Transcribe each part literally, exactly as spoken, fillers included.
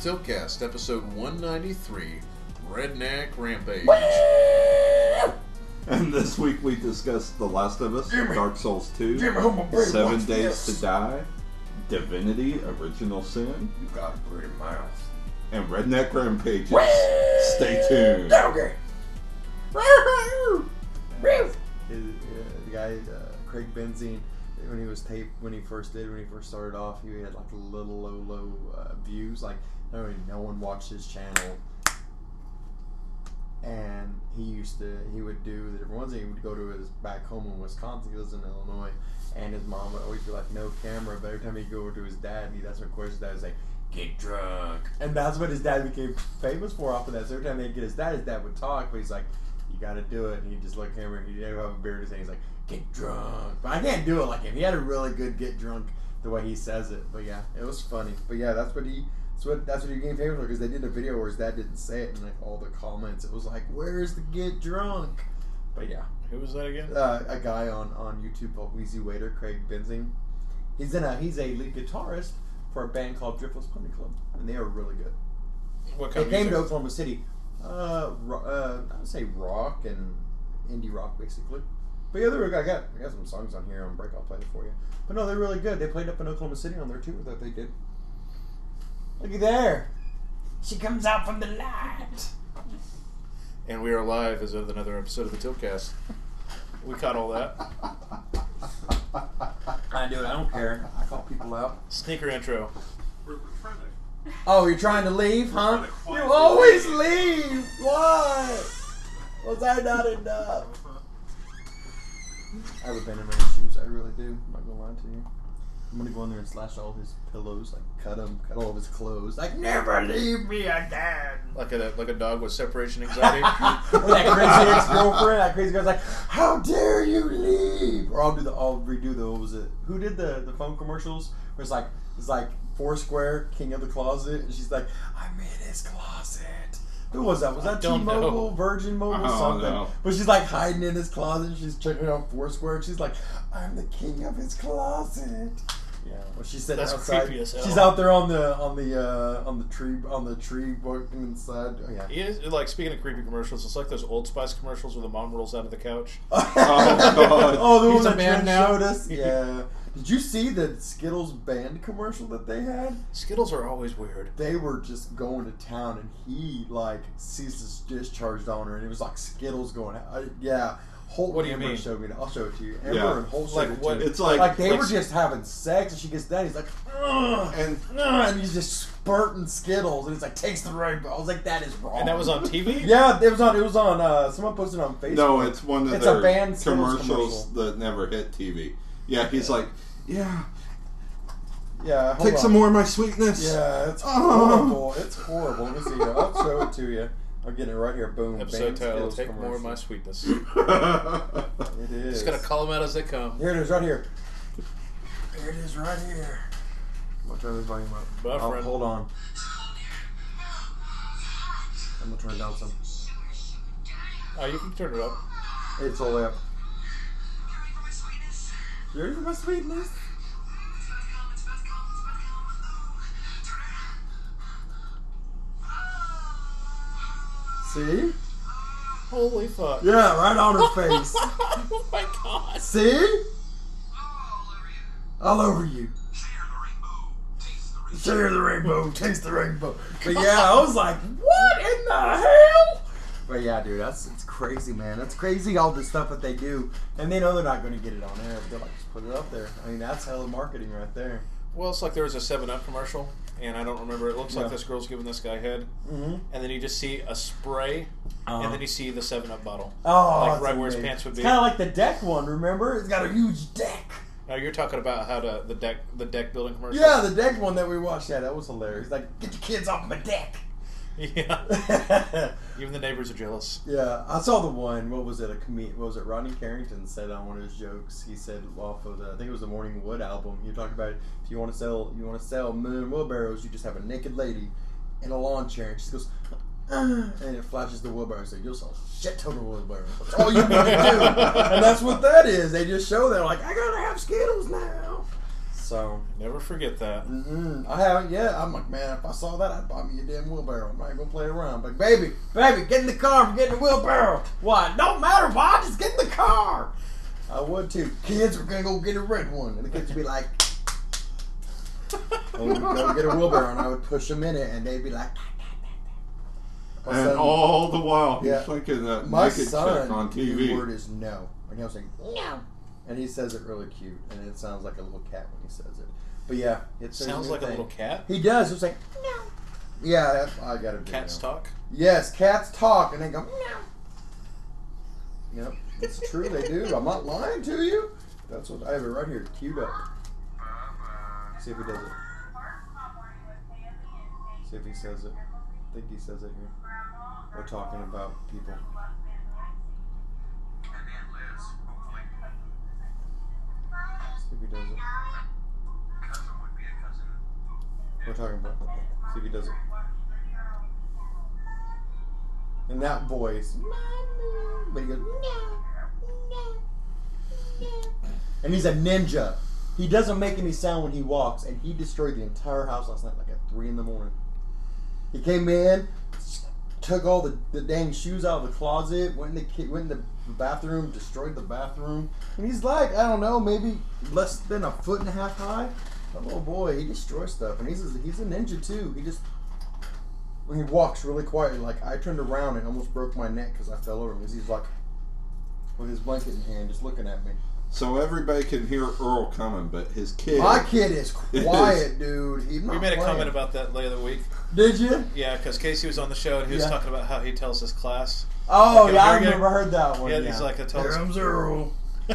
Tiltcast, episode one ninety-three, Redneck Rampage. And this week we discussed The Last of Us, Jimmy. Dark Souls two, Jimmy, hold my brain, Seven watch Days this. to Die, Divinity, Original Sin, You got a pretty mouth. and Redneck Rampages. Stay tuned. Okay. His, uh, the guy, uh, Craig Benzine, when he was taped, when he first did, when he first started off, he had like little low, low uh, views. Like, I don't even, no one watched his channel. And he used to, he would do the different ones. He would go to his back home in Wisconsin. He lives in Illinois. And his mom would always be like, no camera. But every time he'd go over to his dad, he, that's what of course his dad would say, get drunk. And that's what his dad became famous for off of that. So every time they'd get his dad, his dad would talk. But he's like, you gotta do it. And he'd just look at him and he'd have a beer in his hand. He's like, get drunk. But I can't do it like him. He had a really good get drunk the way he says it. But yeah, it was funny. But yeah, that's what he... That's what, that's what he became famous for, because they did a video where his dad didn't say it, and like all the comments, it was like, where's the get drunk? But yeah. Who was that again? Uh, a guy on, on YouTube called Wheezy Waiter, Craig Benzing. He's in a he's a lead guitarist for a band called Driftless Pony Club, and they are really good. What They kind came of to music? Oklahoma City. Uh, ro- uh, I would say rock and indie rock, basically. But yeah, they're, I got I got some songs on here on break. I'll play it for you. But no, they're really good. They played up in Oklahoma City on their tour that they did. Looky there. She comes out from the light. And we are live as of another episode of the Tiltcast. We caught all that. I do it. I don't care. I call people out. Sneaker intro. We're, we're trying to. Oh, you're trying to leave, huh? Trying to You quietly always leave. leave. What? Was I not enough? I have a bend in my shoes. I really do. I'm not gonna lie to you. I'm gonna go in there and slash all his pillows, like cut him, cut all of his clothes. Like, never leave me again. Like a like a dog with separation anxiety. Or that crazy ex-girlfriend, that crazy guy's like, how dare you leave? Or I'll do the, I'll redo the, what was it? Who did the, the phone commercials? Where it's like, it's like Foursquare, King of the Closet, and she's like, I'm in his closet. Who was that? Was I that don't T-Mobile, know. Virgin Mobile, Oh, something? no. But she's like hiding in his closet, and she's checking out Foursquare, and she's like, I'm the king of his closet. Yeah, well, she's sitting That's outside. creepy as hell. She's out there on the on the uh, on the tree on the tree working inside. Oh, yeah. It is, like, speaking of creepy commercials, it's like those Old Spice commercials where the mom rolls out of the couch. Oh, God. Oh, the He's one a that man Trent now. showed us. Yeah. Did you see the Skittles band commercial that they had? Skittles are always weird. They were just going to town, and he like sees this discharged on her, and it was like Skittles going. I, yeah. Holt What do you Amber mean? showed me. I'll show it to you. Amber Yeah. and Holt showed Like it what- to me. It's like, Like they like- were just having sex, and she gets down. He's like, ugh, and ugh, and he's just spurting Skittles, and it's like takes the rainbow. I was like, that is wrong. And that was on T V? Yeah, it was on. It was on. Uh, someone posted it on Facebook. no, it's one of It's a their banned Skittles commercials commercial. that never hit T V. Yeah, he's like, yeah, Yeah, hold take on. some more of my sweetness. Yeah, it's Oh. horrible. It's horrible. Let me see. Here. I'll show it to you. I'm getting it right here. Boom. Episode Banned title, Skittles Take More of My commercial. Sweetness. It is. Just gotta call them out as they come. Here it is, right here. Here it is, right here. I'm gonna turn the volume up. Bye, Oh, friend. hold on. I'm gonna turn it down some. Oh, you can turn it up. It's all the way up. You ready for my sweetness? See? Holy fuck. Yeah, right on her face. Oh my god. See? All over you. Share the rainbow, taste the rainbow. But yeah, I was like, what in the hell? But yeah, dude, that's it's crazy, man. That's crazy, all the stuff that they do. And they know they're not going to get it on air, but they're like, just put it up there. I mean, that's hella marketing right there. Well, it's like there was a seven up commercial, and I don't remember. It looks like Yeah. this girl's giving this guy head, Mm-hmm. and then you just see a spray, Uh-huh. and then you see the seven up bottle. Oh, Like that's right where his amazing. pants would It's be. kind of like the deck one, remember? It's got a huge deck. Now you're talking about how to the deck the deck building commercial. Yeah, the deck one that we watched. Yeah, that was hilarious. Like, get your kids off my deck. Yeah. Even the neighbors are jealous. Yeah, I saw the one. What was it? A comedian? What was it? Rodney Carrington said on one of his jokes. He said off of the, I think it was the Morning Wood album. He talked about if you want to sell, you want to sell moon wheelbarrows, you just have a naked lady in a lawn chair, and she goes, uh, and it flashes the wheelbarrow. So you'll sell a shit ton of wheelbarrows. That's all you need to do, and that's what that is. They just show that like I gotta have Skittles now. So So Never forget that. mm-mm, I haven't yet. I'm like, man, if I saw that, I'd buy me a damn wheelbarrow. I'm not gonna play around. But baby, baby, get in the car. I'm getting a wheelbarrow. Why? Don't matter why. Just get in the car. I would too. Kids, we're gonna go get a red one, and the kids would be like, "Oh, we go get a wheelbarrow," and I would push them in it, and they'd be like. My And son- all the while, he's Yeah. thinking that My naked son, chick on T his V. word is no. And he'll say, no. And he says it really cute. And it sounds like a little cat when he says it. But yeah. It Sounds like a little cat. He does. He'll say, no. Yeah, that's, I got to do Cats now. talk. Yes, cats talk. And they go, no. Yep. It's true. They do. I'm not lying to you. That's what I have it right here. Queued up. See if he does it. See if he says it. I think he says it here. We're talking about people. See if he does it. We're talking about. See if he does it. In that voice. But he goes, no, no, no. And he's a ninja. He doesn't make any sound when he walks, and he destroyed the entire house last night, like at three in the morning. He came in, took all the, the dang shoes out of the closet, went in the went in the bathroom, destroyed the bathroom, and he's like, I don't know, maybe less than a foot and a half high. That little boy, he destroys stuff, and he's a, he's a ninja too. He just when he walks really quietly, like I turned around and almost broke my neck because I fell over because he's like with his blanket in hand, just looking at me. So everybody can hear Earl coming, but his kid. My kid is quiet, dude. He's not We made a playing. comment about that the other week. Did you? Yeah, because Casey was on the show and he was Yeah. talking about how he tells his class. Oh, Like, yeah, I here you go. remember heard that one. Yeah, Yeah, he's like, I told Here us- comes Earl.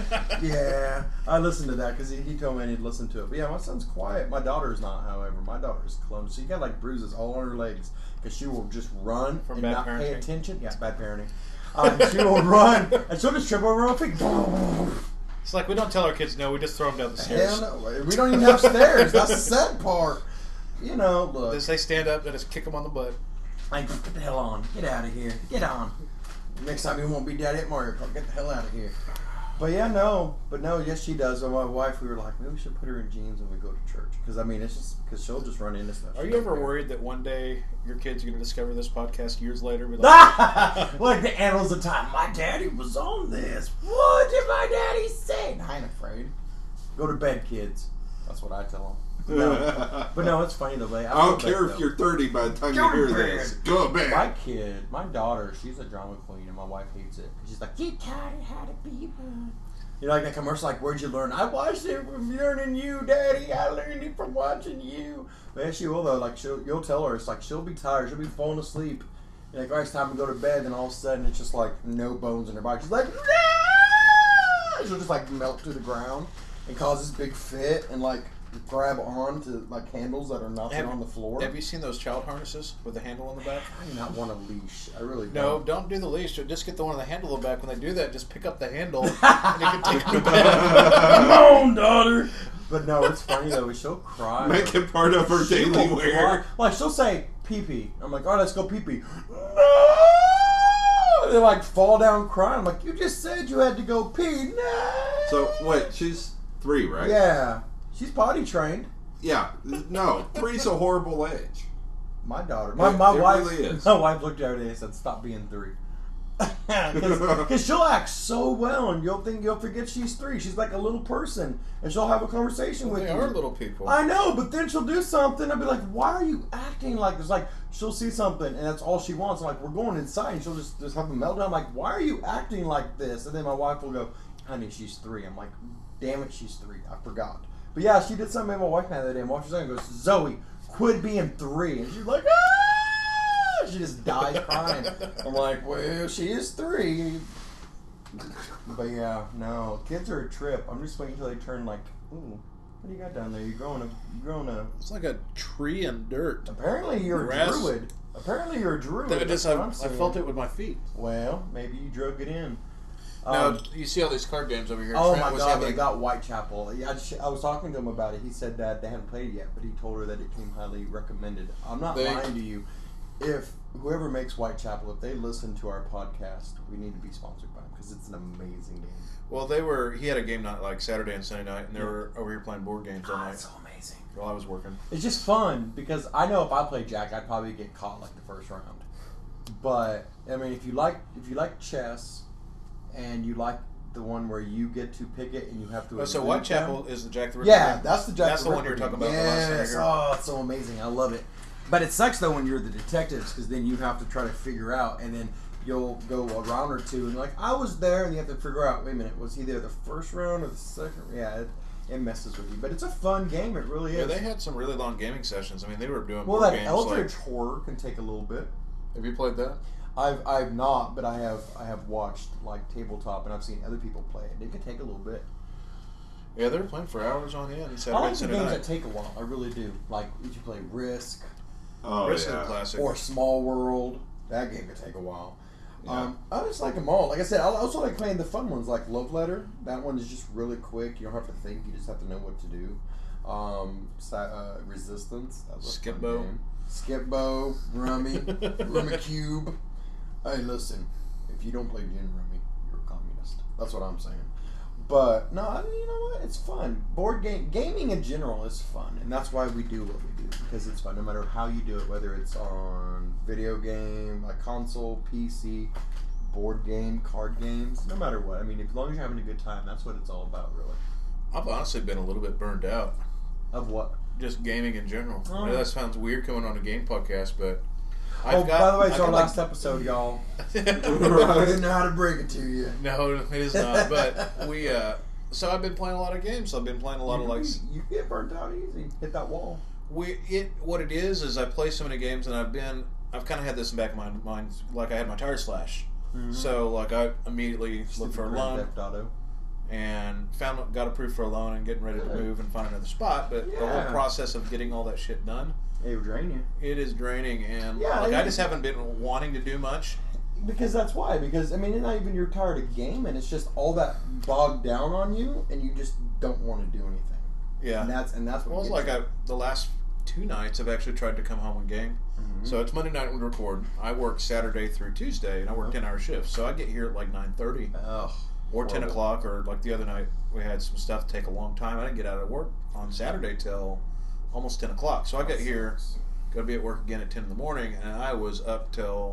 Yeah, I listened to that because he, he told me I need to listen to it. But yeah, my son's quiet. My daughter's not, however. My daughter's clumsy. She got like bruises all on her legs because she will just run From and bad not pay parenting? attention. Yeah, bad parenting. Um, she will run and she'll just trip over her own feet. It's like we don't tell our kids no, we just throw them down the stairs. Hell no. We don't even have stairs. That's the sad part. You know, look. As they stand up and just kick them on the butt. Like, get the hell on. Get out of here. Get on. Next time you won't be daddy at Mario Kart. Get the hell out of here. But yeah, no. But no, yes, she does. And my wife, we were like, maybe we should put her in jeans when we go to church. Because, I mean, it's just because she'll just run into stuff. Are She you don't ever care. worried that one day your kids are going to discover this podcast years later? Be like, Like the annals of time. My daddy was on this. What did my daddy say? I ain't afraid. Go to bed, kids. That's what I tell them. No. But no, it's funny though. Like, I don't feel care bad, if though. you're thirty by the time Go you hear to this. bed. Go to bed. My kid, my daughter, she's a drama queen, and my wife hates it. She's like, you taught her how to be one. You know, like that commercial, like, where'd you learn? I watched it from learning you, Daddy. I learned it from watching you. But yeah, she will, though. Like, she'll, you'll tell her, it's like, she'll be tired. She'll be falling asleep. You're like, all right, it's time to go to bed. And all of a sudden, it's just like no bones in her body. She's like, no! She'll just like melt to the ground and cause this big fit and like grab on to like handles that are nothing Have- on the floor. have you seen those child harnesses with the handle on the back? I do not want a leash. I really No, don't. don't do the leash. Just get the one on the handle on the back. When they do that, just pick up the handle and you can take it to bed. Come on, daughter. But no, it's funny though. She'll cry. Make it part of her She daily will wear. cry. Like she'll say pee pee. I'm like, all right, let's go pee pee. No. They like fall down crying. I'm like, you just said you had to go pee. No. So wait, she's three, right? Yeah, she's potty trained. Yeah. No, three's a horrible age. My daughter, my It- my it wife, really is. my wife looked at her today and said, "Stop being three." Because she'll act so well, and you'll think you'll forget she's three. She's like a little person, and she'll have a conversation with They you. are little people. I know, but then she'll do something. I'll be like, "Why are you acting like this?" Like she'll see something, and that's all she wants. I'm like, "We're going inside," and she'll just just have a meltdown. I'm like, "Why are you acting like this?" And then my wife will go, "Honey, she's three." I'm like, "Damn it, she's three. I forgot." But yeah, she did something that made my wife mad the other day. And watch her and goes, "Zoe, quit being three." And she's like, "Ah!" She just dies crying. I'm like, "Well, she is three." But yeah, no, kids are a trip. I'm just waiting until they turn like, ooh, what do you got down there? You're growing a, you're growing a. It's like a tree in dirt. Apparently you're Grass. a druid. Apparently you're a druid. That That's just, I, what I'm I saying. felt it with my feet. Well, maybe you drug it in. Now, Um, you see all these card games over here. Oh Trent my was God! having- They got Whitechapel. Yeah, I, just, I was talking to him about it. He said that they hadn't played it yet, but he told her that it came highly recommended. I'm not They- lying to you. If whoever makes Whitechapel, if they listen to our podcast, we need to be sponsored by them because it's an amazing game. Well, they were. He had a game night like Saturday and Sunday night, and they Yeah. were over here playing board games all Oh, night it's so amazing. while I was working. It's just fun because I know if I played Jack, I'd probably get caught like the first round. But I mean, if you like if you like chess, and you like the one where you get to pick it and you have to. Oh, so elude Whitechapel them. is the Jack the Ripper Yeah, game? that's the Jack That's the the one Ripper you were talking game. about the last time I Yes. heard. Oh, it's so amazing. I love it. But it sucks though when you're the detectives because then you have to try to figure out, and then you'll go a round or two and you're like, I was there, and you have to figure out. Wait a minute, was he there the first round or the second? Yeah, it, it messes with you. But it's a fun game. It really Yeah, is. they had some really long gaming sessions. I mean, they were doing well, board that games. Eldritch Like, horror can take a little bit. have you played that? I've I've not, but I have I have watched like tabletop, and I've seen other people play it. It can take a little bit. Yeah, they were playing for hours on end. I Saturday like and the Sunday games night. that take a while. I really do. Like if you play Risk Oh, Risk is yeah. a classic. or Small World, that game can take a while. Yeah. Um, I just like them all. Like I said, I also like playing the fun ones, like Love Letter. That one is just really quick. You don't have to think. You just have to know what to do. Um, si- uh, Resistance. That was a fun Skip-Bo. game. Skip-Bo, Rummy, Rummy Cube. Hey, listen. If you don't play gin rummy, you're a communist. That's what I'm saying. But no, I mean, you know what? It's fun. Board game gaming in general is fun, and that's why we do what we do because it's fun. No matter how you do it, whether it's on video game, a console, P C, board game, card games, no matter what. I mean, as long as you're having a good time, that's what it's all about, really. I've honestly been a little bit burned out. Of what? Just gaming in general. Oh. I know that sounds weird coming on a game podcast, but Oh, I've got, by the way, it's I our can, last like- episode, y'all. I didn't know how to break it to you. No, it is not. But we, uh, so I've been playing a lot of games. I've been playing a lot of like, You get burnt out easy. Hit that wall. we it. What it is is I play so many games, and I've been, I've kind of had this in the back of my mind, like I had my tire slash. Mm-hmm. So like I immediately looked for a loan Theft Auto. and found got approved for a loan and getting ready to move and find another spot. But the whole Yeah. process of getting all that shit done, It would drain you. it is draining, and Yeah, like I it- just haven't been wanting to do much. Because that's why. Because I mean, it's not even you're tired of gaming. It's just all that bogged down on you, and you just don't want to do anything. Yeah. And that's and that's what. Well, it's gets like you. I, the last two nights I've actually tried to come home and game. Mhm. So it's Monday night when we record. I work Saturday through Tuesday, and I work Uh-huh. ten hour shifts. So I get here at like nine thirty Ugh, or ten horrible. o'clock, or like the other night we had some stuff take a long time. I didn't get out of work on Saturday till almost ten o'clock. So I get here, got to be at work again at ten in the morning, and I was up till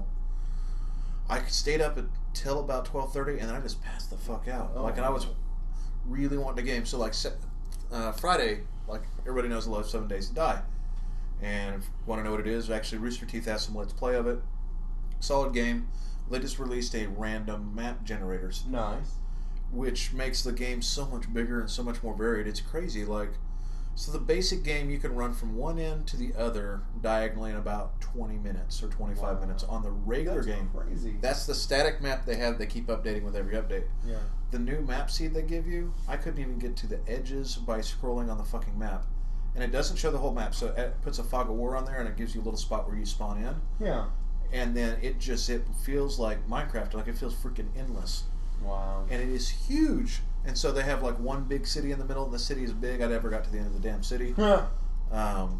I stayed up until about twelve thirty, and then I just passed the fuck out. Oh. Like, and I was really wanting to game. So like se- uh, Friday, like everybody knows, I love Seven Days to Die. And if you want to know what it is, actually Rooster Teeth has some Let's Play of it. Solid game. They just released a random map generators, Nice. which makes the game so much bigger and so much more varied. It's crazy. Like, so the basic game you can run from one end to the other diagonally in about twenty minutes or twenty-five Wow. minutes. On the regular That's game, crazy. that's the static map they have. They keep updating with every update. Yeah. The new map seed they give you, I couldn't even get to the edges by scrolling on the fucking map. And it doesn't show the whole map, so it puts a fog of war on there, and it gives you a little spot where you spawn in. Yeah. And then it just, it feels like Minecraft, like it feels freaking endless. Wow. And it is huge. And so they have like one big city in the middle, and the city is big. I never got to the end of the damn city. Um,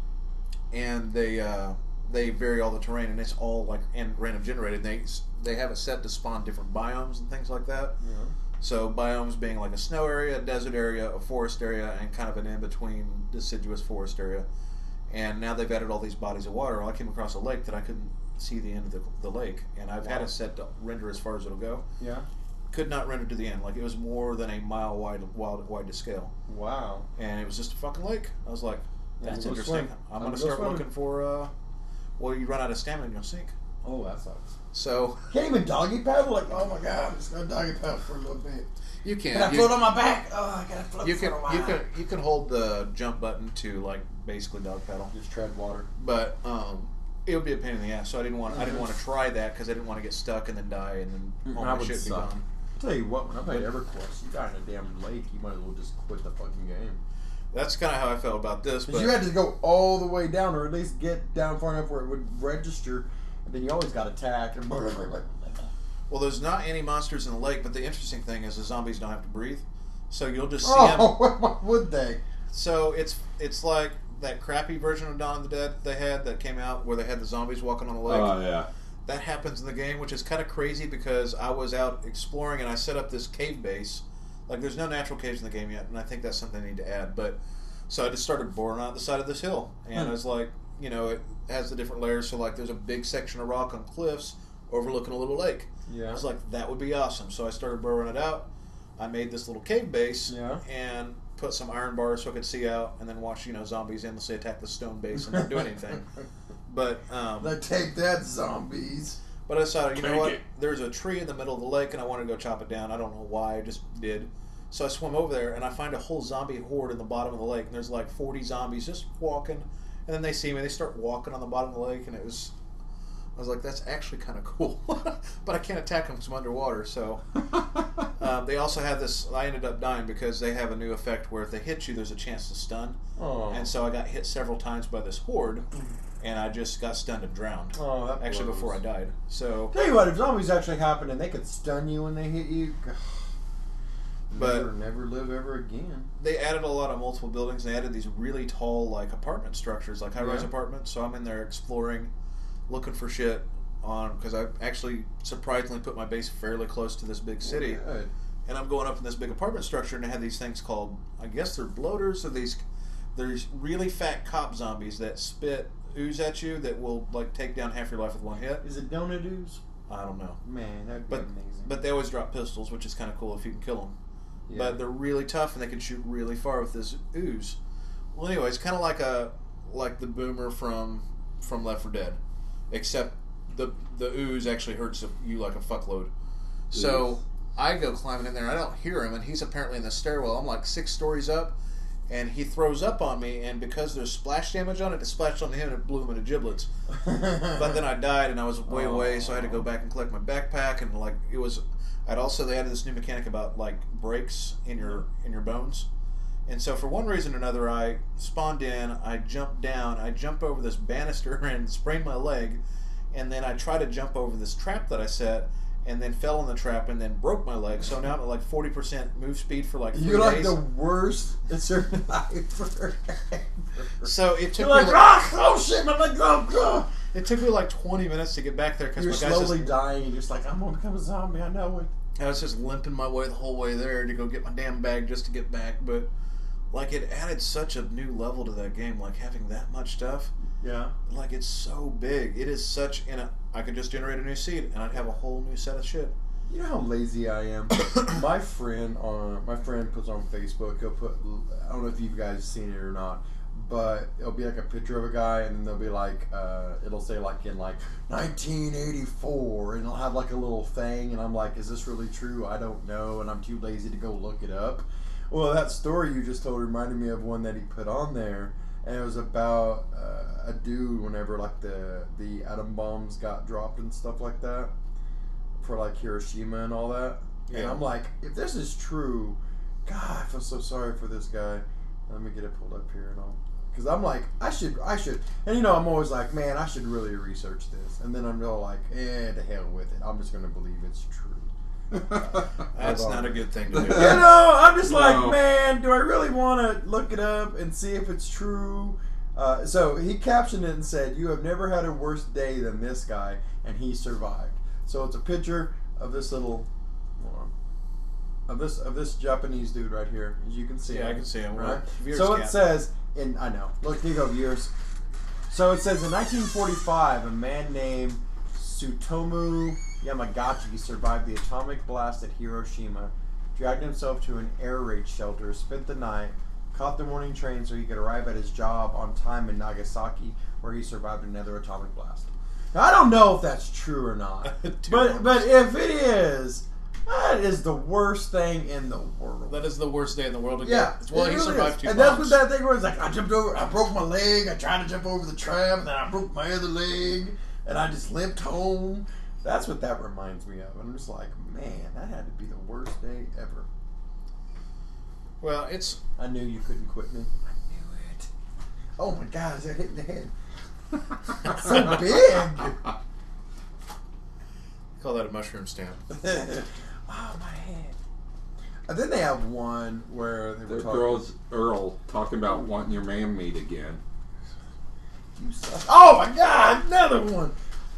and they uh, they vary all the terrain, and it's all like and random generated. They they have it set to spawn different biomes and things like that. Yeah. So biomes being like a snow area, a desert area, a forest area, and kind of an in-between deciduous forest area. And now they've added all these bodies of water. Well, I came across a lake that I couldn't see the end of the, the lake, and I've had Wow. it set to render as far as it'll go. Yeah. Could not render to the end. Like, it was more than a mile wide, wide, wide to scale. Wow. And it was just a fucking lake. I was like, Yeah, that's go interesting. swim. I'm I'm going to go start swimming. looking for, uh, well, you run out of stamina and you'll sink. Oh, that sucks. So, Can't even doggy paddle. Like, oh my god, I'm just gonna doggy paddle for a little bit. you can. Can I you, float on my back? Oh, I gotta float you for can, a while. you can, you can hold the jump button to, like, basically dog paddle. Just tread water. But um, it would be a pain in the ass. So I didn't want I didn't want to try that because I didn't want to get stuck and then die and then all That my would shit be suck. gone. I'll tell you what, when I played EverQuest, you got in a damn lake, you might as well just quit the fucking game. That's kind of how I felt about this. But Because you had to go all the way down, or at least get down far enough where it would register, and then you always got attacked. And blah, blah, blah, blah. well, there's not any monsters in the lake. But the interesting thing is the zombies don't have to breathe, so you'll just see them. Oh, why would they? So it's it's like that crappy version of Dawn of the Dead they had that came out where they had the zombies walking on the lake. Oh yeah. That happens in the game, which is kind of crazy because I was out exploring and I set up this cave base. Like, there's no natural caves in the game yet, and I think that's something I need to add. But so I just started boring out the side of this hill, and Hmm. I was like, you know, it has the different layers. So like, there's a big section of rock on cliffs overlooking a little lake. Yeah. I was like, that would be awesome. So I started burrowing it out. I made this little cave base Yeah. and put some iron bars so I could see out, and then watch, you know, zombies endlessly attack the stone base and not do anything. But um, Like, take that, zombies. but I decided, you know Take what? it. There's a tree in the middle of the lake, and I wanted to go chop it down. I don't know why, I just did. So I swim over there, and I find a whole zombie horde in the bottom of the lake, and there's like forty zombies just walking. And then they see me, they start walking on the bottom of the lake, and it was, I was like, that's actually kind of cool. But I can't attack them because I'm underwater. So um, they also have this. I ended up dying because they have a new effect where if they hit you, there's a chance to stun. Oh. And so I got hit several times by this horde, and I just got stunned and drowned. Oh, that Actually, blows. before I died. So. Tell you what, if zombies actually happen and they could stun you when they hit you, But- never, never live ever again. They added a lot of multiple buildings. They added these really tall, like, apartment structures, like high-rise Yeah. apartments. So I'm in there exploring, looking for shit on, because I actually surprisingly put my base fairly close to this big city. Good. And I'm going up in this big apartment structure, and they had these things called, I guess they're bloaters, or these, there's really fat cop zombies that spit ooze at you that will, like, take down half your life with one hit. Is it donut ooze? I don't know. Man, that'd be But amazing. but they always drop pistols, which is kind of cool if you can kill them. Yeah. But they're really tough, and they can shoot really far with this ooze. Well, anyway, it's kind of like a like the boomer from from Left four Dead, except the the ooze actually hurts you like a fuckload. So I go climbing in there, and I don't hear him, and he's apparently in the stairwell. I'm like six stories up, and he throws up on me, and because there's splash damage on it, it splashed on him, and it blew him into giblets. But then I died, and I was way away, so I had to go back and collect my backpack, and like it was. I'd also they added this new mechanic about like breaks in your in your bones, and so for one reason or another, I spawned in. I jumped down. I jumped over this banister and sprained my leg, and then I tried to jump over this trap that I set, and then fell in the trap and then broke my leg. So now I'm at like forty percent move speed for like three You're like days. the worst survivor. So it took You're like, me like, ah, oh shit, my leg, oh, God. it took me like twenty minutes to get back there because You're my guys slowly just, dying. You're just like, I'm gonna become a zombie. I know it. I was just limping my way the whole way there to go get my damn bag just to get back. But like it added such a new level to that game, like having that much stuff. Yeah. Like it's so big. It is such in a. I could just generate a new seed and I'd have a whole new set of shit. You know how lazy I am. my friend on my friend puts on Facebook. He'll put. I don't know if you guys seen it or not, but it'll be like a picture of a guy, and then they'll be like, uh, it'll say like in like nineteen eighty-four, and it'll have like a little thing, and I'm like, is this really true? I don't know, and I'm too lazy to go look it up. Well, that story you just told reminded me of one that he put on there, and it was about uh, a dude whenever like the the atom bombs got dropped and stuff like that, for like Hiroshima and all that. And Yeah. I'm like, if this is true, God, I feel so sorry for this guy. Let me get it pulled up here and all. Because I'm like, I should, I should, and you know, I'm always like, man, I should really research this. And then I'm all like, eh, to hell with it. I'm just going to believe it's true. That's Hold on. not a good thing to do. You know, I'm just like, No. man, do I really want to look it up and see if it's true? Uh, so he captioned it and said, you have never had a worse day than this guy, and he survived. So it's a picture of this little, hold on, of this of this Japanese dude right here, as you can see. Yeah, I him, can see him. Right. Viewers So it can't. says in I know. Look, here you go, viewers. So it says in nineteen forty-five, a man named Tsutomu Yamagaki survived the atomic blast at Hiroshima, dragged himself to an air raid shelter, spent the night, caught the morning train so he could arrive at his job on time in Nagasaki, where he survived another atomic blast. Now, I don't know if that's true or not, Two but months. but if it is, that is the worst thing in the world. That is the worst day in the world to Yeah, get. Well, it he really survived is. two And bombs. that's what that thing was like. I jumped over, I broke my leg. I tried to jump over the trap, and then I broke my other leg, and I just limped home. That's what that reminds me of. And I'm just like, man, that had to be the worst day ever. Well, it's I knew you couldn't quit me. I knew it. Oh my God, that hit in the head. So big. call that a mushroom stamp. Oh, my head. And then they have one where they were The talking. girls, Earl, talking about wanting your man meat again. You suck. Oh my God! Another one.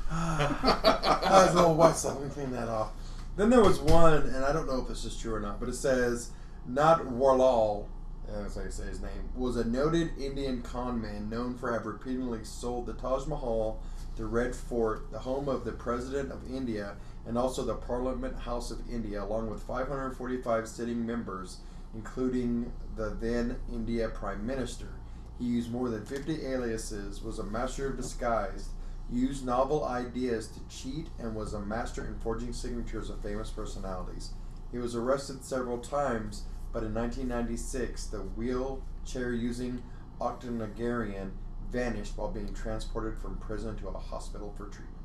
That was a little white stuff. Let me clean that off. Then there was one, and I don't know if this is true or not, but it says Nat Warlal, that's how you say his name, was a noted Indian con man known for having repeatedly sold the Taj Mahal, the Red Fort, the home of the President of India, and also the Parliament House of India, along with five hundred forty-five sitting members, including the then India Prime Minister. He used more than fifty aliases, was a master of disguise, used novel ideas to cheat, and was a master in forging signatures of famous personalities. He was arrested several times, but in nineteen ninety-six, the wheelchair-using octogenarian vanished while being transported from prison to a hospital for treatment.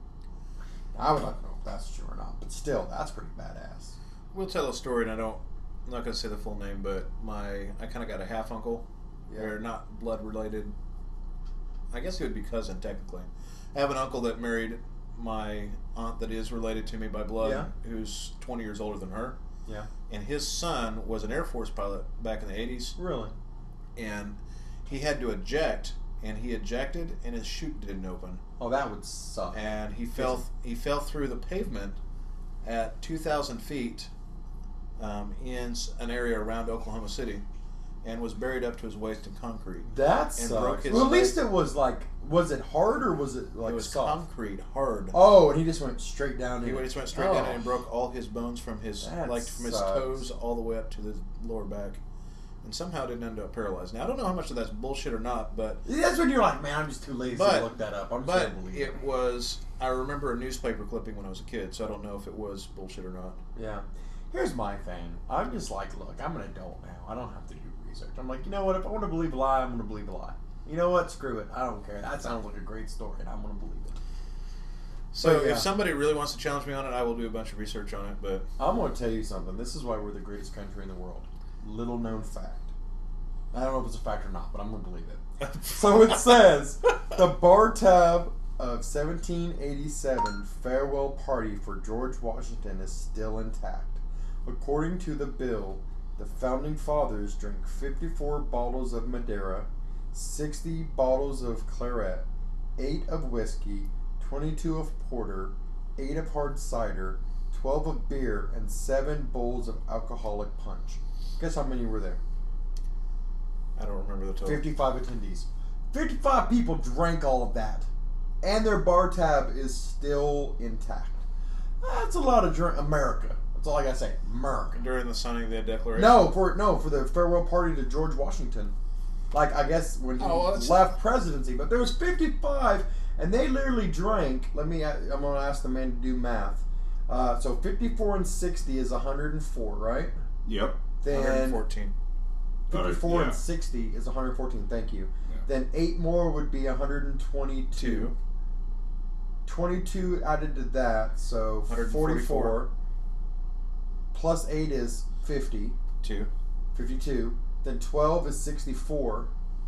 Now, I would like to know if that's true or not, but still, that's pretty badass. We'll tell a story, and I don't, I'm not going to say the full name, but my, I kind of got a half uncle. Yeah. They're not blood related. I guess he would be cousin technically. I have an uncle that married my aunt that is related to me by blood, Yeah. who's twenty years older than her. Yeah. And his son was an Air Force pilot back in the eighties. Really? And he had to eject, and he ejected, and his chute didn't open. Oh, that would suck. And he fell he fell through the pavement at two thousand feet um, in an area around Oklahoma City, and was buried up to his waist in concrete. That and sucks. broke his Well, at leg. least it was like, was it hard or was it like It was soft? concrete, hard. Oh, and he just went straight down. He in just it. went straight oh. down and broke all his bones from his That like from his sucks. toes all the way up to the lower back, and somehow didn't end up paralyzed. Now I don't know how much of that's bullshit or not, but That's when you're like, man, I'm just too lazy But- to look that up. I'm just but gonna believe it was. I remember a newspaper clipping when I was a kid, so I don't know if it was bullshit or not. Yeah. Here's my thing. I'm just like, look, I'm an adult now. I don't have to do research. I'm like, you know what? If I want to believe a lie, I'm going to believe a lie. You know what? Screw it. I don't care. That sounds like a great story, and I'm going to believe it. So But, yeah. if somebody really wants to challenge me on it, I will do a bunch of research on it. But I'm going to tell you something. This is why we're the greatest country in the world. Little known fact. I don't know if it's a fact or not, but I'm going to believe it. So it says, the bar tab of seventeen eighty-seven farewell party for George Washington is still intact. According to the bill, the founding fathers drank fifty-four bottles of Madeira, sixty bottles of claret, eight of whiskey, twenty-two of porter, eight of hard cider, twelve of beer, and seven bowls of alcoholic punch. Guess how many were there? I don't remember the total. fifty-five attendees. fifty-five people drank all of that. And their bar tab is still intact. That's a lot of drink. America. That's all I gotta say. America. During the signing of the Declaration. No, for no, for the farewell party to George Washington. Like, I guess when he Oh, well, that's- left presidency. But there was fifty-five, and they literally drank. Let me, I'm going to ask the man to do math. Uh, so fifty-four and sixty is one hundred four, right? Yep. Then one hundred fourteen. fifty-four Uh, yeah. and sixty is one hundred fourteen. Thank you. Yeah. Then eight more would be one hundred twenty-two. Two. twenty-two added to that, so one hundred forty-four. forty-four. Plus eight is fifty. Two. fifty-two. Then twelve is sixty-four.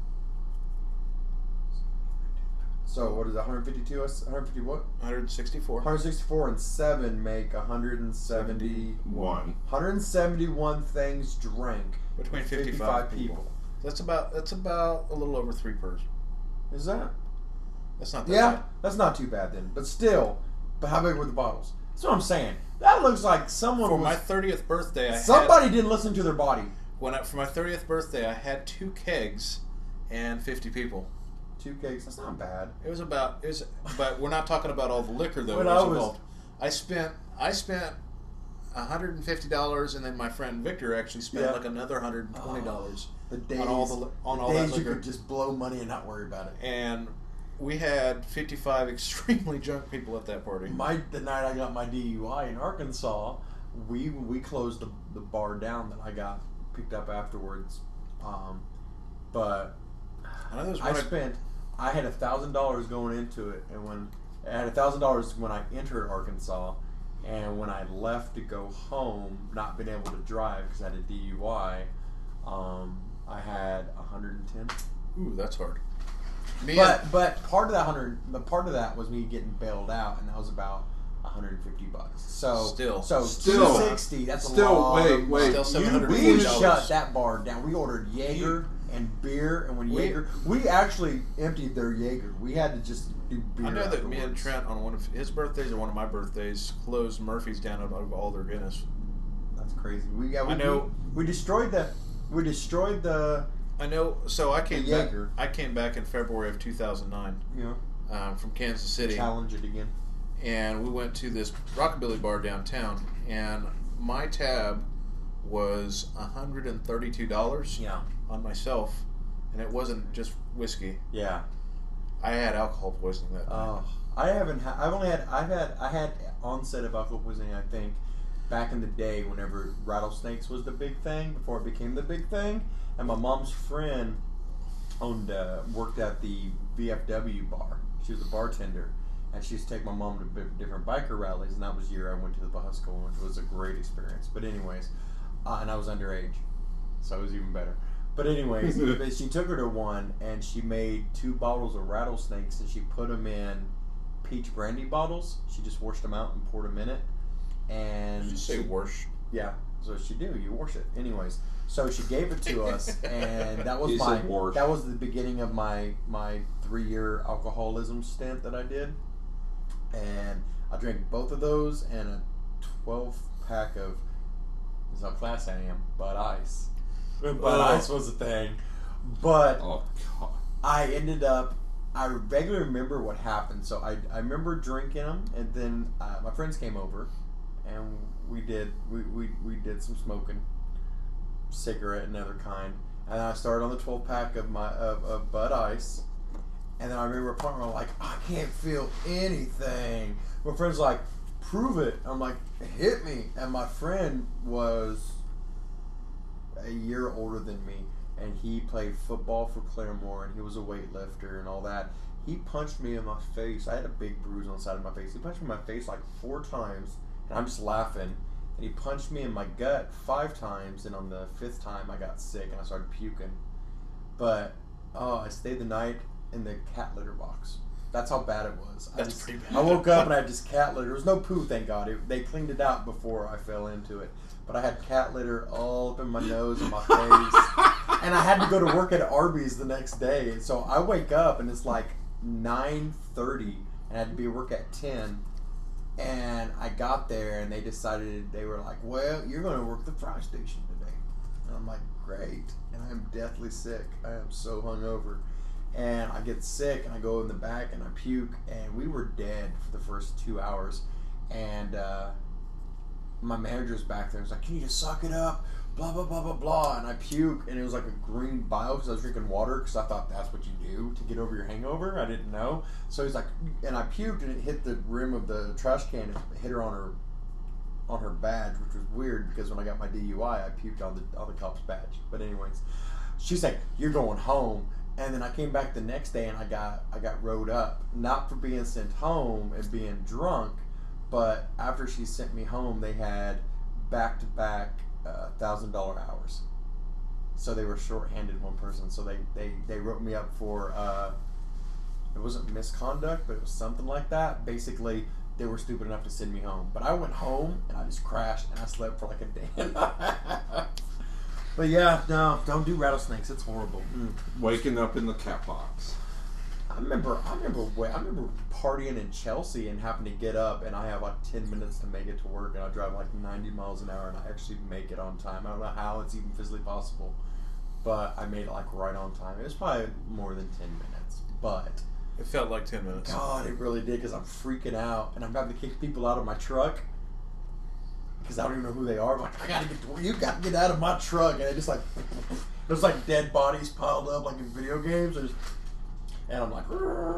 So what is it, one hundred fifty-two? one hundred fifty what? one hundred sixty-four. one hundred sixty-four and seven make one hundred seventy. One. one hundred seventy-one things drank. Between with fifty-five people. That's about that's about a little over three pers. Is that? That's not that Yeah, bad. that's not too bad then. But still, but how big were the bottles? That's what I'm saying. That looks like someone For was, my thirtieth birthday, I somebody had, didn't listen to their body. when I, for my thirtieth birthday, I had two kegs and fifty people. Two cakes. That's not bad. It was about it was, but we're not talking about all the liquor though. When that was I was- involved. I spent I spent one hundred and fifty dollars, and then my friend Victor actually spent Yeah. like another one hundred and twenty dollars The days, on all the li- on the all days that you liquor. could just blow money and not worry about it. And we had fifty-five extremely drunk people at that party. My the night I got my D U I in Arkansas, we we closed the, the bar down that I got picked up afterwards. Um, but I know there was I one I- spent I had a thousand dollars going into it, and when I had a thousand dollars when I entered Arkansas, and when I left to go home, not being able to drive because I had a D U I, um, I had a hundred and ten. Ooh, that's hard. Me But but part of that hundred, the part of that was me getting bailed out, and that was about one hundred and fifty bucks. So Still. so Still. two sixty. That's Still, a lot. wait, of wait. Still You seven hundred We fifty push- dollars. shut that bar down. We ordered Jaeger and beer, and when We- Jaeger, we actually emptied their Jaeger. We had to just do beer. I know that me and afterwards. Trent on one of his birthdays or one of my birthdays closed Murphy's down out of all their Guinness. That's crazy. We yeah, we, I know- we, we destroyed the we destroyed the I know. So I came The back. Jaeger. I came back in February of two thousand nine you know um, from Kansas City, challenge it again. and we went to this rockabilly bar downtown, and my tab was one hundred and thirty-two dollars Yeah, on myself, and it wasn't just whiskey. yeah. I had alcohol poisoning that night. Oh, I haven't. Ha- I've only had. I've had. I had onset of alcohol poisoning. I think back in the day, whenever rattlesnakes was the big thing, before it became the big thing, and my mom's friend owned uh, worked at the V F W bar. She was a bartender, and she used to take my mom to b- different biker rallies, and that was the year I went to the Bahusco one, which was a great experience. But anyways, uh, and I was underage, so it was even better. But anyways, but she took her to one, and she made two bottles of rattlesnakes, and she put them in peach brandy bottles. She just washed them out and poured them in it. And Did you say she- worse? yeah, so she do. You wash it, anyways. So she gave it to us, and that was He my said wash. that was the beginning of my my three year alcoholism stint that I did, and I drank both of those and a twelve pack of. This is how classy I am. Bud Ice. Bud Ugh. Ice was a thing, but Oh, God. I ended up. I vaguely remember what happened. So I, I remember drinking them, and then uh, my friends came over, and we did we, we, we did some smoking, cigarette and other kind, and then I started on the twelve pack of my of, of Bud Ice, and then I remember a point where I'm like, I can't feel anything. My friend's like, prove it. I'm like, hit me, and my friend was a year older than me, and he played football for Claremore, and he was a weightlifter and all that. He punched me in my face. I had a big bruise on the side of my face. He punched me in my face like four times, and I'm just laughing. And he punched me in my gut five times, and on the fifth time I got sick and I started puking. But oh, I stayed the night in the cat litter box. That's how bad it was. I That's just, pretty bad. I woke up and I had just cat litter. There was no poo, thank God. It, they cleaned it out before I fell into it. But I had cat litter all up in my nose and my face. And I had to go to work at Arby's the next day. And so I wake up and it's like nine thirty and I had to be at work at ten. And I got there and they decided, they were like, well, you're going to work the fry station today. And I'm like, great. And I'm deathly sick. I am so hungover. And I get sick and I go in the back and I puke. And we were dead for the first two hours. And uh, my manager's back there. He's like, can you just suck it up? Blah, blah, blah, blah, blah. And I puke. And it was like a green bile because I was drinking water because I thought that's what you do to get over your hangover. I didn't know. So he's like, and I puked and it hit the rim of the trash can and hit her on her on her badge, which was weird because when I got my D U I, I puked on the on the cop's badge. But anyways, she's like, you're going home. And then I came back the next day and I got I got rode up, not for being sent home and being drunk, but after she sent me home, they had back to back thousand dollar hours. So they were short-handed one person. So they they, they wrote me up for uh, it wasn't misconduct, but it was something like that. Basically, they were stupid enough to send me home. But I went home and I just crashed and I slept for like a day and a half. But yeah, no, don't do rattlesnakes. It's horrible. Mm. Waking up in the cat box. I remember, I remember, I remember partying in Chelsea and having to get up, and I have like ten minutes to make it to work, and I drive like ninety miles an hour, and I actually make it on time. I don't know how it's even physically possible, but I made it like right on time. It was probably more than ten minutes, but It felt like ten minutes. God, it really did because I'm freaking out, and I'm having to kick people out of my truck because I don't even know who they are. I'm like, I gotta get to work. You gotta get out of my truck, and it just like there's like dead bodies piled up like in video games. There's, and I'm like,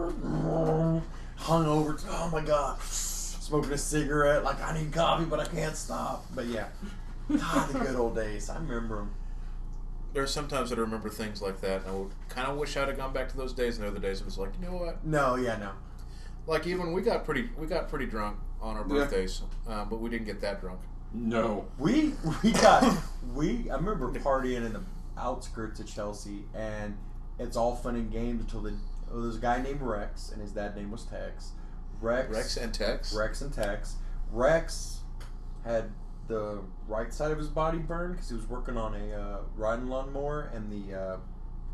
hung over. Oh my God. Smoking a cigarette. Like, I need coffee, but I can't stop. But yeah. God, the good old days. I remember them. There are some times that I remember things like that, and I would kind of wish I'd have gone back to those days. And other days, it was like, you know what? No, yeah, no. Like even we got pretty, we got pretty drunk on our Yeah. birthdays, um, but we didn't get that drunk. No. We, we got, we, I remember partying in the outskirts of Chelsea, and it's all fun and games until the, oh, there's a guy named Rex, and his dad name was Tex. Rex. Rex and Tex. Rex and Tex. Rex had the right side of his body burned because he was working on a uh, riding lawnmower, and the uh,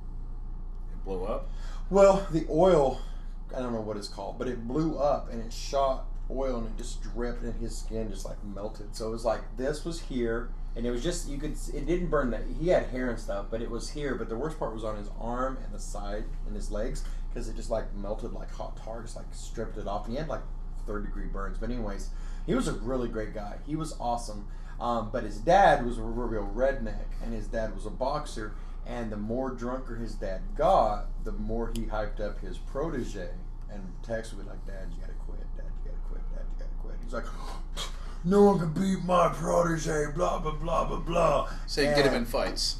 blow up? Well, the oil, I don't know what it's called, but it blew up and it shot oil and it just dripped and his skin just like melted. So it was like this was here and it was just, you could, it didn't burn that. He had hair and stuff, but it was here. But the worst part was on his arm and the side and his legs because it just like melted like hot tar, just like stripped it off. And he had like third degree burns. But anyways, he was a really great guy. He was awesome. Um, but his dad was a real redneck and his dad was a boxer. And the more drunker his dad got, the more he hyped up his protege. And Tex would be like, Dad, you gotta quit. Dad, you gotta quit. Dad, you gotta quit. He's like, no one can beat my protege, blah, blah, blah, blah, blah. So you and, get him in fights.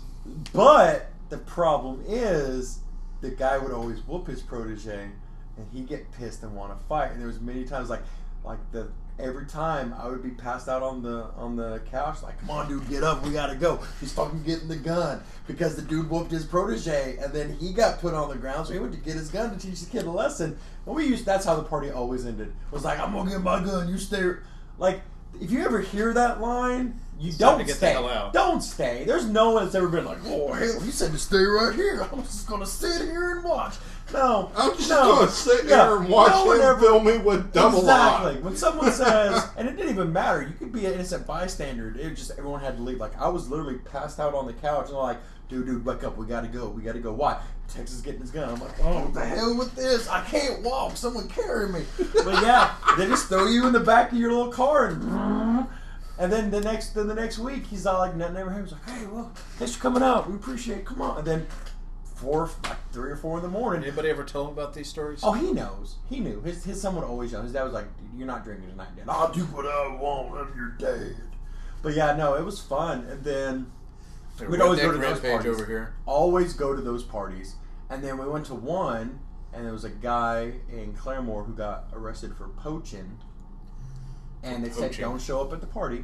But the problem is, the guy would always whoop his protege, and he'd get pissed and want to fight. And there was many times, like, like the every time I would be passed out on the on the couch, like, come on, dude, get up, we gotta go. He's fucking getting the gun because the dude whooped his protege, and then he got put on the ground, so he went to get his gun to teach the kid a lesson. And we used that's how the party always ended. It was like, I'm gonna get my gun, you stay. Like, if you ever hear that line, you It's don't time to get the stay. hell out. Don't stay. There's no one that's ever been like, oh hell, he said to stay right here. I'm just gonna sit here and watch. No, I'm just no. gonna sit Yeah, there and watch no one him ever- fill me with double Exactly. R. When someone says, and it didn't even matter, you could be an innocent bystander. It just everyone had to leave. Like I was literally passed out on the couch, and they're like, "Dude, dude, wake up! We gotta go! We gotta go!" Why? Texas is getting his gun. I'm like, "Oh, what the hell with this? I can't walk. Someone carry me." But yeah, they just throw you in the back of your little car, and and then the next then the next week he's all like, "Nothing ever happened." He's like, "Hey, well, thanks for coming out. We appreciate it. Come on." And then four, like three or four in the morning. Anybody ever tell him about these stories? Oh, he knows. He knew. His his son would always know. His dad was like, "Dude, you're not drinking tonight, Dad. I'll do what I want. I'm your dad." But yeah, no, it was fun. And then we'd always go to those Rampage parties. over here. Always go to those parties. And then we went to one, and there was a guy in Claremore who got arrested for poaching. And they said, Poaching. don't show up at the party.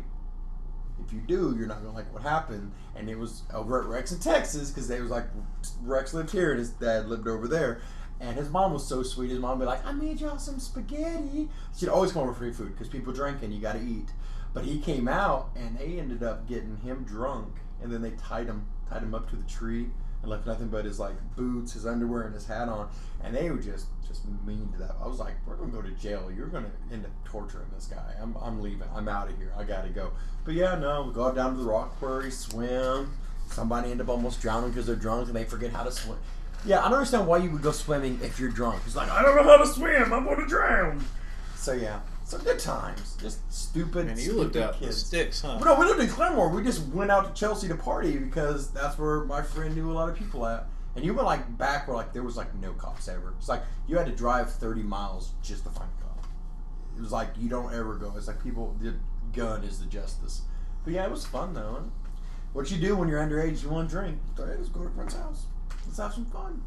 If you do, you're not going to like what happened. And it was over at Rex in Texas, because they was like, Rex lived here and his dad lived over there. And his mom was so sweet. His mom would be like, I made y'all some spaghetti. She'd always come over for free food, because people drinking, you got to eat. But he came out, and they ended up getting him drunk. And then they tied him, tied him up to the tree, and left nothing but his like boots, his underwear, and his hat on. And they were just, just mean to that. I was like, we're gonna go to jail. You're gonna end up torturing this guy. I'm, I'm leaving. I'm out of here. I gotta go. But yeah, no, we go out down to the rock quarry, swim. Somebody end up almost drowning because they're drunk and they forget how to swim. Yeah, I don't understand why you would go swimming if you're drunk. It's like, I don't know how to swim. I'm gonna drown. So yeah, some good times. Just stupid. And you stupid lived out in the kids. sticks, huh? But no, we lived in Claremore. We just went out to Chelsea to party because that's where my friend knew a lot of people at. And you went like back where like there was like no cops ever. It's like you had to drive thirty miles just to find a cop. It was like you don't ever go. It's like people, the gun is the justice. But yeah, it was fun though. And what you do when you're underage, you want to drink? So, hey, let's go to a friend's house. Let's have some fun.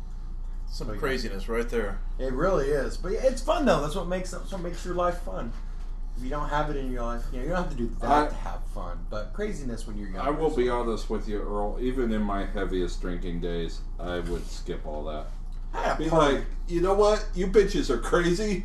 Some So, yeah. craziness right there. It really is. But yeah, it's fun though. That's what makes that's what makes your life fun. If you don't have it in your life, you know, you don't have to do that I- to have fun. But craziness when you're young. I will be honest with you, Earl. Even in my heaviest drinking days, I would skip all that. Be like, you know what? You bitches are crazy.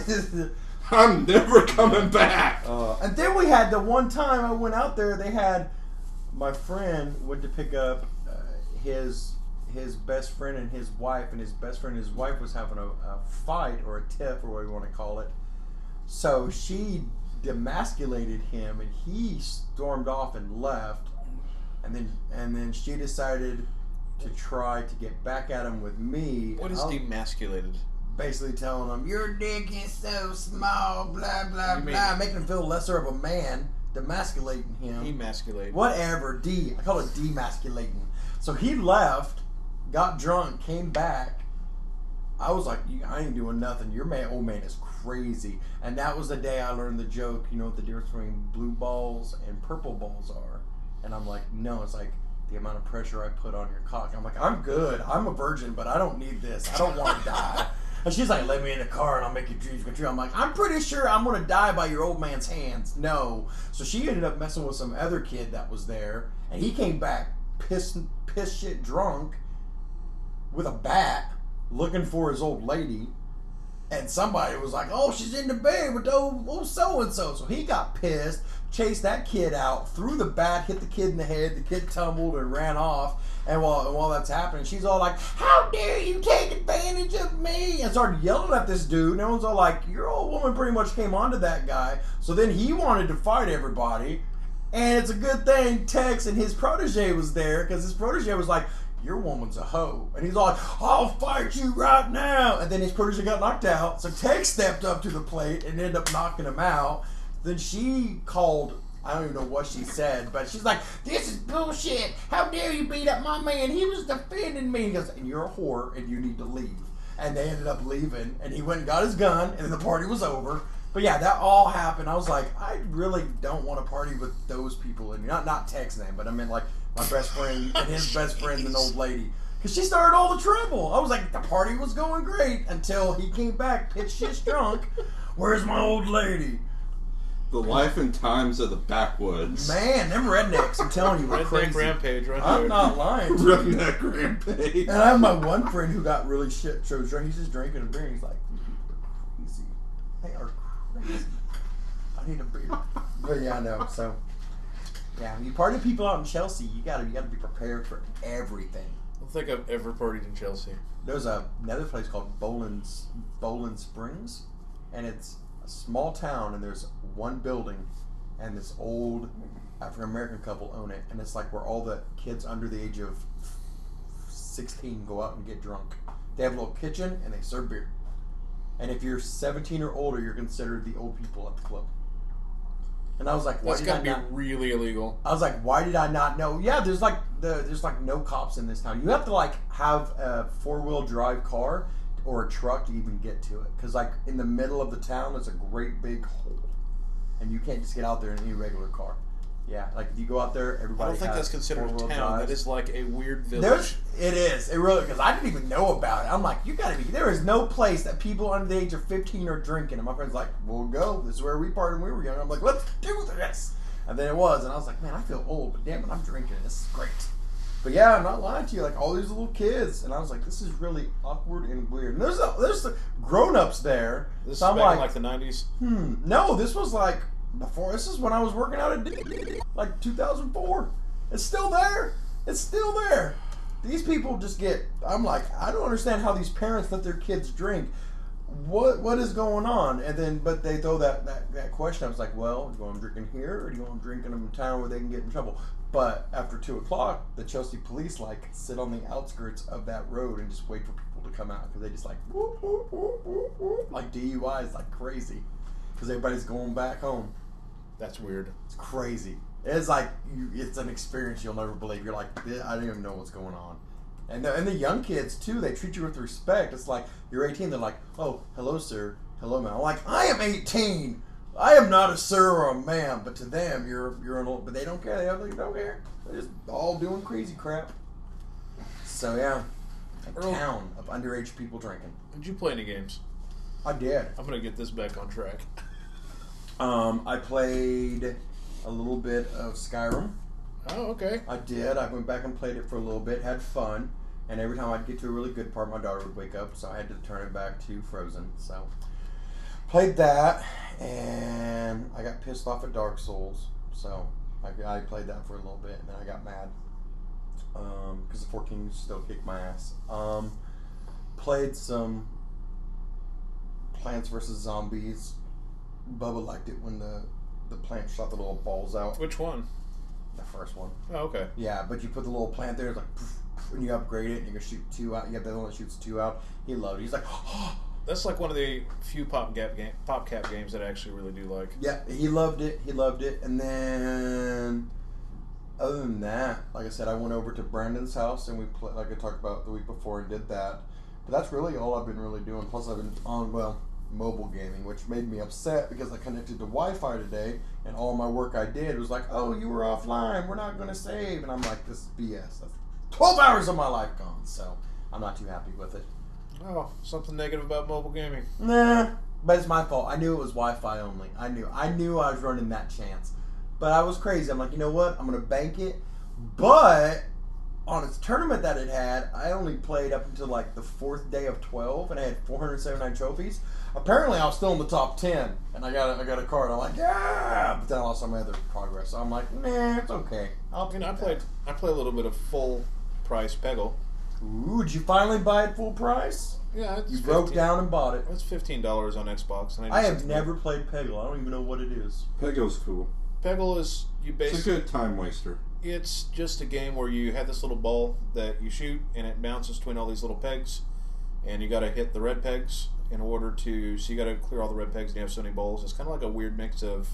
I'm never coming back. uh, and then we had the one time I went out there. They had my friend went to pick up uh, his his best friend and his wife, and his best friend and his wife was having a, a fight or a tiff or whatever you want to call it. So she demasculated him, and he stormed off and left. And then and then she decided to try to get back at him with me. What and is I was demasculated? basically telling him, your dick is so small, blah, blah, You mean- blah, making him feel lesser of a man, demasculating him. Emasculate. Whatever, D. I call it demasculating. So he left, got drunk, came back. I was like, I ain't doing nothing. Your man, old man is crazy. And that was the day I learned the joke, you know what the difference between blue balls and purple balls are. And I'm like, no, it's like the amount of pressure I put on your cock. I'm like, I'm good. I'm a virgin, but I don't need this. I don't want to die. And she's like, let me in the car and I'll make your dreams come true. I'm like, I'm pretty sure I'm going to die by your old man's hands. No. So she ended up messing with some other kid that was there. And he came back piss, piss shit drunk with a bat looking for his old lady. And somebody was like, oh, she's in the bed with old, old so-and-so. So he got pissed, chased that kid out, threw the bat, hit the kid in the head. The kid tumbled and ran off. And while, and while that's happening, she's all like, how dare you take advantage of me? And started yelling at this dude. And everyone's all like, your old woman pretty much came onto that guy. So then he wanted to fight everybody. And it's a good thing Tex and his protege was there, because his protege was like, your woman's a hoe. And he's like, I'll fight you right now. And then his protege got knocked out. So Tex stepped up to the plate and ended up knocking him out. Then she called, I don't even know what she said, but she's like, this is bullshit. How dare you beat up my man? He was defending me. He goes, and you're a whore and you need to leave. And they ended up leaving. And he went and got his gun and then the party was over. But yeah, that all happened. I was like, I really don't want to party with those people. And not not Tex them, but I mean like my best friend and his best friend, an old lady. Because she started all the trouble. I was like, the party was going great until he came back, pitch shit drunk. Where's my old lady? The life and times of the backwoods. Man, them rednecks, I'm telling you, were Redneck crazy. Rampage, right I'm there. not lying. to you. Redneck Rampage. And I have my one friend who got really shit so drunk. He's just drinking a beer. He's like, these people are crazy. They are crazy. I need a beer. But yeah, I know. So yeah, when you party with people out in Chelsea, you gotta you gotta be prepared for everything. I don't think I've ever partied in Chelsea. There's a, another place called Boland's Boland Springs, and it's a small town, and there's one building, and this old African American couple own it, and it's like where all the kids under the age of sixteen go out and get drunk. They have a little kitchen and they serve beer. And if you're seventeen or older, you're considered the old people at the club. And I was like, why That's did gotta I be not? really illegal. I was like, why did I not know? Yeah, there's like the there's like no cops in this town. You have to like have a four wheel drive car or a truck to even get to it, because like in the middle of the town there's a great big hole, and you can't just get out there in any regular car. Yeah, like if you go out there, everybody. I don't think has that's considered a four-wheel town. drives. That is like a weird village. There's, it is. It really, because I didn't even know about it. I'm like, you gotta be. There is no place that people under the age of fifteen are drinking. And my friend's like, we'll go. This is where we partied when we were young. I'm like, let's do this. And then it was, and I was like, man, I feel old, but damn it, I'm drinking. This is great. But yeah, I'm not lying to you. Like all these little kids, and I was like, this is really awkward and weird. And there's a, there's the grown-ups there. This so is I'm back like, in like the nineties. Hmm. No, this was like before. This is when I was working out at D- like two thousand four. It's still there. It's still there. These people just get. I'm like, I don't understand how these parents let their kids drink. What what is going on? And then, but they throw that that, that question. I was like, well, do you want them drinking here, or do you want them drinking in a town where they can get in trouble? But after two o'clock, the Chelsea police like sit on the outskirts of that road and just wait for people to come out, because they just like whoop, whoop, whoop, whoop, whoop, like D U Is like crazy, because everybody's going back home. That's weird. It's crazy. It's like you, it's an experience you'll never believe. You're like, I don't even know what's going on. And the, and the young kids too, they treat you with respect. It's like you're eighteen. They're like, oh, hello, sir, hello, ma'am. I'm like, I am eighteen. I am not a sir or a ma'am. But to them, you're you're an old. But they don't care. They don't, they don't care. They're just all doing crazy crap. So yeah, a Earl, town of underage people drinking. Did you play any games? I did. I'm gonna get this back on track. Um, I played a little bit of Skyrim. Oh, okay. I did. I went back and played it for a little bit, had fun, and every time I'd get to a really good part, my daughter would wake up, so I had to turn it back to Frozen. So, played that, and I got pissed off at Dark Souls, so I, I played that for a little bit, and then I got mad, um, because the fourteen still kicked my ass. Um, played some Plants versus. Zombies. Bubba liked it when the, the plant shot the little balls out. Which one? The first one. Oh, okay. Yeah, but you put the little plant there, it's like, poof, poof, and you upgrade it, and you can shoot two out. You have the other one that shoots two out. He loved it. He's like, oh. That's like one of the few pop gap game, pop cap games that I actually really do like. Yeah, he loved it. He loved it. And then, other than that, like I said, I went over to Brandon's house, and we played, like I talked about the week before, and did that. But that's really all I've been really doing. Plus, I've been on, well, mobile gaming, which made me upset because I connected to Wi-Fi today, and all my work I did was like, oh, you were offline, we're not going to save. And I'm like, this is B S. That's twelve hours of my life gone, so I'm not too happy with it. Oh, something negative about mobile gaming. Nah, but it's my fault. I knew it was Wi-Fi only. I knew. I knew I was running that chance. But I was crazy. I'm like, you know what? I'm going to bank it. But on its tournament that it had, I only played up until like the fourth day of twelve, and I had four hundred seventy-nine trophies. Apparently, I was still in the top ten, and I got a, I got a card. I'm like, yeah, but then I lost all my other progress. So I'm like, nah, it's okay. I'll You know, I take played that. I played a little bit of full price Peggle. Ooh, did you finally buy it full price? Yeah, it's You broke fifteen down and bought it. It's fifteen dollars on Xbox. And I just- have never played Peggle. I don't even know what it is. Pego's cool. Peggle is you It's a basically good time waster. it's just a game where you have this little ball that you shoot and it bounces between all these little pegs, and you got to hit the red pegs in order to. So you got to clear all the red pegs, and you have so many balls. It's kind of like a weird mix of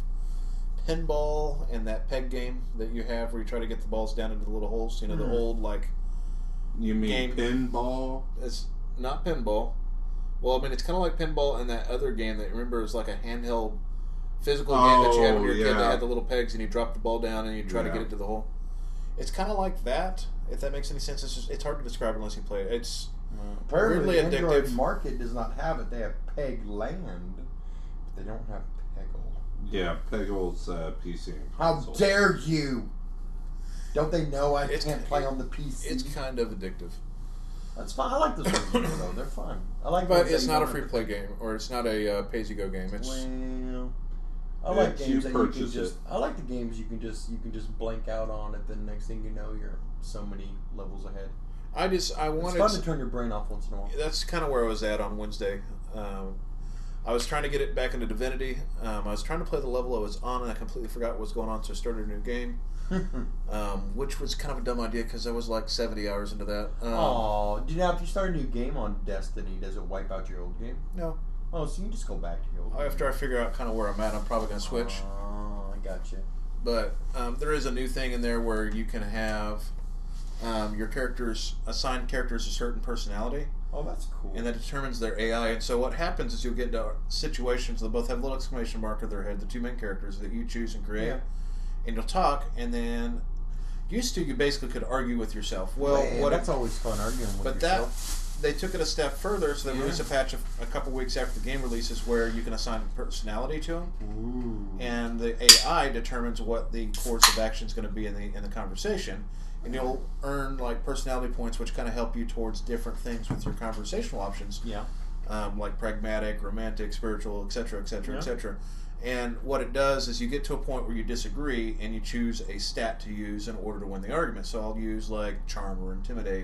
pinball and that peg game that you have where you try to get the balls down into the little holes. You know, the Mhm. old like You mean Game. pinball? it's not pinball. Well, I mean it's kind of like pinball and that other game that remember is like a handheld physical game that you had when you were a Oh, kid. They yeah. had the little pegs and you drop the ball down and you try to Yeah. get it to the hole. It's kind of like that. If that makes any sense, it's just it's hard to describe unless you play it. It's Apparently, Weirdly the Android addictive. market does not have it. They have Peg Land, but they don't have Peggle. Yeah, Pego's uh, P C. and How console. dare you! Don't they know I It's- can't play on the P C? it's kind of addictive, That's fine. I like those games though. They're fun. I like. but ones it's that you not a don't free have play game or it's not a uh, pay as you go game. to- It's Well, I Yeah, like you games that you can purchase just. it. I like the games you can just you can just blank out on it. Then next thing you know, you're so many levels ahead. I just I It's wanted. fun to turn your brain off once in a while. That's kind of where I was at on Wednesday. Um, I was trying to get it back into Divinity. Um, I was trying to play the level I was on, and I completely forgot what was going on, so I started a new game, um, which was kind of a dumb idea because I was like seventy hours into that. Um, Oh, do you know if you start a new game on Destiny, does it wipe out your old game? No. Oh, so you can just go back to your old game. After I figure out kind of where I'm at, I'm probably going to switch. Oh, I got you. But um, there is a new thing in there where you can have um, your characters, assign characters a certain personality, Oh, that's cool. and that determines their A I. And so what happens is you'll get into situations that both have a little exclamation mark at their head, the two main characters that you choose and create, Yeah. and you'll talk, and then used to you basically could argue with yourself. Well, Man, what that's always fun arguing with but yourself. that they took it a step further, so they Yeah. released a patch of, a couple weeks after the game releases where you can assign personality to them, Ooh. and the A I determines what the course of action is going to be in the in the conversation, and you'll earn like personality points, which kind of help you towards different things with your conversational options, Yeah. um, like pragmatic, romantic, spiritual, et cetera, et cetera, Yeah. et cetera. And what it does is you get to a point where you disagree, and you choose a stat to use in order to win the argument. So I'll use like charm or intimidate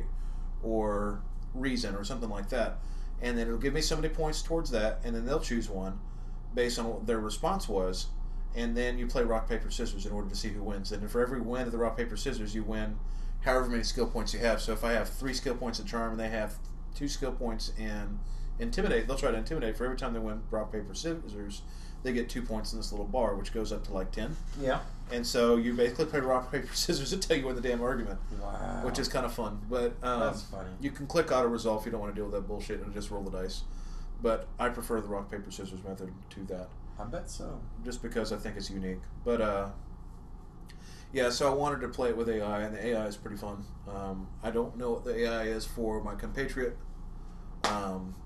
or reason or something like that, and then it'll give me so many points towards that, and then they'll choose one based on what their response was, and then you play rock paper scissors in order to see who wins. And for every win of the rock paper scissors, you win however many skill points you have. So if I have three skill points in charm and they have two skill points in intimidate, they'll try to intimidate. For every time they win rock paper scissors, they get two points in this little bar, which goes up to like ten. Yeah. And so you basically play rock paper scissors until you win the damn argument, Wow. which is kind of fun. But um, That's funny. you can click auto resolve if you don't want to deal with that bullshit and just roll the dice. But I prefer the rock paper scissors method to that, I bet so. just because I think it's unique. But uh, yeah, so I wanted to play it with A I, and the A I is pretty fun. Um, I don't know what the A I is for my compatriot, um,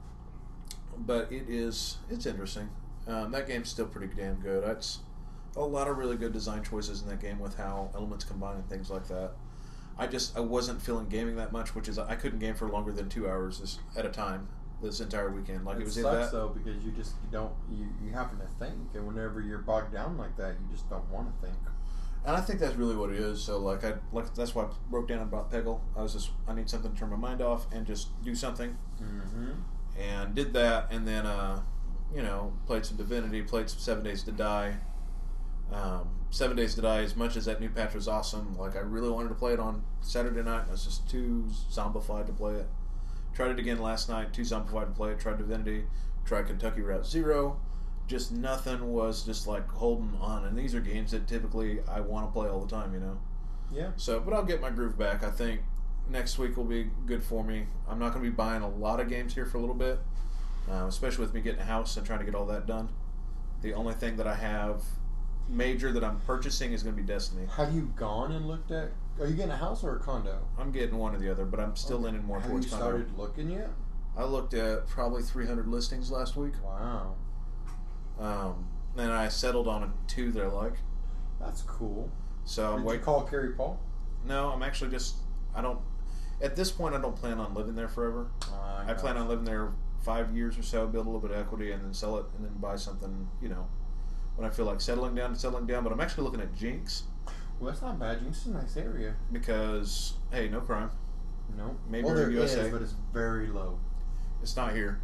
but it is it's interesting. Um, that game's still pretty damn good. It's a lot of really good design choices in that game with how elements combine and things like that. I just I wasn't feeling gaming that much, which is I couldn't game for longer than two hours this, at a time this entire weekend. Like it, It was sucks either that. though because you just you don't you, you happen to think, and whenever you're bogged down like that, you just don't want to think. And I think that's really what it is. So like I like that's why I broke down and bought Peggle. I was just I need something to turn my mind off and just do something, Mm-hmm. and did that, and then uh, you know played some Divinity, played some Seven Days to Die. Um, Seven Days to Die, as much as that new patch was awesome, like I really wanted to play it on Saturday night, and I was just too zombified to play it. Tried it again last night, too zombified to play it. Tried Divinity, tried Kentucky Route Zero. Just nothing was just like holding on, and these are games that typically I want to play all the time, you know. Yeah. So, but I'll get my groove back. I think next week will be good for me. I'm not going to be buying a lot of games here for a little bit, uh, especially with me getting a house and trying to get all that done. The only thing that I have major that I'm purchasing is going to be Destiny. Have you gone and looked at? Are you getting a house or a condo? I'm getting one or the other, but I'm still Okay. leaning more Have towards you condo. started looking yet? I looked at probably three hundred listings last week, Wow, um, and I settled on a two that I like. that's cool. So I'm Did wait. you call Carrie Paul? No, I'm actually just I don't. At this point, I don't plan on living there forever. Uh, I plan on living there five years or so, build a little bit of equity, and then sell it, and then buy something. You know, when I feel like settling down, settling down. But I'm actually looking at Jinx. Well, that's not bad. Jinx is a nice area. Because hey, no crime. No. Maybe well, there U S A. is, but it's very low. It's not here.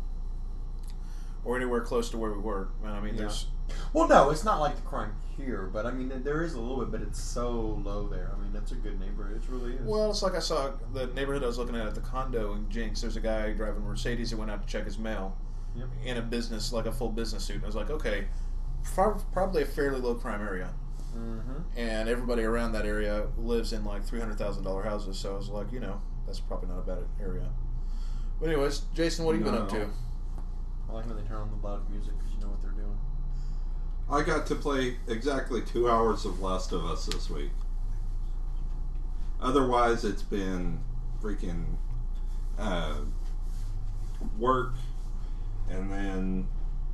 Or anywhere close to where we were. Man, I mean, Yeah. there's. Well, no, it's not like the crime here, but I mean, there is a little bit, but it's so low there. I mean, that's a good neighborhood. It really is. Well, it's like I saw the neighborhood I was looking at at the condo in Jinx. There's a guy driving a Mercedes that went out to check his mail Yep. in a business, like a full business suit. And I was like, okay, prob- probably a fairly low crime area. Mm-hmm. And everybody around that area lives in like three hundred thousand dollars houses. So I was like, you know, that's probably not a bad area. But anyways, Jason, what have you been up No. to? I like when they turn on the loud music because you know what they're doing. I got to play exactly two hours of Last of Us this week. Otherwise, it's been freaking uh, work, and then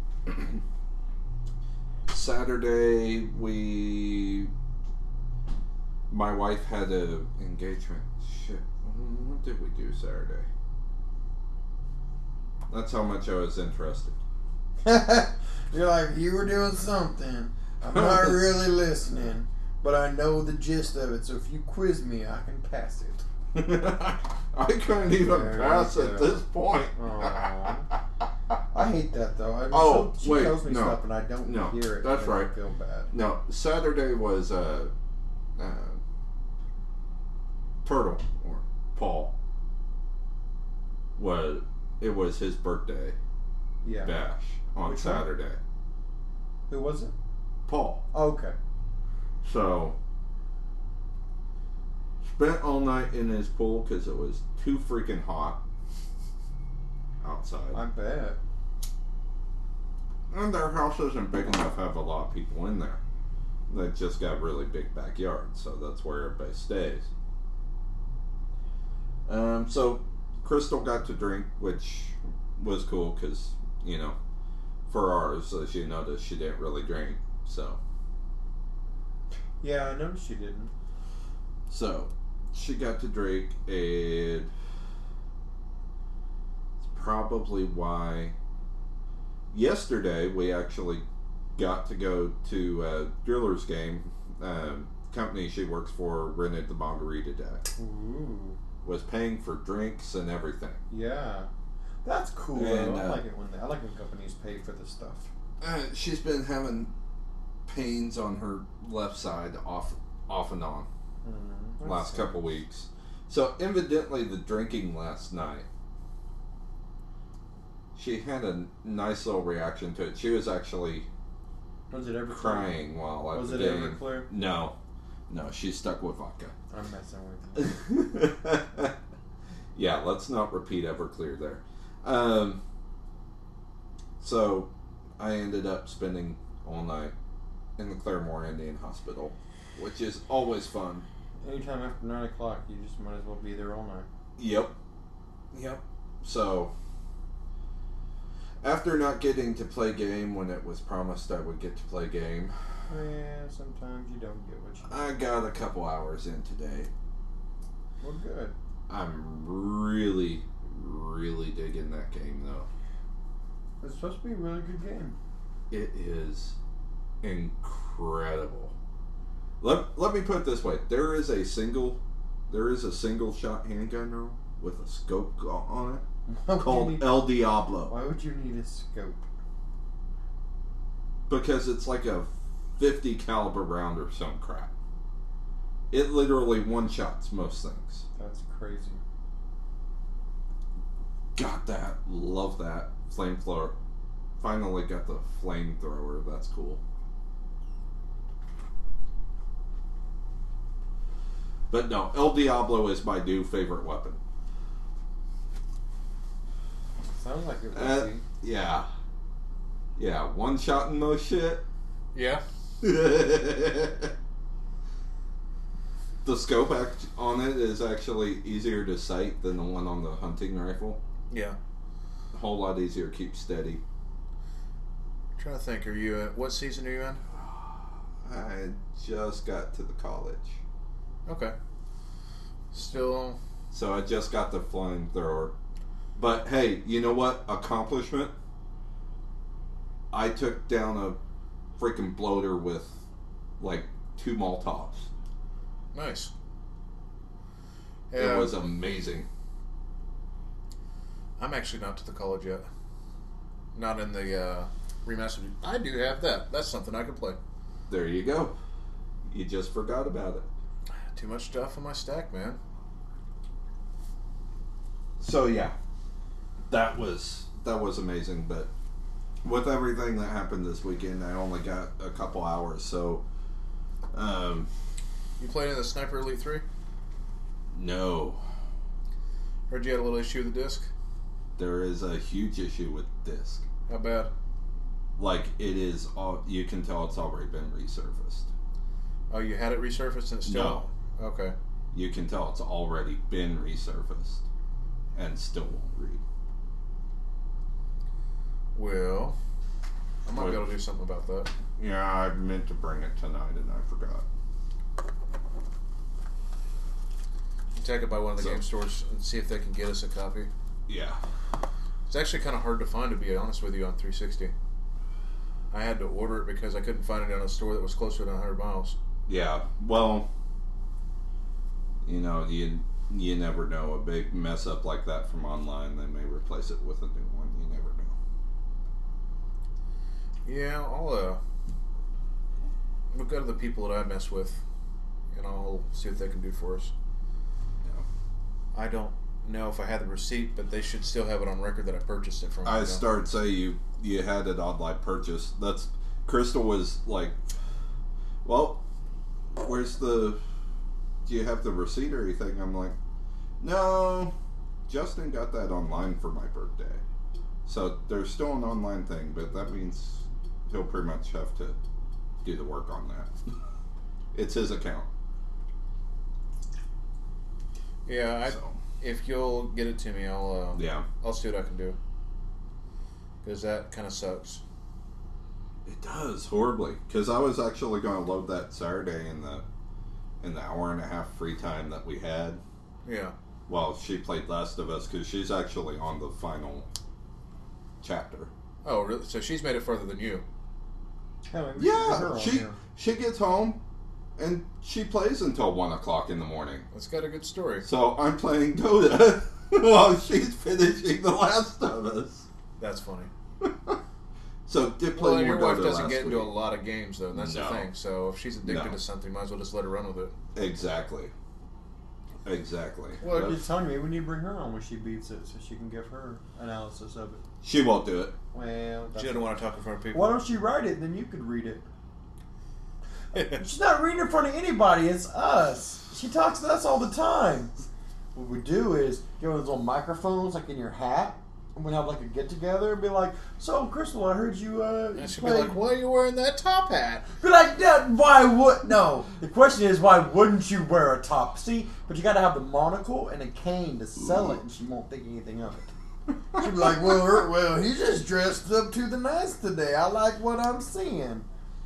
Saturday we, my wife had a engagement. Shit, what did we do Saturday? That's how much I was interested. You're like, you were doing something. I'm not really listening, but I know the gist of it, so if you quiz me, I can pass it. I couldn't even There pass you at go. this point. Aw. I hate that, though. I mean, Oh, she wait, tells me no. stuff and I don't No, hear it. that's and I right. feel bad. No, Saturday was uh, uh, Turtle or Paul. Was it was his birthday Yeah. bash on Which one? Saturday. Who was it? Paul. Oh, okay. So spent all night in his pool because it was too freaking hot outside. I bet. And their house isn't big enough to have a lot of people in there. They just got a really big backyard, so that's where everybody stays. Um, so Crystal got to drink, which was cool because, you know, for ours, as you noticed, she didn't really drink. So, Yeah, I noticed you didn't. so she got to drink, and it's probably why yesterday we actually got to go to a Drillers game. Um, company she works for rented the Margarita deck. Ooh. Was paying for drinks and everything. Yeah. That's cool. And, though. I uh, like it when they, I like when companies pay for this stuff. Uh, she's been having pains on her left side off off and on Mm, last that's couple weeks. So evidently the drinking last night, she had a nice little reaction to it. She was actually Was it ever crying while at Was the it game. Everclear? No, no, she's stuck with vodka. I'm messing with you. Yeah, let's not repeat Everclear there. Um, so I ended up spending all night in the Claremore Indian Hospital, which is always fun. Anytime after nine o'clock, you just might as well be there all night. Yep. Yep. So, after not getting to play game when it was promised I would get to play game, Yeah, sometimes you don't get what you. I got a couple hours in today. Well, good. I'm really, really digging that game though. It's supposed to be a really good game. It is incredible. Let, let me put it this way. There is a single there is a single shot handgun now with a scope on it Why would you called need- El Diablo. Why would you need a scope? Because it's like a fifty caliber round or some crap. It literally one shots most things. That's crazy. Got that. Love that. Flamethrower. Finally got the flamethrower. That's cool. But no, El Diablo is my new favorite weapon. Sounds like it would Uh, be. yeah. Yeah, one shot in most shit. Yeah. The scope act on it is actually easier to sight than the one on the hunting rifle. Yeah. A whole lot easier to keep steady. I'm trying to think. Are you? Uh, what season are you in? I just got to the college. Okay. Still. So I just got the flamethrower. But hey, you know what? Accomplishment. I took down a freaking bloater with like two Molotovs. Nice. Yeah. It was amazing. I'm actually not to the college yet. Not in the uh, remastered. I do have that. That's something I can play. There you go. You just forgot about it. Too much stuff on my stack, man. So yeah, that was that was amazing. But with everything that happened this weekend, I only got a couple hours. So, um, you played in the Sniper Elite three? No. Heard you had a little issue with the disc. There is a huge issue with disc. How bad? Like it is all. You can tell it's already been resurfaced. Oh, you had it resurfaced and it's still. No. Okay. You can tell it's already been resurfaced and still won't read. Well, I might What? be able to do something about that. Yeah, I meant to bring it tonight and I forgot. Take it by one of the So- game stores and see if they can get us a copy. Yeah. It's actually kind of hard to find, to be honest with you, on three sixty. I had to order it because I couldn't find it in a store that was closer than one hundred miles. Yeah. Well, you know, you you never know. A big mess up like that from online, they may replace it with a new one. You never know. Yeah, I'll uh, we'll go to the people that I mess with, and I'll see what they can do for us. Yeah. I don't know if I had the receipt, but they should still have it on record that I purchased it from. I you know? started say you you had it online purchase. That's Crystal was like, well, where's the? Do you have the receipt or anything? I'm like, no, Justin got that online for my birthday. So there's still an online thing, but that means he'll pretty much have to do the work on that. It's his account. Yeah, I, So, if you'll get it to me, I'll uh, yeah. I'll see what I can do. Because that kind of sucks. It does horribly because I was actually going to load that Saturday in the in the hour and a half free time that we had. Yeah. Well, she played Last of Us because she's actually on the final chapter. Oh, really? So she's made it further than you. Hell, we should get her Yeah, on she here. she gets home and she plays until one o'clock in the morning. That's got a good story. So I'm playing Dota while she's finishing The Last of Us. That's funny. So did play Well, more your wife Dota doesn't last get into a week. lot of games, though, and that's No. the thing. So if she's addicted No. to something, might as well just let her run with it. Exactly. Exactly. Well, That's- just telling me we need to bring her on when she beats it, so she can give her analysis of it. she won't do it. Well, She that's doesn't want to talk in front of people. why don't she write it? Then you could read it. She's not reading in front of anybody. It's us. She talks to us all the time. What we do is get one of those little microphones, like in your hat, and we'd have like a get together and be like, "So, Crystal, I heard you." Uh, And she'd play- be like, "Why are you wearing that top hat?" Be like, yeah, why would no? The question is, why wouldn't you wear a top? See, but you got to have the monocle and a cane to sell it, and she won't think anything of it. She'd be like, well, her, well, he's just dressed up to the nines today. I like what I'm seeing.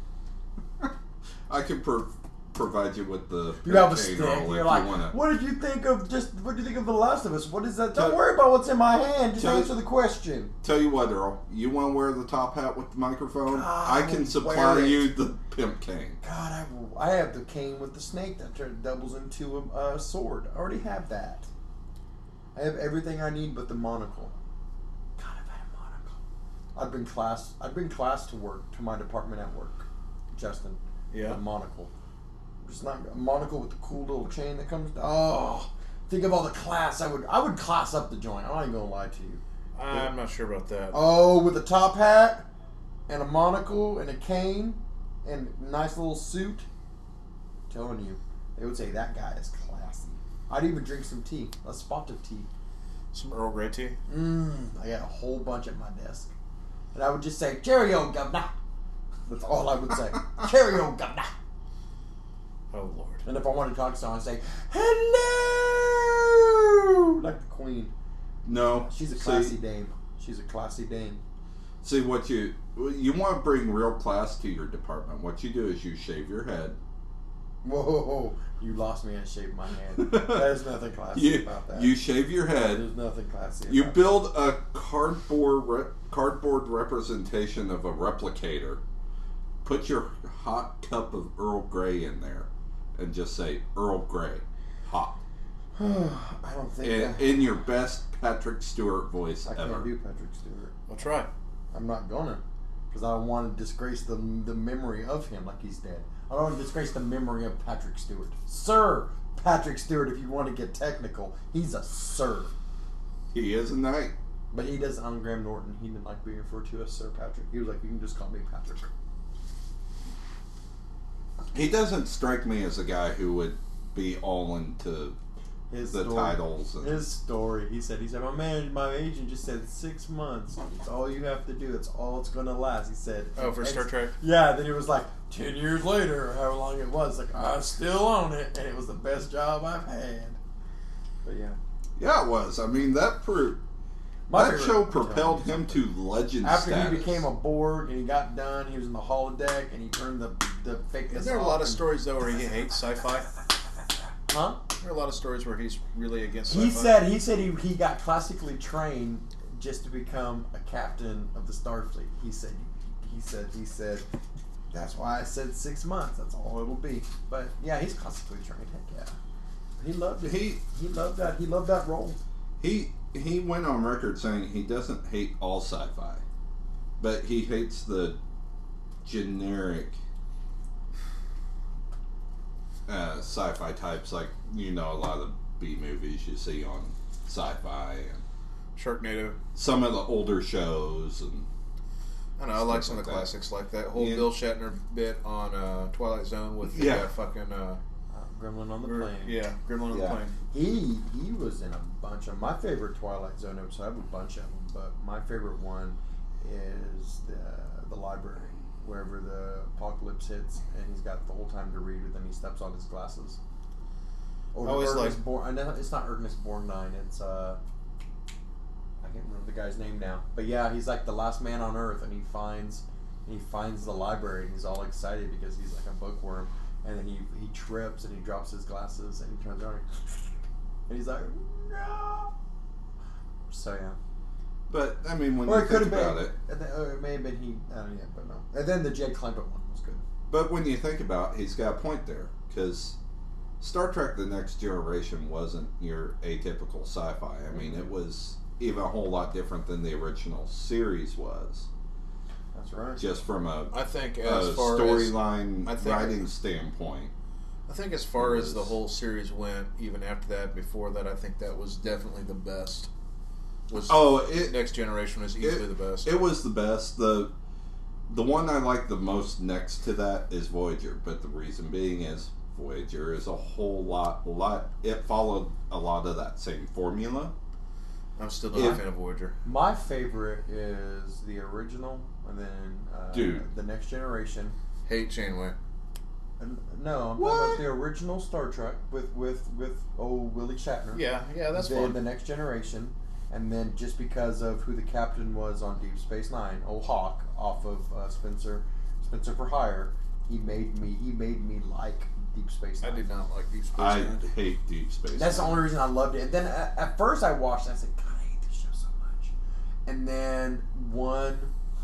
I can pro- provide you with the You have a cane stick. roll And if you're you like, wanna. what did you think of just? What do you think of The Last of Us? What is that? Don't Tell- worry about what's in my hand. Just tell- answer the question. Tell you what, Earl. You want to wear the top hat with the microphone? God, I I can will supply wear it. you the pimp cane. God, I, will- I have the cane with the snake that turn- doubles into a uh, sword. I already have that. I have everything I need but the monocle. God, if I had a monocle, I'd bring class. I'd bring class to work to my department at work, Justin. Yeah. A monocle. Just not a monocle with the cool little chain that comes down. Oh, think of all the class I would. I would class up the joint. I'm not even gonna lie to you. I'm not sure about that. Oh, with a top hat and a monocle and a cane and a nice little suit. I'm telling you, they would say that guy is classy. I'd even drink some tea, a spot of tea. Some Earl Grey tea. Mmm, I got a whole bunch at my desk. And I would just say, cheerio, governor. That's all I would say. Cheerio, governor. Oh, Lord. And if I wanted to talk to someone, I'd say, hello! Like the queen. No, She's a see- classy dame. She's a classy dame. See what you you want to bring real class to your department. What you do is you shave your head, Whoa, you lost me and shaved my head. There's nothing classy you, about that. You shave your head. There's nothing classy about You that. build a cardboard re- cardboard representation of a replicator. Put your hot cup of Earl Grey in there, and just say Earl Grey, hot. I don't think In, that, in your best Patrick Stewart voice I ever. can't do Patrick Stewart. I'll try. I'm not gonna, because I don't want to disgrace the the memory of him like he's dead. I don't want to disgrace the memory of Patrick Stewart, Sir Patrick Stewart. If you want to get technical, he's a sir. He is a knight. But he does on Graham Norton. He didn't like being referred to as Sir Patrick. He was like, you can just call me Patrick. He doesn't strike me as a guy who would be all into His the story, titles. And, His story. He said, he said, my man, my agent just said six months. It's all you have to do. It's all it's going to last. He said. Oh, for and- Star Trek? Yeah, then it was like ten years later, or however long it was. Like, I'm still on it, and it was the best job I've had. But yeah. yeah, it was. I mean, that proved. My That favorite- show I'm telling propelled you him something. to legend After status. he became a Borg and he got done, he was in the holodeck and he turned the the fakeness Isn't there a off lot of and- stories though where he hates sci-fi? Huh? There are a lot of stories where he's really against sci-fi. He said he said he, he got classically trained just to become a captain of the Starfleet. He said he said he said that's why I said six months. That's all it'll be. But yeah, he's classically trained. Heck yeah, he loved it. He He loved that. He loved that role. he he went on record saying he doesn't hate all sci-fi, but he hates the generic uh, sci-fi types, like, you know, a lot of the B movies you see on Sci-Fi and Sharknado. some of the older shows. And I don't know. I like Stuff some of the like that. classics, like that whole Yeah. Bill Shatner bit on uh, Twilight Zone with the Yeah. uh, fucking uh, Uh, Gremlin on the gr- plane. yeah, Gremlin on Yeah. the plane. He he was in a bunch of my favorite Twilight Zone episodes. I have a bunch of them, but my favorite one is the the library, wherever the apocalypse hits, and he's got the whole time to read, but then he steps on his glasses. Or I always Ernest like- Born. I know it's not Ernest Borgnine. It's uh, I can't remember the guy's name now. But yeah, he's like the last man on Earth, and he finds he finds the library, and he's all excited because he's like a bookworm. And then he, he trips and he drops his glasses and he turns around and he's like, no. So yeah. but I mean, when Or you it could think have about been. it, and then- Or it may have been he. I don't know, but no. And then the Jay Clampett one was good. but when you think about it, he's got a point there, because Star Trek: The Next Generation wasn't your atypical sci-fi. I mean, it was even a whole lot different than the original series was, That's right. just from a, I think a as far as storyline I think- writing standpoint. I think as far It as the was- whole series went, even after that, before that, I think that was definitely the best. Was Oh, it Next Generation was easily it- the best. it was the best. the The one I like the most next to that is Voyager, but the reason being is Voyager is a whole lot, lot. It followed a lot of that same formula. I'm still not If- a fan of Voyager. My favorite is the original, and then uh, Dude. the Next Generation. Hate Janeway. And, no, I'm What? talking about the original Star Trek with with with old Willie Shatner. Yeah, yeah, that's then fun. the Next Generation, and then just because of who the captain was on Deep Space Nine, old Hawk off of uh, Spencer Spencer for Hire, he made me he made me like Deep Space I Nine. did not like Deep Space I Nine. hate Deep Space. That's the Nine. only reason I loved it. And then at, at first I watched it, and I said, God, I hate this show so much. And then one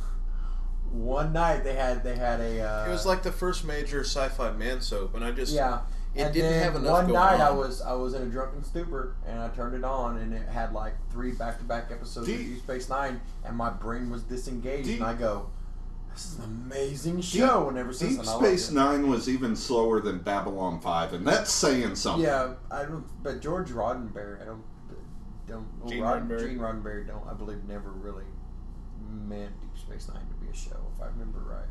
one night they had they had a uh, It was like the first major sci-fi man soap, and I just yeah. it and didn't then have enough one going night I on. was I was in a drunken stupor and I turned it on and it had like three back to back episodes Deep- of Deep Space Nine and my brain was disengaged Deep- and I go, this is an amazing show. And ever since Deep then, I loved Space it. Nine was even slower than Babylon Five, and that's saying something. Yeah, I don't. But George Roddenberry, I don't. Don't well, Gene Rod, Roddenberry. Gene Roddenberry, don't I believe never really meant Deep Space Nine to be a show, if I remember right.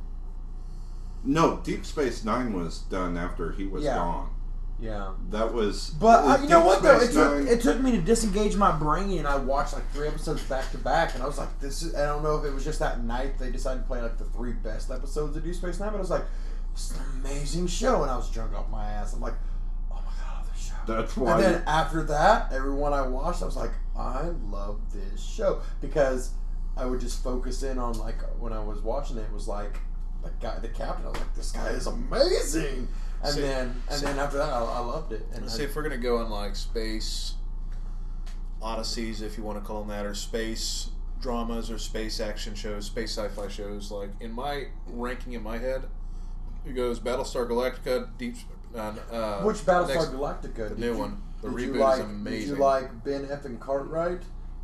No, Deep Space Nine was done after he was Yeah. gone. Yeah. That was. But uh, uh, you know Deep what though? It Space took, Nine- it took me to disengage my brain, and I watched like three episodes back to back, and I was like, "This is." I don't know if it was just that night they decided to play like the three best episodes of Deep Space Nine, but I was like, "This is an amazing show," and I was drunk off my ass. I'm like, "Oh my god, I love this show." That's why. And then after that, everyone I watched, I was like, I love this show because I would just focus in on like when I was watching it, it was like the guy, the captain. I was like, this guy is amazing. And see, then and see, then after that, I, I loved it. And let's I, see if we're gonna go on like space odysseys, if you want to call them that, or space dramas, or space action shows, space sci-fi shows. Like in my ranking in my head, it goes Battlestar Galactica, Deep. Uh, uh, Which Battlestar next, Galactica? The did new you, one. The did reboot you like, is amazing. Did you like Ben effing Cartwright?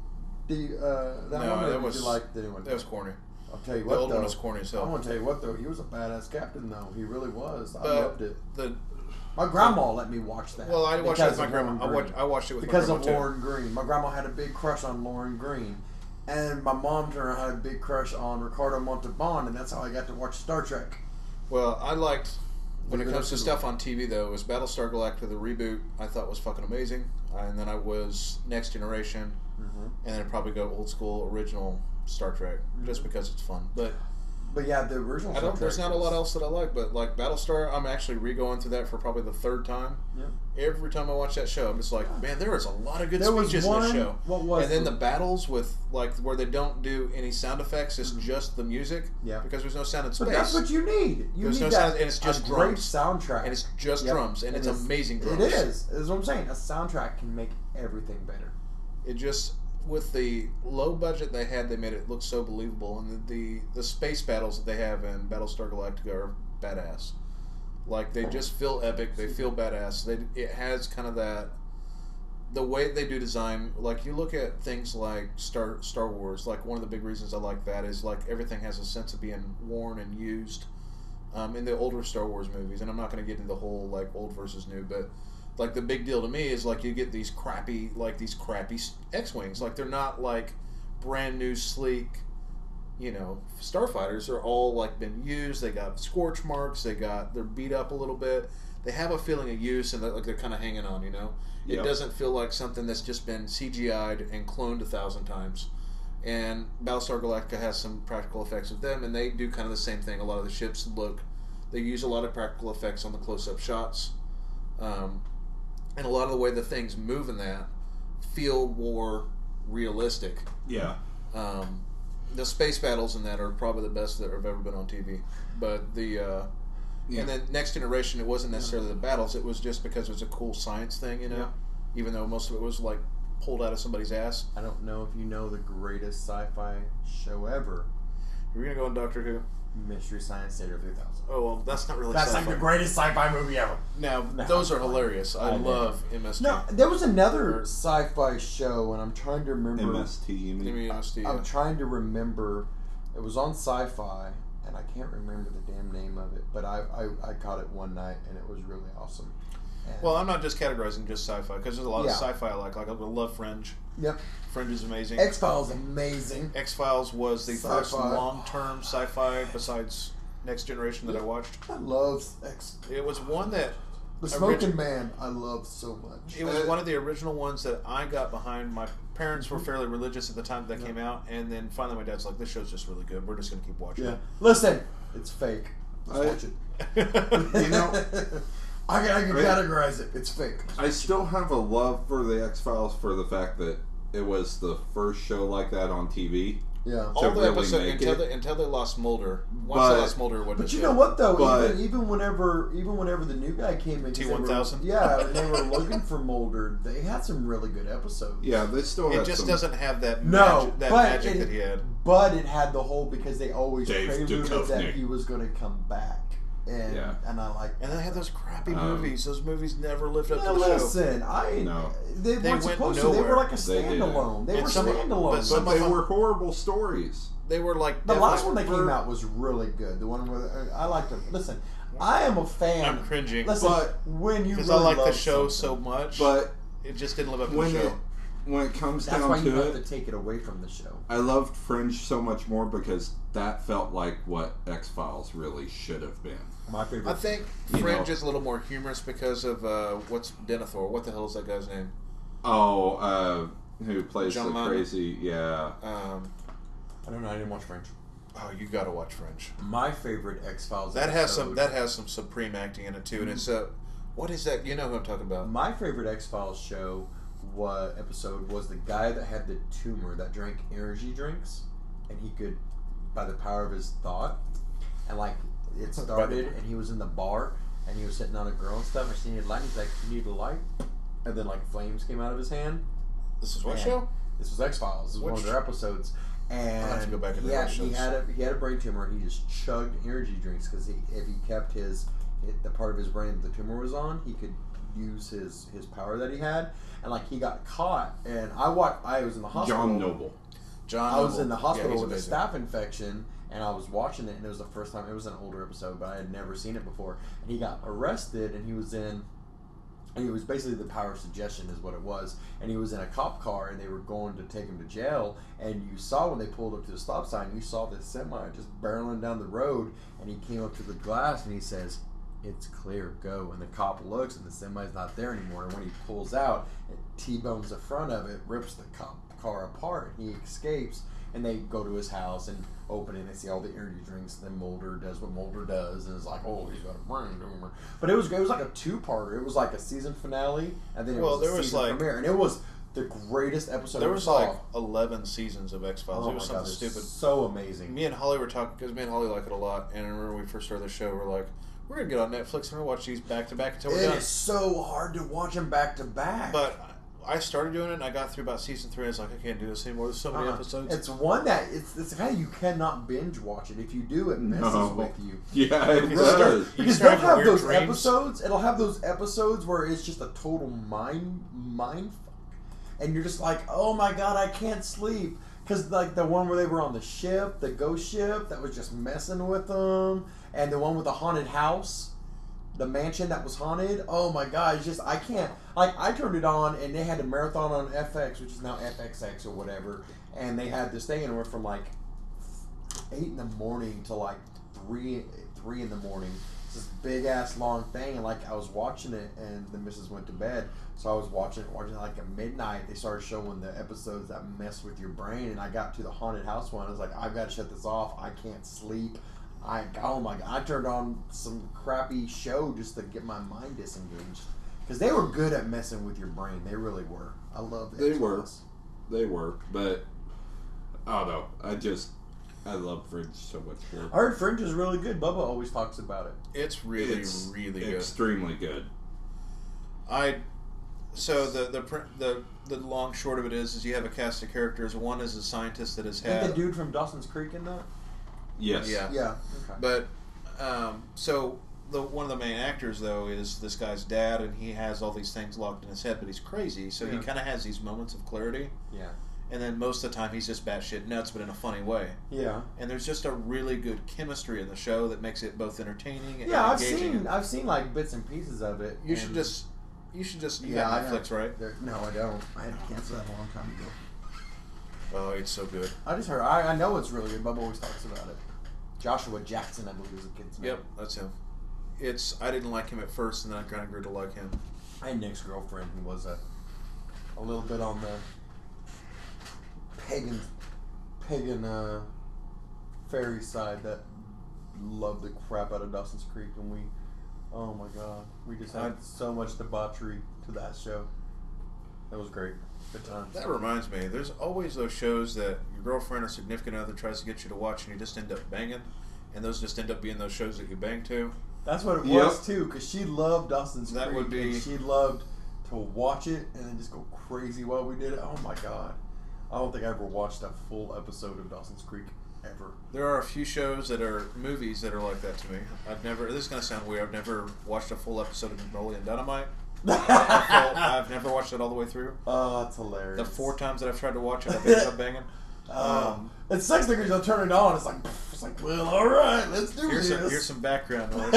Do you, uh, that No, one, or that did was you like the new one? that was corny. I'll tell you The what, old though. one was corny as hell. I want to tell you what, though. He was a badass captain, though. He really was. I But loved it. The My grandma let me watch that. well, I watched it because with my of grandma. Lauren I Green. watched, I watched it with because my of grandma Lauren Green. My grandma had a big crush on Lauren Green, and my mom turned around had a big crush on Ricardo Montalban, and that's how I got to watch Star Trek. too. Well, I liked when Leave it it comes up to to stuff on T V though. It was Battlestar Galactica, the reboot. I thought was fucking amazing, and then I was Next Generation, Mm-hmm. and then probably go old school original Star Trek just because it's fun. But But yeah, the original. I Star don't. There's Trek not a was- lot else that I like, but like Battlestar, I'm actually re-going through that for probably the third time. Yeah. Every time I watch that show, I'm just like, man, there is a lot of good There was speeches in one- this show. what was and then the- the battles with like where they don't do any sound effects, it's just the music. Yeah. Because there's no sound in space. But that's what you need. You There's need no that, sound- and it's just a drums. great soundtrack. and it's just Yep. drums, and, it's, amazing drums. It is. That's what I'm saying. A soundtrack can make everything better. It just with the low budget they had, they made it look so believable, and the the, the space battles that they have in Battlestar Galactica are badass. Like they just feel epic. They feel badass. They it has kind of that the way they do design. Like you look at things like Star Star Wars. Like one of the big reasons I like that is like everything has a sense of being worn and used. Um, in the older Star Wars movies, and I'm not going to get into the whole like old versus new, but like the big deal to me is like you get these crappy like these crappy X-wings. Like they're not like brand new sleek, you know, starfighters are all like been used. They got scorch marks. They got they're beat up a little bit. They have a feeling of use, and they're, like they're kind of hanging on. You know, it Yep. doesn't feel like something that's just been C G I'd and cloned a thousand times. And Battlestar Galactica has some practical effects with them, and they do kind of the same thing. A lot of the ships look, they use a lot of practical effects on the close-up shots, um, and a lot of the way the things move in that feel more realistic. Yeah. Um, the space battles in that are probably the best that have ever been on T V. But the uh, Yeah. and then Next Generation, it wasn't necessarily the battles; it was just because it was a cool science thing, you know. Yeah. Even though most of it was like pulled out of somebody's ass. I don't know if you know the greatest sci-fi show ever, We're gonna go on Doctor Who. Mystery Science Theater three thousand. Oh well, that's not really. That's sci-fi. like the greatest sci-fi movie ever. Now No. those are hilarious. I, I know. love M S T. No, there was another Or- sci-fi show, and I'm trying to remember. M S T, you mean? Maybe M S T. I'm trying to remember. It was on Sci-Fi, and I can't remember the damn name of it. But I, I, I caught it one night, and it was really awesome. And Well, I'm not just categorizing just sci-fi because there's a lot Yeah. of sci-fi I like. Like I love Fringe. Yep. Fringe is amazing. X Files amazing. X Files was the first Sci-fi. long-term sci-fi besides Next Generation that I watched. I love X. It was one that The Origi- Smoking Man. I love so much. it was Uh, one of the original ones that I got behind. My parents were fairly religious at the time that Yeah. came out, and then finally my dad's like, "This show's just really good. We're just gonna keep watching Yeah. it." Listen, it's fake. Let's I- watch it. You know, I can, I can Right. categorize it. It's fake. I still have a love for the X Files for the fact that it was the first show like that on T V. Yeah. All to the really episodes make until it. they, until they lost Mulder. Once But- they lost Mulder, it wasn't But a you show. know what though? But- even even whenever even whenever the new guy came in, 'cause T they were- one thousand? yeah, and they were looking for Mulder. They had some really good episodes. Yeah, they still It had just some. doesn't have that No, magic, that but magic it- that he had. But it had the whole because they always Dave preluded Duchovny. that he was going to come back, and Yeah. and I like. And they had those crappy Um, movies. Those movies never lived up Now to the show. listen, I No. they, They weren't went supposed to. They nowhere. were like a They didn't. standalone. They And were some of- standalone. but but some they of them- were horrible stories. They were like the last one definitely- that came out was really good. The one where uh, I liked it. Listen, I am a fan. I'm cringing Listen, But- when you because really I like the love show something, so much, But it just didn't live up to when the it show. when it comes that's down why you to have it, to take it away from the show. I loved Fringe so much more because that felt like what X Files really should have been. My favorite. I think You Fringe know. is a little more humorous because of uh, what's Denethor. What the hell is that guy's name? Oh, uh, who plays John the Lund. crazy? Yeah, Um, I don't know. I didn't watch French. oh, you got to watch Fringe. My favorite X Files. That has some. That has some supreme acting in it too, and it's uh, what is that? You know who I'm talking about? My favorite X Files show was episode was the guy that had the tumor that drank energy drinks, and he could, by the power of his thought, and like it started, and he was in the bar, and he was sitting on a girl and stuff, and she needed light. And he's like, "You need a light," and then like flames came out of his hand. This is what And show? This was X Files. This was one of Which- their episodes. And I'll have to go back and he, had, rewatch he those. had a he had a brain tumor, and he just chugged energy drinks because he, if he kept his it, the part of his brain that the tumor was on, he could use his his power that he had. And like he got caught, and I watched. I was in the hospital. John Noble. John I was Noble. in the Yeah, hospital he's with a amazing. staph infection, and I was watching it, and it was the first time. It was an older episode, but I had never seen it before. And he got arrested, and he was in. And he was basically the power of suggestion, is what it was. And he was in a cop car, and they were going to take him to jail. And you saw when they pulled up to the stop sign, you saw this semi just barreling down the road, and he came up to the glass, and he says, "It's clear, go." And the cop looks, and the semi's not there anymore. And when he pulls out, it T-bones the front of it, rips the cop car apart. He escapes, and they go to his house and open it, and they see all the energy drinks. And then Mulder does what Mulder does, and it's like, oh, he's got a brain tumor. But it was it was like a two-parter. It was like a season finale, and then it Well, was a there was season like- premiere, and it was the greatest episode There I was saw. like eleven seasons of X Files. Oh it was my God, something it's stupid. so amazing. Me and Holly were talking because me and Holly like it a lot. And I remember when we first started the show, we're like, we're gonna get on Netflix and we're gonna watch these back to back until we're It done. is so hard to watch them back to back. But I started doing it, and I got through about season three. And I was like, I can't do this anymore. There's so many Uh-uh. episodes. It's one that it's it's the kind of you cannot binge watch it. If you do, it messes No. with you. Yeah, it Because does. You Because start they'll having have weird those dreams. episodes. It'll have those episodes where it's just a total mind mind fuck, and you're just like, oh my god, I can't sleep. Because like the one where they were on the ship, the ghost ship, that was just messing with them, and the one with the haunted house. The mansion that was haunted. Oh my god! It's just I can't. Like I turned it on and they had a marathon on F X, which is now F X X or whatever, and they had this thing and it went from like eight in the morning to like three three in the morning. It's this big ass long thing, and like I was watching it, and the missus went to bed, so I was watching it, watching it like at midnight. They started showing the episodes that mess with your brain, and I got to the haunted house one. I was like, I've got to shut this off. I can't sleep. I oh my god! I turned on some crappy show just to get my mind disengaged because they were good at messing with your brain. They really were. I love They X-Files. were. They were, but I don't know. I just I love Fringe so much more. I heard Fringe is really good. Bubba always talks about it. It's really, It's really good. extremely good. I so the the pr- the the long short of it is is you have a cast of characters. One is a scientist that has Ain't had the dude from Dawson's Creek in that? Yes. Yeah. Yeah. Okay. But um, so the one of the main actors though is this guy's dad, and he has all these things locked in his head, but he's crazy. So he Yeah. kind of has these moments of clarity, Yeah. and then most of the time he's just batshit nuts, but in a funny way. Yeah. And there's just a really good chemistry in the show that makes it both entertaining and Yeah, I've engaging. seen I've seen like bits and pieces of it. You should and- just you should just you Yeah, I got know. Netflix, right? There- No, I don't. I had to cancel that a long time ago. Oh, it's so good. I just heard. I, I know it's really good. Bubba always talks about it. Joshua Jackson, I believe, is the kid's name. Yep, that's him. It's I didn't like him at first, and then I kind of grew to like him. I had Nick's girlfriend who was a a little bit on the pagan pagan uh, fairy side that loved the crap out of Dawson's Creek, and we, oh my god, we just had I- so much debauchery to that show. That was great. Good times. That reminds me, there's always those shows that your girlfriend or significant other tries to get you to watch, and you just end up banging, and those just end up being those shows that you bang to. That's what it Yep. was too, because she loved Dawson's That Creek, would be- and she loved to watch it and then just go crazy while we did it. Oh my god, I don't think I ever watched a full episode of Dawson's Creek ever. There are a few shows that are movies that are like that to me. I've never. This is gonna sound weird. I've never watched a full episode of Napoleon Dynamite. I've, I've never watched it all the way through. Oh, that's hilarious. The four times that I've tried to watch it, I've ended up banging. Oh, Um, it sucks because you'll turn it on. It's like, it's like, well, all right, let's do here's this. some, here's some background noise.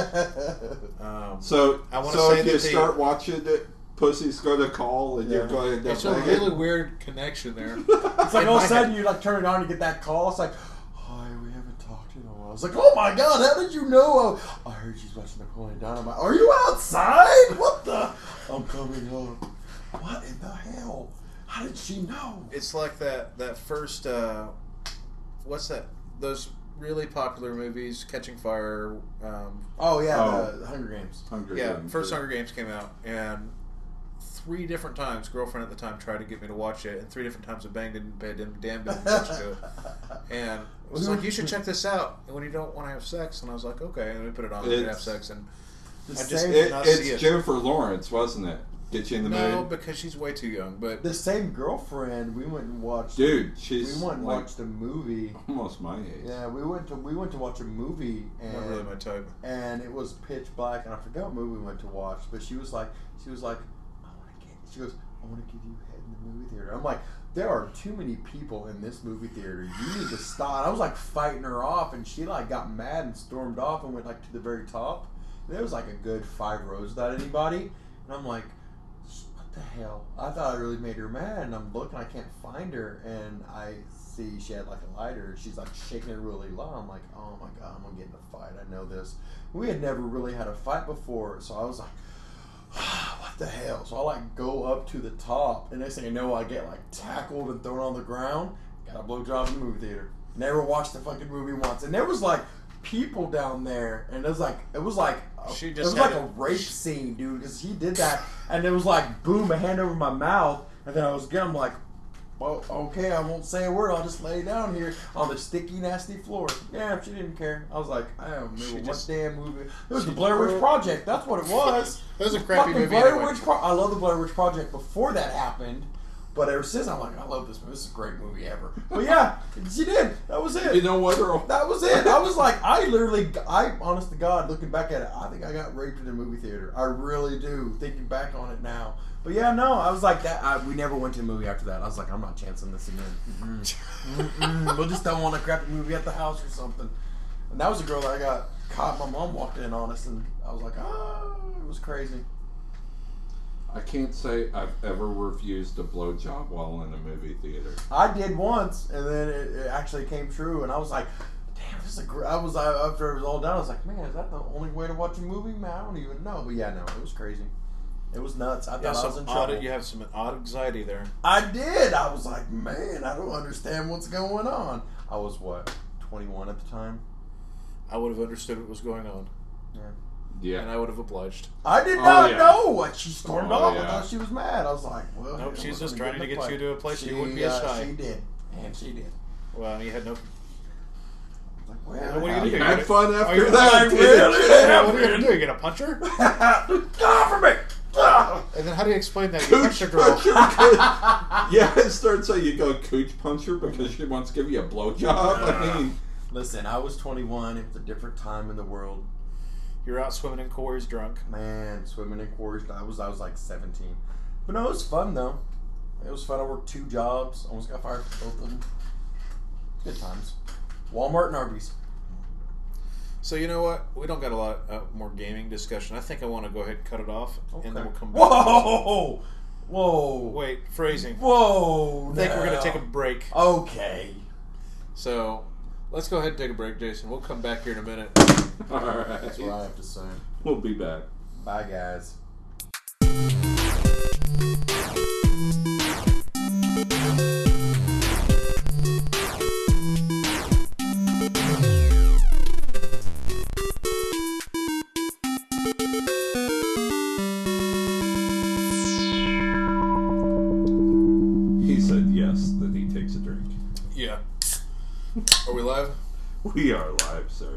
Um, So, I wanna so say if you that the- start watching it, Pussy's going to call, and you're Yeah. going to end up it's a banging. really weird connection there. It's like all of a sudden you like turn it on, you get that call. It's like, hi, we haven't talked in a while. It's like, oh my god, how did you know? I, I heard she's watching Napoleon Dynamite. Are you outside? What the? I'm coming up. What in the hell? How did she know? It's like that that first uh, what's that? Those really popular movies, Catching Fire. Um, Oh yeah, Oh. the Hunger Games. Hunger yeah, Games, first yeah. Hunger Games came out, and three different times, girlfriend at the time tried to get me to watch it, and three different times I banged it and paid damn damn didn't attention to it. And it was like, you should check this out when you don't want to have sex. And I was like, okay. And we put it on and we have It's- sex. And The I just same, did It, not see it's it. Jennifer Lawrence, wasn't it? Get you in the No, mood, because she's way too young. But the same girlfriend. We went and watched. dude. we She's went and like watched a movie. almost my age. Yeah, we went to we went to watch a movie and not really my type. and it was pitch black and I forgot what movie we went to watch, but she was like she was like I want to get she goes I want to give you head in the movie theater. I'm like, there are too many people in this movie theater. You need to stop. And I was like fighting her off, and she like got mad and stormed off and went like to the very top. And there was like a good five rows without anybody, and I'm like, what the hell? I thought I really made her mad, and I'm looking, I can't find her, and I see she had like a lighter. She's like shaking it really low. I'm like, oh my god, I'm gonna get in a fight. I know this. We had never really had a fight before, so I was like, what the hell? So I like go up to the top, and next thing you know, I get like tackled and thrown on the ground. Got a blowjob in the movie theater. Never watched the fucking movie once, and there was like people down there, and it was like it was like a, She it just was like had a it- rape scene, dude. Because he did that, and it was like boom, a hand over my mouth, and then I was again, I'm like, well, okay, I won't say a word. I'll just lay down here on the sticky, nasty floor. Yeah, she didn't care. I was like, I don't remember She what just- damn movie. It was she the Blair Witch just- Project. That's what it was. That was a crappy Fucking movie Blair anyway. Witch Pro- I love the Blair Witch Project before that happened, but ever since I'm like, I love this movie. This is a great movie ever. But yeah, she did. That was it. You know what, Earl? That was it. I was like, I literally, I, honest to God, looking back at it, I think I got raped in a movie theater. I really do, thinking back on it now. But yeah, no, I was like that. I, we never went to a movie after that. I was like, I'm not chancing this again. Mm-mm. Mm-mm. We'll just don't want a crappy movie at the house or something. And that was a girl that I got caught. My mom walked in on us, and I was like, ah, it was crazy. I can't say I've ever refused a blowjob while in a movie theater. I did once, and then it, it actually came true, and I was like, damn, this is a great. I was I, after it was all done, I was like, man, is that the only way to watch a movie? Man, I don't even know. But yeah, no, it was crazy. It was nuts. I thought Yeah, I was some in odd, trouble. you have some odd anxiety there. I did. I was like, man, I don't understand what's going on. I was what, twenty-one at the time? I would have understood what was going on, Yeah. and Yeah. I would have obliged. I did Oh, not yeah. know what she stormed Oh, off. yeah. I thought she was mad. I was like, well, Nope, yeah, she's we're just gonna trying to in the get fight. you to a place she, you wouldn't be as uh, shy. She did, and she did. Well, you had no. Like, Well, well, what are you how- gonna do? You had fun Are after you that, like, didn't really? you? Yeah, What are you gonna do? You gonna punch her? Get off of me! Ah! And then how do you explain that? You Cooch punched a girl. puncher. because- yeah, it starts so you go cooch puncher because she wants to give you a blowjob. I mean, Listen, I was twenty-one. It was a different time in the world. You're out swimming in Corey's drunk. Man, swimming in quarters. I was I was like seventeen. But no, it was fun though. It was fun. I worked two jobs. Almost got fired for both of them. Good times. Walmart and Arby's. So you know what? We don't got a lot uh, more gaming discussion. I think I want to go ahead and cut it off, and then we'll come back. Whoa! Whoa! Wait, phrasing. Whoa! I think we're now. gonna take a break. Okay. So let's go ahead and take a break, Jason. We'll come back here in a minute. all right. That's what I have to say. We'll be back. Bye, guys. He said yes, then he takes a drink. Yeah. Are we live? We are live, sir.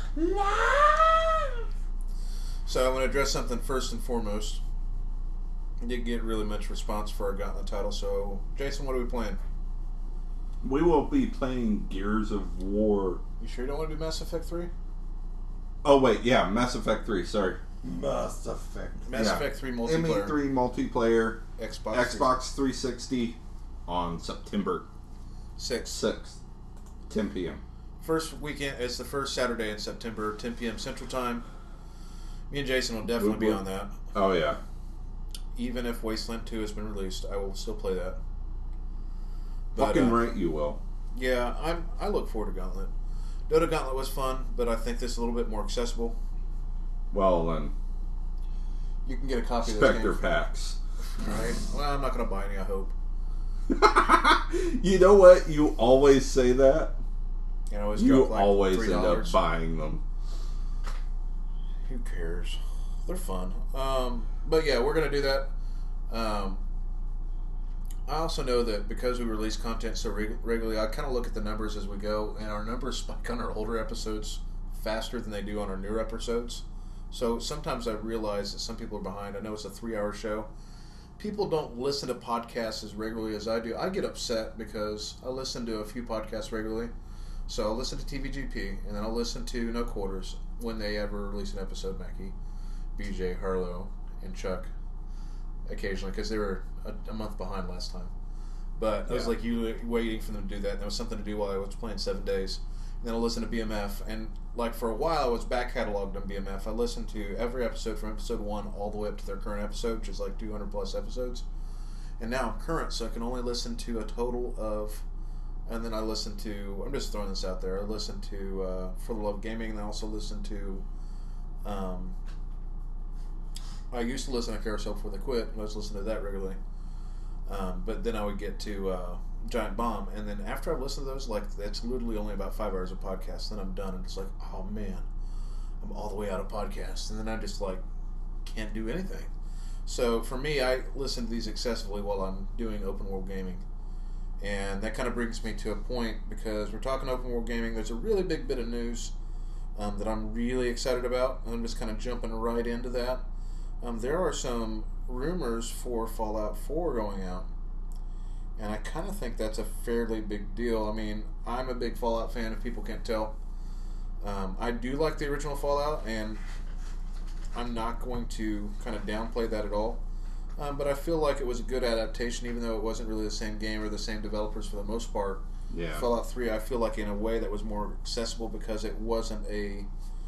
So I'm going to address something first and foremost. We didn't get really much response for our Gauntlet title. So, Jason, what are we playing? We will be playing Gears of War. You sure you don't want to do Mass Effect three? Oh, wait, yeah, Mass Effect three, sorry. Mass Effect. Mass Yeah. Effect three M E multiplayer. three multiplayer, Xbox. Xbox three sixty on September six. sixth, ten p.m. First weekend, it's the first Saturday in September, ten p.m. Central Time. Me and Jason will definitely be Boop, boop. on that. Oh, yeah. Even if Wasteland two has been released, I will still play that. But, Fucking uh, right you will. Yeah, I'm. I look forward to Gauntlet. Dota Gauntlet was fun, but I think this is a little bit more accessible. Well, then, You can get a copy of Spectre this game. packs. Right? Well, I'm not going to buy any, I hope. You know what? You always say that. You know, it's You dropped like always three end dollars. up buying them. Who cares? They're fun. Um, but yeah, we're going to do that. Um, I also know that because we release content so reg- regularly, I kind of look at the numbers as we go, and our numbers spike on our older episodes faster than they do on our newer episodes. So sometimes I realize that some people are behind. I know it's a three-hour show. People don't listen to podcasts as regularly as I do. I get upset because I listen to a few podcasts regularly. So I'll listen to T V G P, and then I'll listen to No Quarters when they ever release an episode, Mackie, B J, Harlow, and Chuck occasionally, because they were a, a month behind last time. But I was Yeah. like you waiting for them to do that, and there was something to do while I was playing Seven Days. And then I'll listen to B M F, and like for a while I was back cataloged on B M F. I listened to every episode from episode one all the way up to their current episode, which is like two hundred plus episodes. And now I'm current, so I can only listen to a total of, and then I listen to, I'm just throwing this out there, I listen to uh, For the Love of Gaming, and I also listen to, um, I used to listen to Carousel Before They Quit, and I was listening to that regularly. Um, but then I would get to uh, Giant Bomb, and then after I've listened to those, like, it's literally only about five hours of podcast, then I'm done, and it's like, oh man, I'm all the way out of podcasts, and then I just, like, can't do anything. So for me, I listen to these excessively while I'm doing open world gaming, and that kind of brings me to a point, because we're talking open world gaming, there's a really big bit of news um, that I'm really excited about, and I'm just kind of jumping right into that. Um, there are some rumors for Fallout four going out, and I kind of think that's a fairly big deal. I mean, I'm a big Fallout fan, if people can't tell. Um, I do like the original Fallout, and I'm not going to kind of downplay that at all. Um, but I feel like it was a good adaptation, even though it wasn't really the same game or the same developers for the most part. Yeah. Fallout three, I feel like in a way that was more accessible because it wasn't a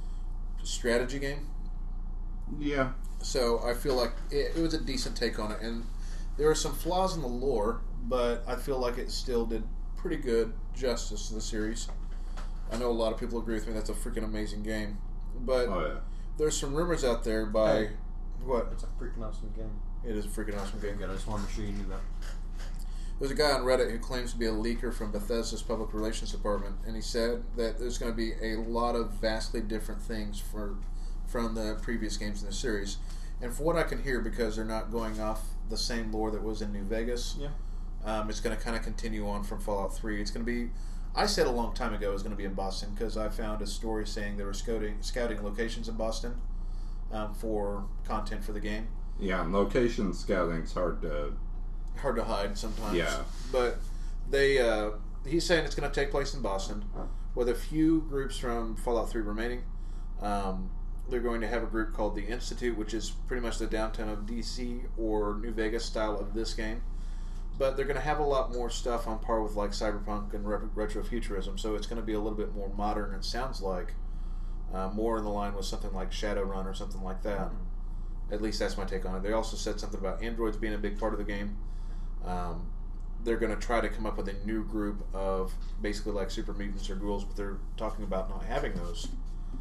strategy game. Yeah. So I feel like it, it was a decent take on it, and there are some flaws in the lore, but I feel like it still did pretty good justice to the series. I know a lot of people agree with me. That's a freaking amazing game, but Oh yeah. there's some rumors out there by Hey. what? It's a freaking awesome game. It is a freaking awesome game. I just want to make sure you knew that. There's a guy on Reddit who claims to be a leaker from Bethesda's public relations department, and he said that there's going to be a lot of vastly different things for from the previous games in the series. And from what I can hear, because they're not going off the same lore that was in New Vegas, Yeah. um, it's going to kind of continue on from Fallout three. It's going to be, I said a long time ago it was going to be in Boston, because I found a story saying they were scouting, scouting locations in Boston um, for content for the game. Yeah, and location scouting's hard to. Hard to hide sometimes. Yeah. But they, uh, he's saying it's going to take place in Boston, with a few groups from Fallout three remaining. Um, they're going to have a group called the Institute, which is pretty much the downtown of D C or New Vegas style of this game. But they're going to have a lot more stuff on par with like cyberpunk and re- retrofuturism, so it's going to be a little bit more modern. It sounds like uh, more in the line with something like Shadowrun or something like that. Mm-hmm. At least that's my take on it. They also said something about androids being a big part of the game. Um, they're going to try to come up with a new group of basically like super mutants or ghouls, but they're talking about not having those.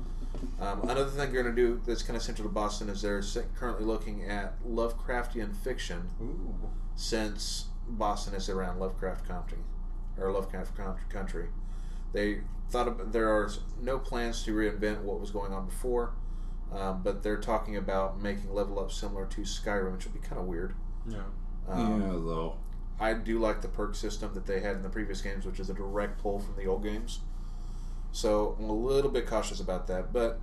Um, another thing they're going to do that's kind of central to Boston is they're currently looking at Lovecraftian fiction. Ooh. Since Boston is around Lovecraft Country, or Lovecraft Country. They thought of, there are no plans to reinvent what was going on before, um, but they're talking about making Level Up similar to Skyrim, which would be kind of weird. Yeah. Um, yeah, though. I do like the perk system that they had in the previous games, which is a direct pull from the old games. So I'm a little bit cautious about that, but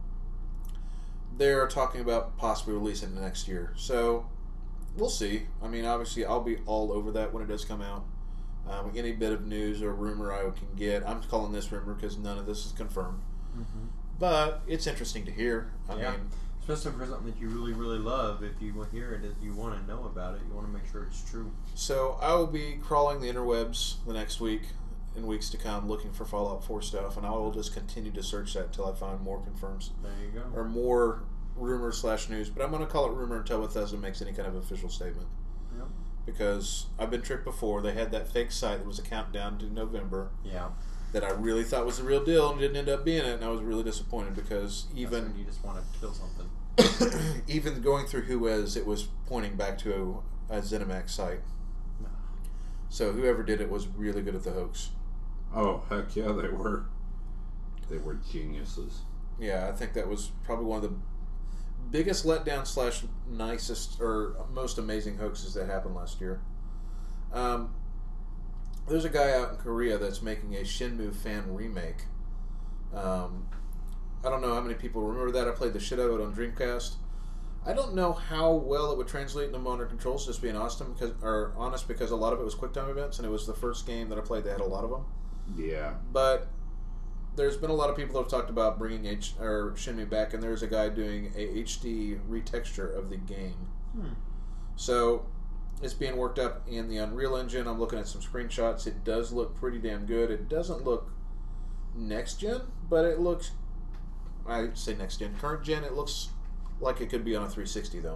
they're talking about possibly releasing it next year. So we'll see. I mean, obviously, I'll be all over that when it does come out. Um, any bit of news or rumor I can get, I'm calling this rumor because none of this is confirmed. Mm-hmm. But it's interesting to hear. I Yeah. mean, especially for something that you really, really love. If you hear it, if you want to know about it, you want to make sure it's true. so I will be crawling the interwebs the next week, in weeks to come, looking for Fallout four stuff, and I will just continue to search that until I find more confirms There you go. or more rumor slash news. But I'm going to call it rumor until Bethesda makes any kind of official statement. Yep. Because I've been tricked before. They had that fake site that was a countdown to November Yeah. that I really thought was the real deal and didn't end up being it, and I was really disappointed because That's even when you just want to kill something. even going through Whois, it was pointing back to a, a ZeniMax site. No. So whoever did it was really good at the hoax. Oh, heck yeah, they were. They were geniuses. Yeah, I think that was probably one of the biggest letdown slash nicest or most amazing hoaxes that happened last year. Um, there's a guy out in Korea that's making a Shenmue fan remake. Um, I don't know how many people remember that. I played the shit out of it on Dreamcast. I don't know how well it would translate into modern controls, just being honest because, or honest, because a lot of it was QuickTime events, and it was the first game that I played that had a lot of them. Yeah. But there's been a lot of people that have talked about bringing H or Shenmue back, and there's a guy doing a H D retexture of the game. Hmm. So it's being worked up in the Unreal Engine. I'm looking at some screenshots. It does look pretty damn good. It doesn't look next gen, but it looks, I'd say next gen, current gen. It looks like it could be on a three sixty though.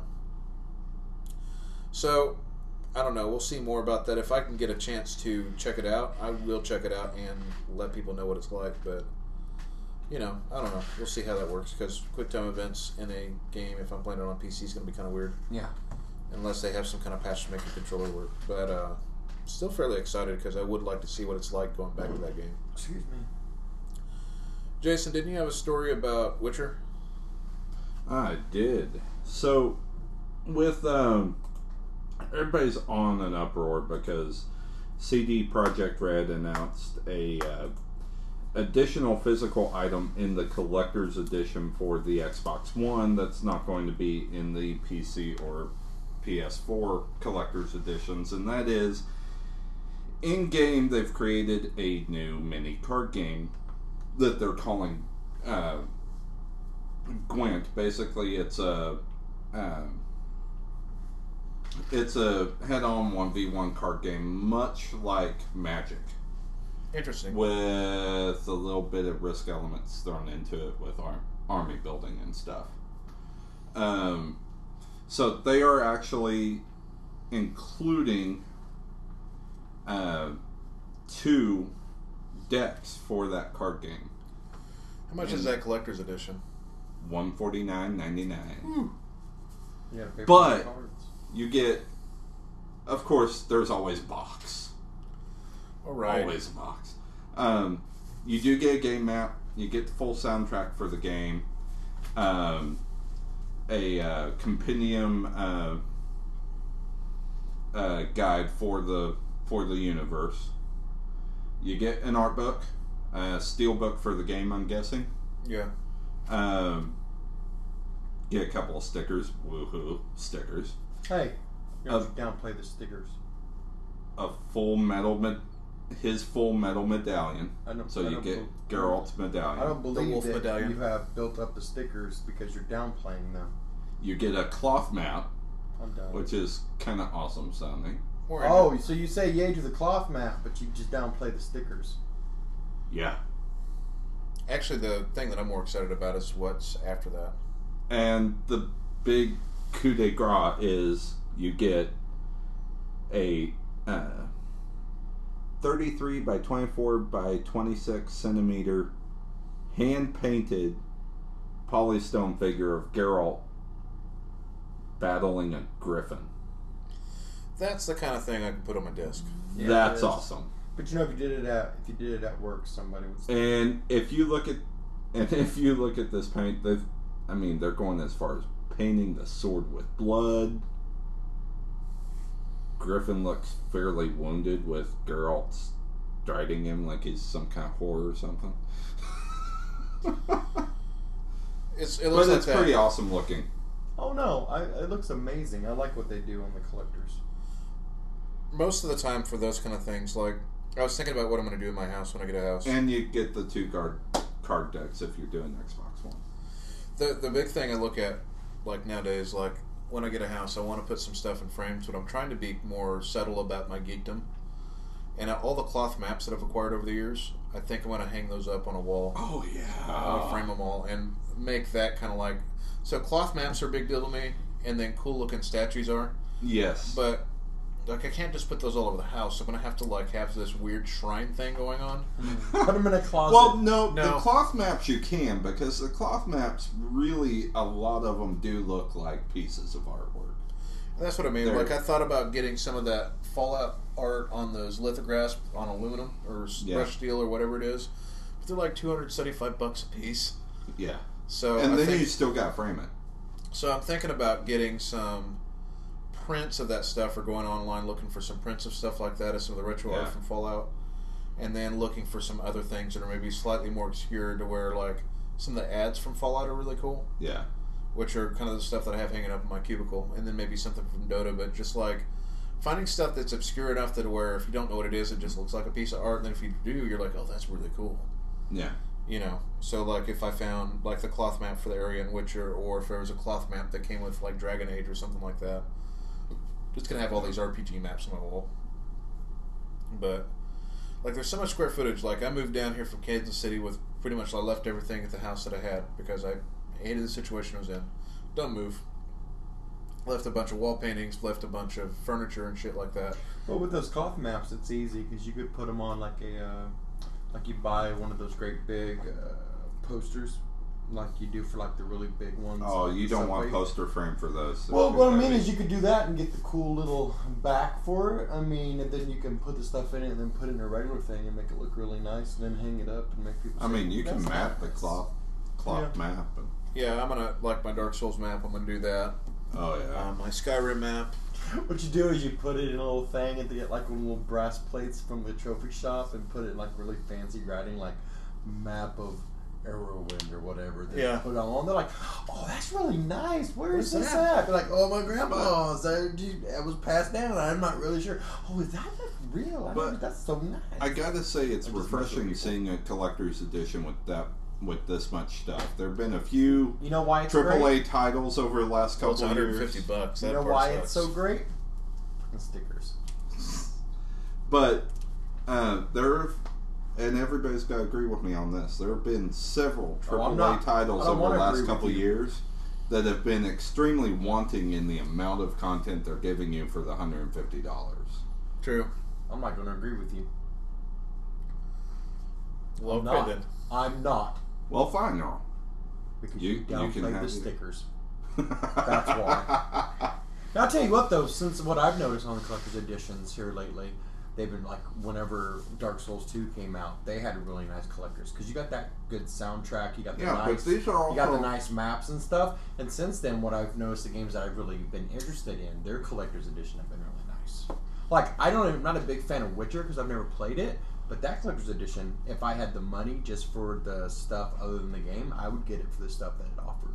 So I don't know. We'll see more about that. If I can get a chance to check it out, I will check it out and let people know what it's like. But you know, I don't know. We'll see how that works because QuickTime events in a game, if I'm playing it on P C, is going to be kind of weird. Yeah. Unless they have some kind of patch to make the controller work. But uh, still fairly excited because I would like to see what it's like going back to that game. Excuse me. Jason, didn't you have a story about Witcher? I did. So, with um, everybody's on an uproar because C D Projekt Red announced a uh, additional physical item in the collector's edition for the Xbox One that's not going to be in the P C or P S four collector's editions, and that is in game they've created a new mini card game that they're calling uh, Gwent. Basically, it's a um, it's a head-on one v one card game, much like Magic. Interesting. With a little bit of risk elements thrown into it with ar- army building and stuff. Um, so they are actually including uh, two decks for that card game. How much and is that collector's edition? one forty-nine ninety-nine. You gotta pay for But the cards. you get, of course, there's always box. All right. Always a box. Um, you do get a game map. You get the full soundtrack for the game. Um, a uh, compendium uh, uh, guide for the for the universe. You get an art book, a steel book for the game. I'm guessing. Yeah. Um, get a couple of stickers. Woohoo! Stickers. Hey, you gotta Uh, downplay the stickers. A full metal med- his full metal medallion. I don't, So I you don't get bel- Geralt's medallion. I don't believe wolf that medallion. you have built up the stickers because you're downplaying them. You get a cloth map, I'm done. which is kind of awesome sounding. Or Oh, so you say yay to the cloth map, but you just downplay the stickers. Yeah. actually, the thing that I'm more excited about is what's after that. And the big coup de grace is you get a uh, thirty-three by twenty-four by twenty-six centimeter hand-painted polystone figure of Geralt battling a griffin. That's the kind of thing I can put on my desk. Yeah, That's it is. awesome. But you know, if you did it at if you did it at work, somebody would. And if you look at and if you look at this paint, they've I mean they're going as far as painting the sword with blood. Griffin looks fairly wounded with Geralt striding him like he's some kind of whore or something. It's, it looks But like it's that. pretty awesome looking. Oh no, I, it looks amazing. I like what they do on the collectors. Most of the time for those kind of things, like, I was thinking about what I'm going to do in my house when I get a house. And you get the two card card decks if you're doing Xbox One. The the big thing I look at, like nowadays, like when I get a house, I want to put some stuff in frames, but I'm trying to be more subtle about my geekdom. And all the cloth maps that I've acquired over the years, I think I'm going to hang those up on a wall. Oh I yeah. want to frame them all and make that kind of like. So cloth maps are a big deal to me, and then cool looking statues are. Yes. But like I can't just put those all over the house. I'm going to have to like have this weird shrine thing going on. Put them in a closet. Well, no, No. the cloth maps you can, because the cloth maps really, a lot of them do look like pieces of artwork. That's what I mean. They're- Like I thought about getting some of that Fallout art on those lithographs on aluminum or s- Yeah. brushed steel or whatever it is, but they're like two hundred seventy-five bucks a piece. Yeah. So and I then think, you still got to frame it. so I'm thinking about getting some prints of that stuff, or going online looking for some prints of stuff like that, of some of the retro Yeah. art from Fallout, and then looking for some other things that are maybe slightly more obscure, to where like some of the ads from Fallout are really cool. Yeah. Which are kind of the stuff that I have hanging up in my cubicle, and then maybe something from Dota, but just like finding stuff that's obscure enough that where if you don't know what it is, it just looks like a piece of art, and then if you do, you're like, oh, that's really cool. Yeah. You know, so like if I found like the cloth map for the area in Witcher, or if there was a cloth map that came with like Dragon Age or something like that, just gonna have all these R P G maps on my wall. But like, there's so much square footage. Like, I moved down here from Kansas City with pretty much I left everything at the house that I had because I hated the situation I was in. Don't move. Left a bunch of wall paintings, left a bunch of furniture and shit like that. Well, with those cloth maps, it's easy because you could put them on like a, uh, like you buy one of those great big uh, posters, like you do for like the really big ones. Oh, like you don't want Subway. poster frame for those. Well, what I mean is you could do that and get the cool little back for it. I mean, and then you can put the stuff in it and then put it in a regular thing and make it look really nice and then hang it up and make people I say, mean, you can "That's map the nice." cloth cloth Yeah. map. And, Yeah, I'm gonna like my Dark Souls map. I'm gonna do that. oh yeah. Um, my Skyrim map. What you do is you put it in a little thing and they get like little brass plates from the trophy shop and put it in like really fancy writing, like map of Arrowwind or whatever. They Yeah. put it on. They're like, oh, that's really nice. Where's Where's this that? at? They're like, oh, my grandpa's. That was passed down. I'm not really sure. Oh, is that like real? I But don't, that's so nice. I gotta say, it's I just refreshing mess with seeing a collector's edition with that with this much stuff. There have been a few You know why it's triple great? A titles over the last Well, couple it's of years. one hundred fifty bucks. That You know part why sucks. it's so great? Fucking stickers. But uh, there, have, and everybody's got to agree with me on this. There have been several Oh, triple I'm A not- titles I don't over the wanna last agree with couple you. years that have been extremely wanting in the amount of content they're giving you for the one hundred fifty dollars. True. I'm not going to agree with you. Well, I'm okay not. then. I'm not. Well, fine, Earl. Because You- you, you downplayed can have the it. stickers. That's why. Now, I'll tell you what, though, since what I've noticed on the collector's editions here lately, they've been like, whenever Dark Souls two came out, they had really nice collectors. Because you got that good soundtrack, you got the Yeah, but nice, these are you got the also- nice maps and stuff. And since then, what I've noticed, the games that I've really been interested in, their collector's edition have been really nice. Like, I don't, I'm not a big fan of Witcher because I've never played it. But that collector's edition, if I had the money just for the stuff other than the game, I would get it for the stuff that it offered.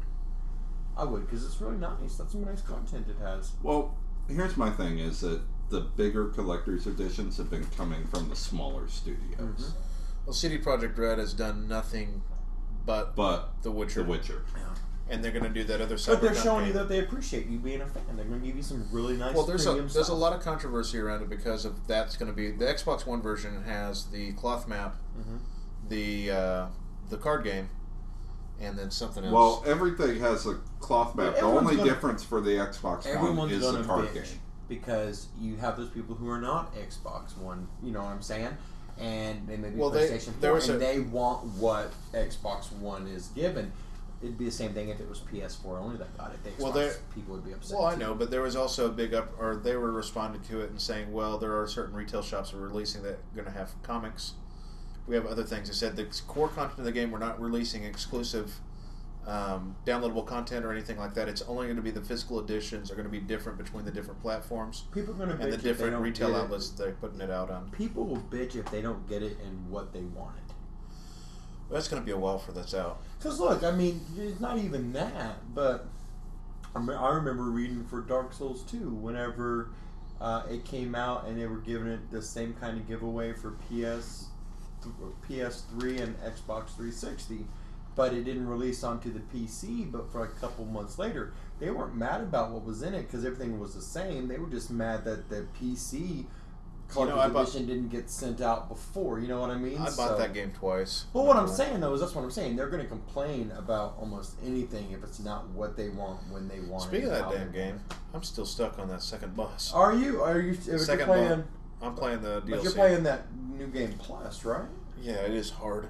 I would, because it's really nice. That's some nice content it has. Well, here's my thing: is that the bigger collector's editions have been coming from the smaller studios, Mm-hmm. Well, C D Projekt Red has done nothing but but The Witcher, The Witcher. and they're going to do that other side. But they're showing you that they appreciate you being a fan. They're going to give you some really nice Well, there's a premium there's stuff. a lot of controversy around it because of that's going to be the Xbox One version has the cloth map, Mhm. the uh, the card game, and then something else. Well, everything has a cloth map. But The everyone's only gonna- difference for the Xbox One Everyone's is going the to card bitch game. because you have those people who are not Xbox One. You know what I'm saying? And they may be Well, they- PlayStation there four, was and a- they want what Xbox One is given. It'd be the same thing if it was P S four only that got it. The Xbox Well, there- people would be upset. Well, I too. know, but there was also a big up, or they were responding to it and saying, well, there are certain retail shops that are releasing that are going to have comics. We have other things. They said the core content of the game, we're not releasing exclusive um, downloadable content or anything like that. It's only going to be the physical editions are going to be different between the different platforms People are going to bitch and the if they different don't retail get it. outlets that they're putting it out on. People will bitch if they don't get it in what they wanted. Well, that's going to be a while for that's out. Because look, I mean, it's not even that, but I me- I remember reading for Dark Souls two whenever uh, it came out, and they were giving it the same kind of giveaway for P S, P S three and Xbox three sixty, but it didn't release onto the P C. But for a couple months later, they weren't mad about what was in it because everything was the same. They were just mad that the P C collector's I bought- edition didn't get sent out before. You know what I mean? I bought So- that game twice. Well, what I'm saying though is that's what I'm saying. They're going to complain about almost anything if it's not what they want when they want. Speaking it of and that how damn they want game, I'm still stuck on that second boss. it. Are you? Are you? If you're Second playing, boss. I'm playing the D L but C. you're playing that new game plus, right? Yeah, it is hard.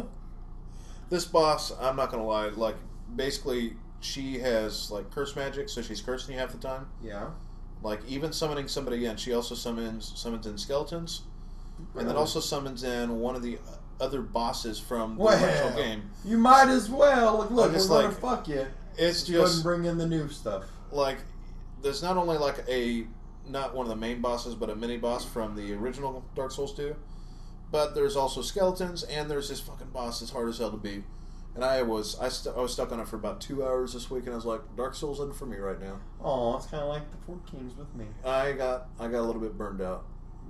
This boss, I'm not gonna lie, like basically she has like curse magic, so she's cursing you half the time. Yeah. Like even summoning somebody in, she also summons summons in skeletons, and then Really? also summons in one of the other bosses from the Well, original game. You might as well. Look, look, I'm we're just gonna like- fuck you. It's Just go ahead and just bring in the new stuff. like there's not only like a not one of the main bosses, but a mini boss from the original Dark Souls two. But there's also skeletons, and there's this fucking boss that's hard as hell to beat. And I was I, st- I was stuck on it for about two hours this week, and I was like, Dark Souls isn't for me right now. Oh, it's kind of like the Four Kings with me. I got I got a little bit burned out.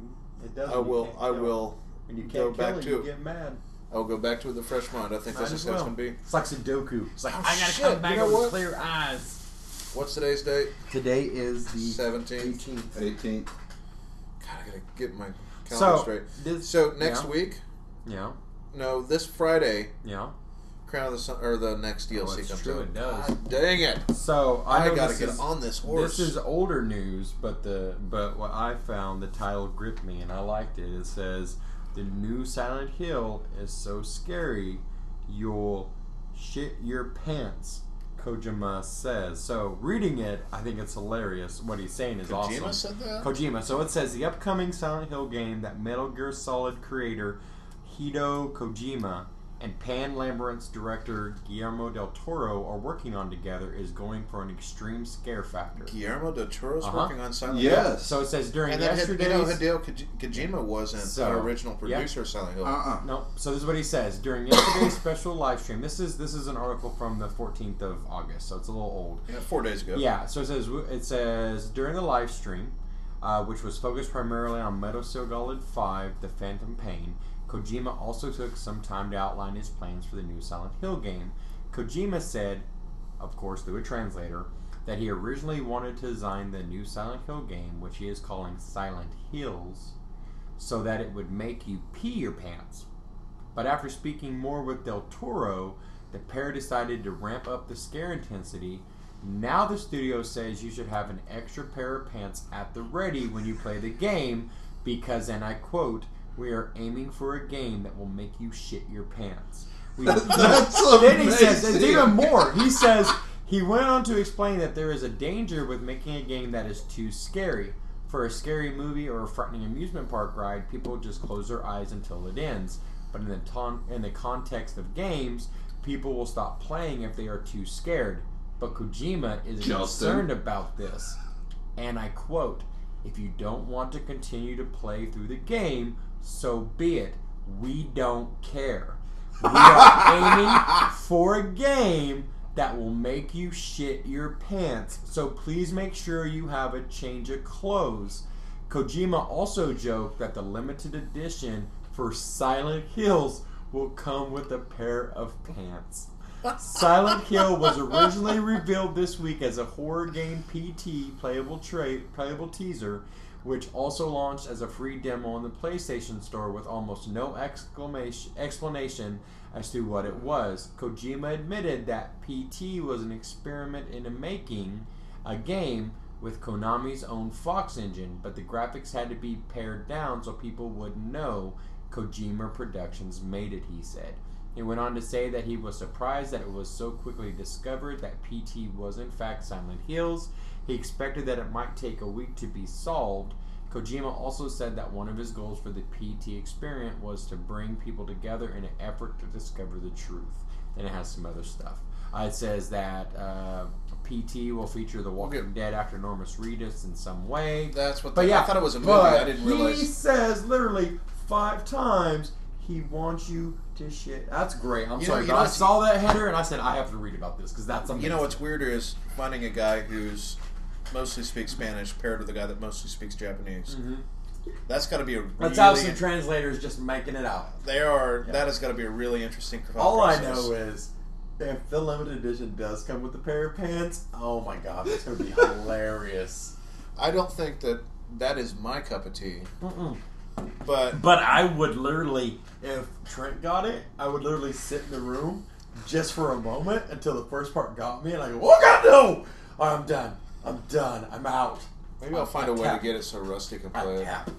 It does. I will I will when you go can't back kill it, to you it. get mad. I will go back to it with a fresh mind. I think Might that's as just how it's well. gonna be. It's like Sudoku. It's like Oh, I gotta shit, come back you know with what? clear eyes. What's today's date? Today is the seventeenth. eighteenth. eighteenth. God, I gotta get my calendar So, straight. this, So next yeah. week, Yeah. no, this Friday, Yeah. Crown of the Sun, or the next D L C Oh, it's comes true, out. it does. God dang it! So I, I, know gotta this get is, on this horse. This is older news, but the but what I found, the title gripped me and I liked it. It says the new Silent Hill is so scary you'll shit your pants. Kojima says. So reading it, I think it's hilarious. What he's saying is Kojima awesome. said that? Kojima. So it says the upcoming Silent Hill game that Metal Gear Solid creator Hideo Kojima and Pan Labyrinth's director Guillermo del Toro are working on together is going for an extreme scare factor. Guillermo del Toro's Uh-huh. working on Silent Hill. Yes. So it says during And then Hid- you yesterday's... know, Hideo Koji- Kojima wasn't So, the original producer of Silent Hill. Uh-uh. No, so this is what he says. During yesterday's special live stream, this is this is an article from the fourteenth of August, so it's a little old. Yeah, four days ago. Yeah, so it says it says during the live stream, uh, which was focused primarily on Metal Gear Solid five: The Phantom Pain, Kojima also took some time to outline his plans for the new Silent Hill game. Kojima said, of course through a translator, that he originally wanted to design the new Silent Hill game, which he is calling Silent Hills, so that it would make you pee your pants. But after speaking more with Del Toro, the pair decided to ramp up the scare intensity. Now the studio says you should have an extra pair of pants at the ready when you play the game because, and I quote, "We are aiming for a game that will make you shit your pants." We, That's then he says, amazing. it's even more. He says, he went on to explain that there is a danger with making a game that is too scary. For a scary movie or a frightening amusement park ride, people just close their eyes until it ends. But in the ton- in the context of games, people will stop playing if they are too scared. But Kojima is Justin. concerned about this. And I quote, "If you don't want to continue to play through the game, so be it. We don't care. We are aiming for a game that will make you shit your pants. So please make sure you have a change of clothes." Kojima also joked that the limited edition for Silent Hills will come with a pair of pants. Silent Hill was originally revealed this week as a horror game P T playable tra- playable teaser, which also launched as a free demo on the PlayStation Store with almost no exclamation explanation as to what it was. Kojima admitted that P T was an experiment in making a game with Konami's own Fox engine, but the graphics had to be pared down so people would know Kojima Productions made it, he said. He went on to say that he was surprised that it was so quickly discovered that P T was in fact Silent Hills. He expected that it might take a week to be solved. Kojima also said that one of his goals for the P T experiment was to bring people together in an effort to discover the truth. And it has some other stuff. Uh, it says that uh, P T will feature The Walking Okay. Dead actor Normus Reedus in some way. That's what. But The, yeah, I thought it was a movie. but I didn't he realize. says literally five times he wants you to shit. That's great. I'm You know- sorry, you but know I what's- saw that header and I said I have to read about this because that's amazing. You know what's weirder is finding a guy who's mostly speaks Spanish paired with a guy that mostly speaks Japanese. Mm-hmm. That's got to be a really. Let's have some translators just making it out. They are. Yeah. That has got to be a really interesting. All I process. know is if the limited edition does come with a pair of pants, oh my god, that's gonna be hilarious. I don't think that that is my cup of tea. Mm-mm. But But I would literally, if Trent got it, I would literally sit in the room just for a moment until the first part got me, and I go, "Oh God, no! All right, I'm done. I'm done. I'm out." maybe I'll find I a way tap. to get it so Rusty can I play it. tap.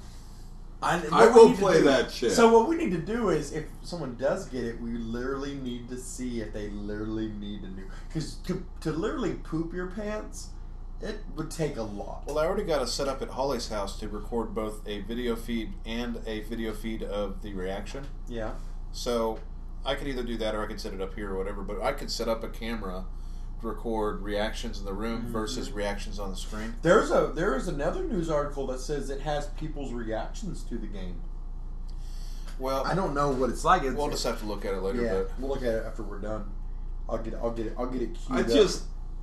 I, I what we will need to play do- that shit. So what we need to do is, if someone does get it, we literally need to see if they literally need a new. Because to to literally poop your pants, it would take a lot. Well, I already got it set up at Holly's house to record both a video feed and a video feed of the reaction. Yeah. So I could either do that or I could set it up here or whatever. But I could set up a camera to record reactions in the room Mm-hmm. versus reactions on the screen. There's a there is another news article that says it has people's reactions to the game. Well, I don't know what it's like. It's, we'll just have to look at it later. yeah, But we'll look at it after we're done. I'll get it. I'll get it. I'll get it queued I up. just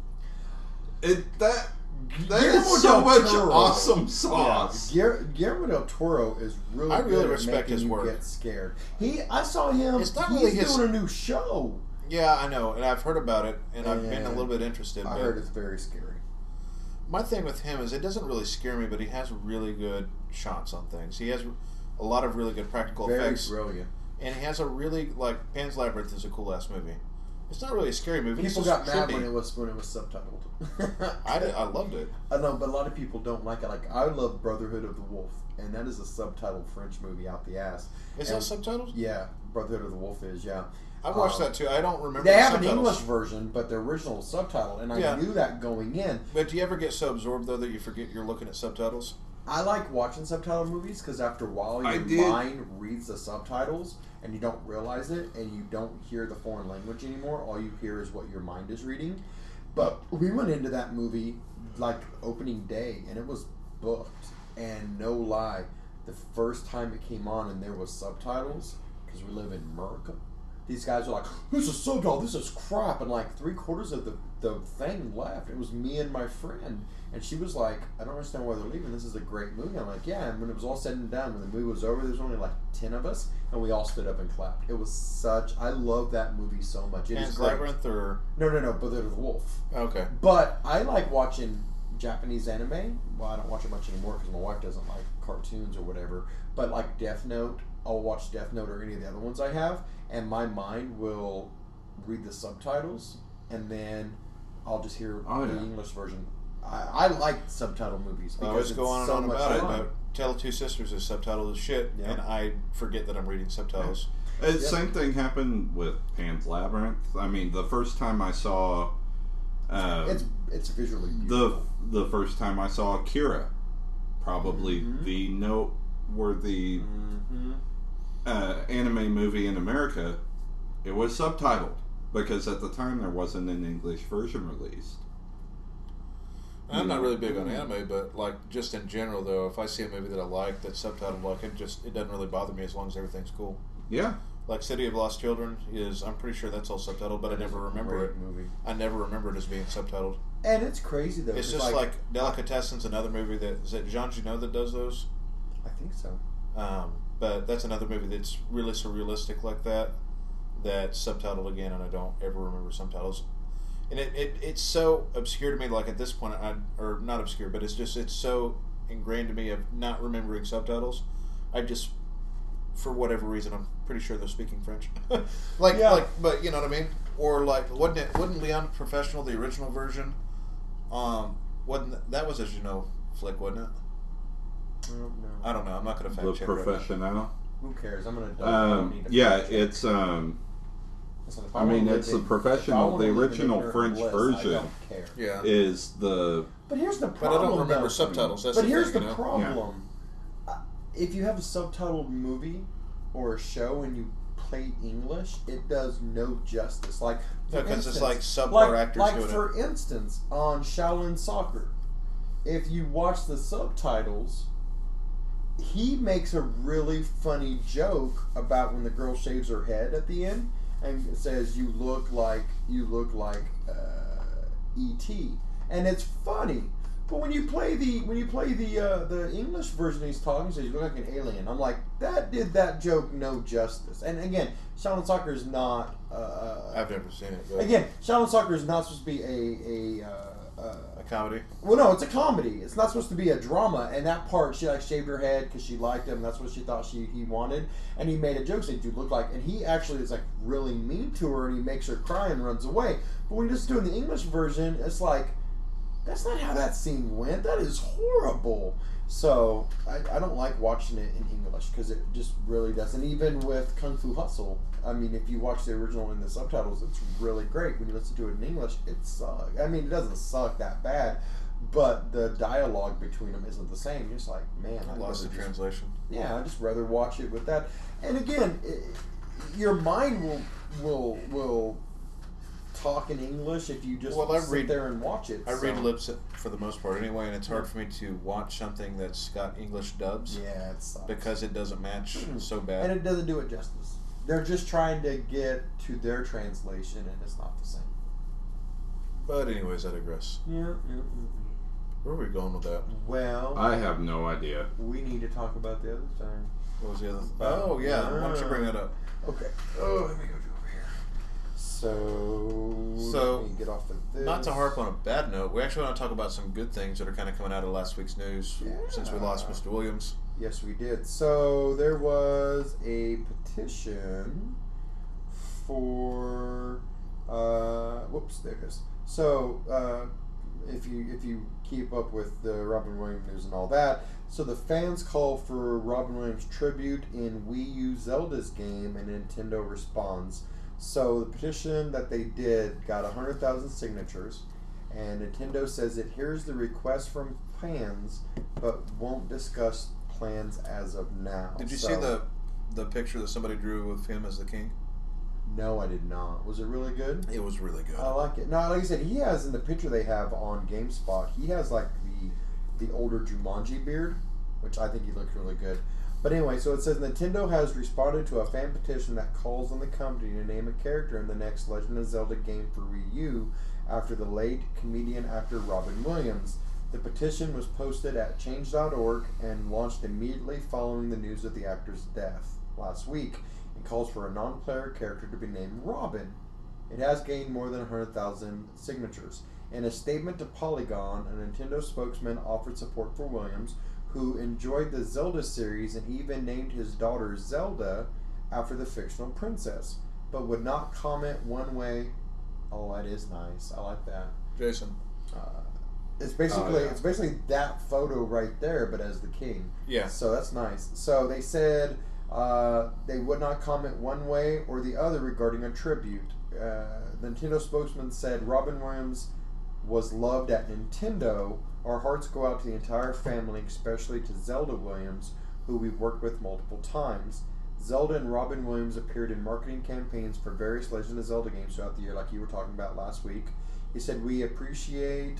it that that Guillermo is so del much Toro. awesome sauce. Yeah, Guillermo, Guillermo del Toro is really. I really good respect at making his you work. Get scared. He, I saw him. It's not he's really his- doing a new show. Yeah, I know, and I've heard about it, and I've been a And little bit interested. I but heard it's very scary. my thing with him is it doesn't really scare me, but he has really good shots on things. He has a lot of really good practical Very effects, brilliant. and he has a really like Pan's Labyrinth is a cool ass movie. It's not really a scary movie. People it's got just mad trippy. when it was when it was subtitled. I, did, I loved it. I know, but a lot of people don't like it. Like I love Brotherhood of the Wolf, and that is a subtitled French movie out the ass. Is And- that subtitled? Yeah, Brotherhood of the Wolf is yeah. I watched Um, that too. I don't remember. They the have an subtitles. English version, but the original is subtitled, and I Yeah. knew that going in. But do you ever get so absorbed though that you forget you're looking at subtitles? I like watching subtitle movies because after a while I your did. mind reads the subtitles and you don't realize it, and you don't hear the foreign language anymore. All you hear is what your mind is reading. But we went into that movie like opening day, and it was booked. And no lie, the first time it came on and there was subtitles, because we live in America, these guys were like, "This is subtitle. This is crap," and like three quarters of the the thing left. It was me and my friend. And she was like, "I don't understand why they're leaving. This is a great movie." I'm like, "Yeah." And when it was all said and done, when the movie was over, there was only like ten of us, and we all stood up and clapped. It was such. I love that movie so much. It is Pan's great. Labyrinth or No, no, no. Brotherhood of the Wolf. okay. But I like watching Japanese anime. Well, I don't watch it much anymore because my wife doesn't like cartoons or whatever. But like Death Note, I'll watch Death Note or any of the other ones I have, and my mind will read the subtitles, and then I'll just hear Oh, the yeah. English version. I, I like subtitle movies I because always it's go on and so on much about it. fun. But Tale of Two Sisters is subtitled as shit, Yeah. and I forget that I'm reading subtitles. Uh, Yep. Same thing happened with Pan's Labyrinth. I mean, the first time I saw uh, It's it's visually the beautiful. the first time I saw Akira, probably Mhm. the noteworthy Mm-hmm. uh, anime movie in America, it was subtitled because at the time there wasn't an English version released. And I'm not Yeah. really big on anime, but like just in general though, if I see a movie that I like that's subtitled, like it just it doesn't really bother me as long as everything's cool. Yeah, Like City of Lost Children is, I'm pretty sure that's all subtitled, but I never remember it. movie. I never remember it as being subtitled. And it's crazy though. It's 'cause, just like, Delicatessen, another movie that is it Jean Gino that does those. I think so. Um, but that's another movie that's really surrealistic like that. That's subtitled again, and I don't ever remember subtitles. And it, it it's so obscure to me. Like at this point, I or not obscure, but it's just it's so ingrained to me of not remembering subtitles. I just, for whatever reason, I'm pretty sure they're speaking French. like Yeah. like, but you know what I mean? Or like, wasn't it? Wasn't Leon Professional the original version? Um, wasn't that, that was a Gino flick, wasn't it? I don't know. I don't know. I'm not going to fact the check. right now. Professional. Who cares? I'm gonna. I don't Um, need to yeah, fact check. it's um. Listen, if I wanna mean, live it's the in- Professional. if I wanna The live in original ignorant French bliss, version. I don't care. Yeah. Is the But here's the But I problem. don't remember though. subtitles. That's But the here's thing, the you know? problem. Uh, If you have a subtitled movie or a show and you play English, it does no justice. Like, for Yeah, 'cause it's instance- like subpar like, actors like doing for instance, on Shaolin Soccer, if you watch the subtitles, he makes a really funny joke about when the girl shaves her head at the end and says, "You look like you look like uh, E T," and it's funny. But when you play the when you play the uh, the English version, he's talking, he says, "You look like an alien." I'm like, that did that joke no justice. And again, Shaolin Soccer is not. Uh, I've never seen it. But again, Shaolin Soccer is not supposed to be a a. Uh, uh, a comedy. well, no, it's a comedy. It's not supposed to be a drama. And that part, she like shaved her head because she liked him. And that's what she thought she he wanted. And he made a joke saying, "You look like," and he actually is like really mean to her, and he makes her cry and runs away. But when you're just doing the English version, it's like, that's not how that scene went. That is horrible. So I, I don't like watching it in English because it just really doesn't. Even with Kung Fu Hustle, I mean, if you watch the original in the subtitles, it's really great. When you listen to it in English, it sucks. I mean, it doesn't suck that bad, but the dialogue between them isn't the same. You're just like, man, I I'd lost rather the just- translation. Yeah, I'd just rather watch it with that. And again, it, your mind will will will talk in English if you just Well, I sit read- there and watch it. I read so- lips for the most part anyway, and it's hard for me to watch something that's got English dubs Yeah, it sucks. because it doesn't match Mhm. so and bad. it doesn't do it justice. They're just trying to get to their translation, and it's not the same. But anyways, I digress. Yeah, yeah, yeah. Where are we going with that? Well, I have no idea. we need to talk about the other thing. What was the other thing? Oh, yeah. Why don't you bring that up? Okay. Oh, let me go over here. So, So, let me get off of this. Not to harp on a bad note, we actually want to talk about some good things that are kind of coming out of last week's news Yeah. since we lost Mister Williams. Yes, we did. So there was a petition for. Uh, whoops, there it is. So uh, if you if you keep up with the Robin Williams news and all that, so the fans call for Robin Williams tribute in Wii U Zelda's game, and Nintendo responds. So the petition that they did got one hundred thousand signatures, and Nintendo says it hears the request from fans, but won't discuss plans as of now. Did you So- see the the picture that somebody drew with him as the king? No, I did not. Was it really good? It was really good. I like it. No, like I said, he has in the picture they have on GameSpot, he has like the the older Jumanji beard, which I think he looks really good. But anyway, so it says Nintendo has responded to a fan petition that calls on the company to name a character in the next Legend of Zelda game for Wii U after the late comedian actor Robin Williams. The petition was posted at change dot org and launched immediately following the news of the actor's death last week. It calls for a non-player character to be named Robin. It has gained more than one hundred thousand signatures. In a statement to Polygon, a Nintendo spokesman offered support for Williams, who enjoyed the Zelda series and even named his daughter Zelda after the fictional princess, but would not comment one way. Oh, that is nice. I like that. Jason. Uh, it's basically Oh, yeah. it's basically that photo right there, but as the king. Yeah. So that's nice. So they said uh, they would not comment one way or the other regarding a tribute. Uh, the Nintendo spokesman said Robin Williams was loved at Nintendo. Our hearts go out to the entire family, especially to Zelda Williams, who we've worked with multiple times. Zelda and Robin Williams appeared in marketing campaigns for various Legend of Zelda games throughout the year, like you were talking about last week. He said, we appreciate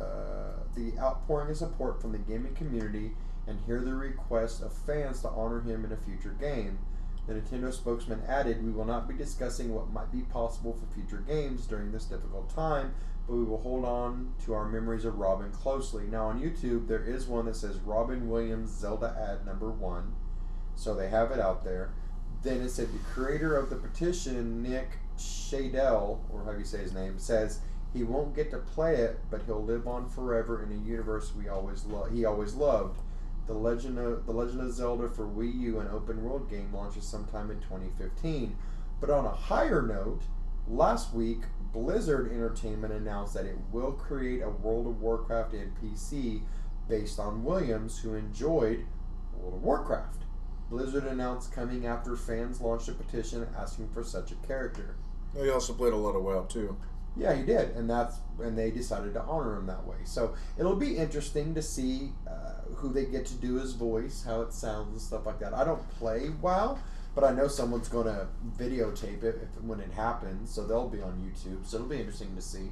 uh, the outpouring of support from the gaming community and hear the request of fans to honor him in a future game. The Nintendo spokesman added, we will not be discussing what might be possible for future games during this difficult time, but we will hold on to our memories of Robin closely. Now on YouTube, there is one that says Robin Williams Zelda ad number one. So they have it out there. Then it said the creator of the petition, Nick Shadell, or how do you say his name, says he won't get to play it, but he'll live on forever in a universe we always lo- he always loved. The Legend of the Legend of Zelda for Wii U, an open world game, launches sometime in twenty fifteen. But on a higher note, last week Blizzard Entertainment announced that it will create a World of Warcraft N P C based on Williams, who enjoyed World of Warcraft. Blizzard announced coming after fans launched a petition asking for such a character. Well, he also played a lot of WoW too. Yeah, he did, and that's and they decided to honor him that way. So it'll be interesting to see uh, who they get to do his voice, how it sounds, and stuff like that. I don't play WoW, but I know someone's going to videotape it if, when it happens, so they'll be on YouTube. So it'll be interesting to see.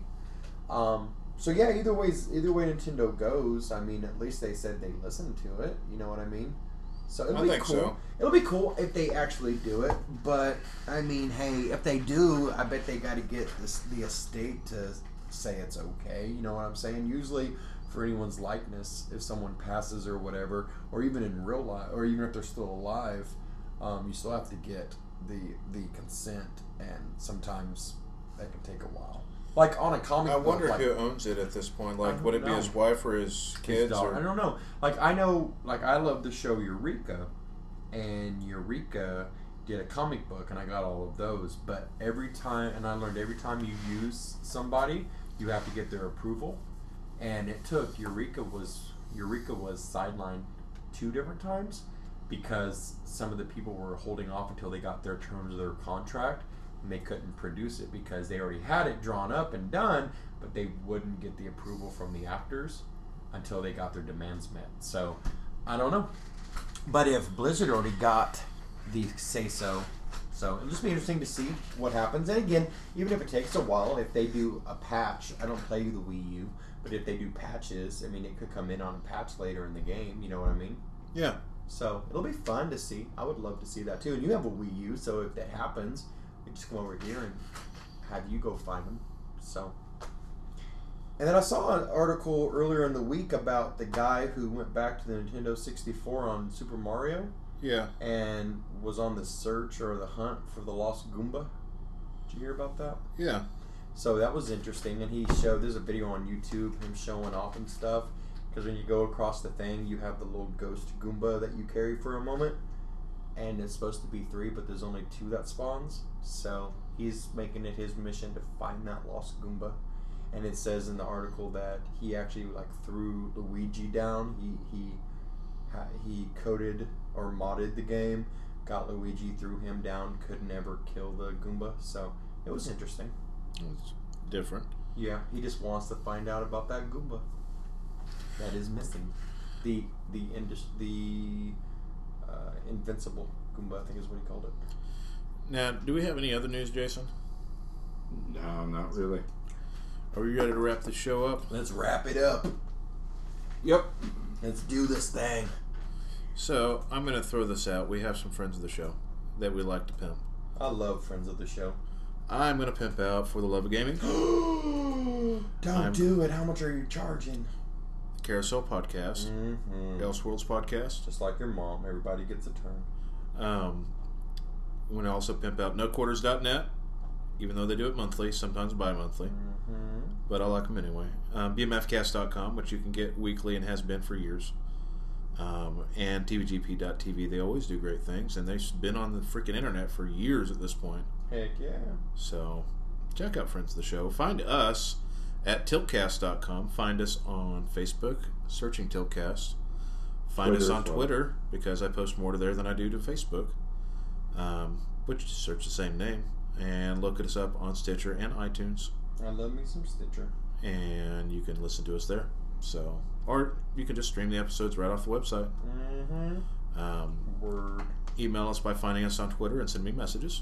Um, so yeah, either ways, either way Nintendo goes, I mean, at least they said they listened to it. You know what I mean? So it'll I be think cool. so. It'll be cool if they actually do it. But I mean, hey, if they do, I bet they got to get this, the estate to say it's okay. You know what I'm saying? Usually, for anyone's likeness, if someone passes or whatever, or even in real life, or even if they're still alive, um, you still have to get the the consent, and sometimes that can take a while. Like on a comic I book, wonder like, who owns it at this point. Like, I would it don't be know. his wife or his kids? dog. Or I don't know. Like I know, like I love the show Eureka, and Eureka did a comic book, and I got all of those. But every time, and I learned every time you use somebody, you have to get their approval. And it took Eureka was Eureka was sidelined two different times because some of the people were holding off until they got their terms of their contract. And they couldn't produce it because they already had it drawn up and done, but they wouldn't get the approval from the actors until they got their demands met. So, I don't know. But if Blizzard already got the say-so, so it'll just be interesting to see what happens. And again, even if it takes a while, if they do a patch, I don't play the Wii U, but if they do patches, I mean, it could come in on a patch later in the game, you know what I mean? yeah, So it'll be fun to see. I would love to see that too. And you have a Wii U, so if that happens, we just come over here and have you go find them. So. And then I saw an article earlier in the week about the guy who went back to the Nintendo sixty-four on Super Mario. Yeah. And was on the search or the hunt for the lost Goomba. Did you hear about that? Yeah. So that was interesting. And he showed, there's a video on YouTube, him showing off and stuff. Because when you go across the thing, you have the little ghost Goomba that you carry for a moment. And it's supposed to be three, but there's only two that spawns. So he's making it his mission to find that lost Goomba. And it says in the article that he actually like threw Luigi down. He he he coded or modded the game, got Luigi, threw him down, could never kill the Goomba. So it was interesting. It's different. Yeah, he just wants to find out about that Goomba that is missing. The the indus- the uh, invincible Goomba, I think is what he called it. Now, do we have any other news, Jason? No, not really. Are we ready to wrap the show up? Let's wrap it up. Yep. Let's do this thing. So, I'm going to throw this out. We have some friends of the show that we like to pimp. I love friends of the show. I'm going to pimp out For the Love of Gaming. Don't I'm, do it. How much are you charging? Carousel Podcast. Mm-hmm. Elseworlds Podcast. Just like your mom. Everybody gets a turn. Um, I'm going to also pimp out No Quarters dot net. Even though they do it monthly, sometimes bi-monthly. Mm-hmm. But I like them anyway. Um, B M F cast dot com, which you can get weekly and has been for years. Um, and T V G P dot T V. They always do great things. And they've been on the freaking internet for years at this point. Heck yeah. So, check out Friends of the Show. Find us at Tiltcast dot com. Find us on Facebook, searching Tiltcast. Find Twitter us on as well. Twitter, because I post more to there than I do to Facebook. Um, but just search the same name. And look us up on Stitcher and iTunes. I love me some Stitcher. And you can listen to us there. So, or you can just stream the episodes right off the website. Mm-hmm. Um, Word. email us by finding us on Twitter and send me messages.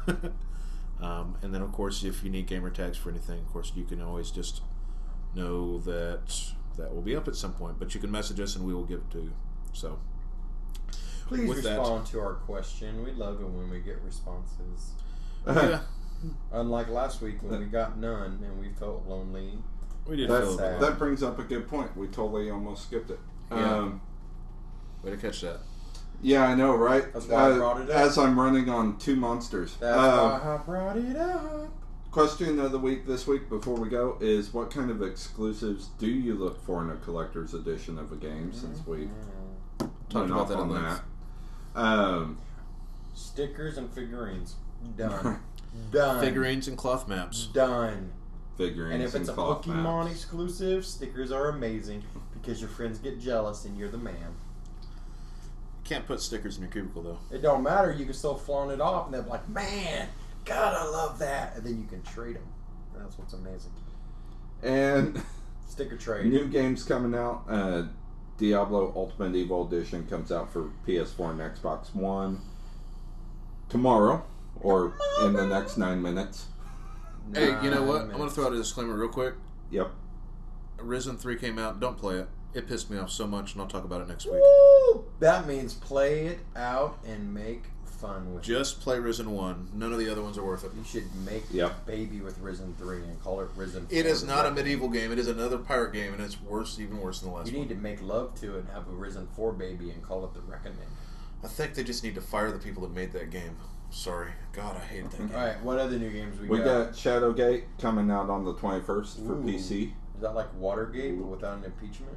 um, and then, of course, if you need gamer tags for anything, of course, you can always just know that that will be up at some point. But you can message us and we will give it to you. So, Please with respond to our question. We love it when we get responses. yeah, Unlike last week when we got none and we felt lonely. we did That, feel a bit sad. that brings up a good point. We totally almost skipped it. Yeah. Um, way to catch that. yeah, I know, right? That's why I Uh, brought it up. As I'm running on two monsters. That's Um, why I brought it up. Question of the week this week before we go is, what kind of exclusives do you look for in a collector's edition of a game, since we Talked went about off that on at that? Um, Stickers and figurines. Done. Done. Figurines and cloth maps. Done. figurines And if it's a cloth Pokemon maps. exclusive, stickers are amazing because your friends get jealous and you're the man. Can't put stickers in your cubicle, though. It don't matter. You can still flaunt it off and they're like, man, God, I love that. And then you can trade them. That's what's amazing. And Sticker trade. new games coming out. Uh, Diablo Ultimate Evil Edition comes out for P S four and Xbox One tomorrow, or in the next nine minutes. Hey, you know what? Nine I'm going to throw out a disclaimer real quick. Yep. Risen three came out. Don't play it. It pissed me off so much, and I'll talk about it next week. Woo! That means play it out and make fun with it. Just play Risen one. None of the other ones are worth it. You should make Yep. a baby with Risen three and call it Risen four. It is not a medieval game. It is another pirate game, and it's worse, even worse than the last You one. need to make love to it and have a Risen four baby and call it the Reckoning. I think they just need to fire the people that made that game. Sorry. God, I hated that game. Alright, what other new games we, We got? got Shadowgate coming out on the twenty-first for Ooh. P C. Is that like Watergate but without an impeachment?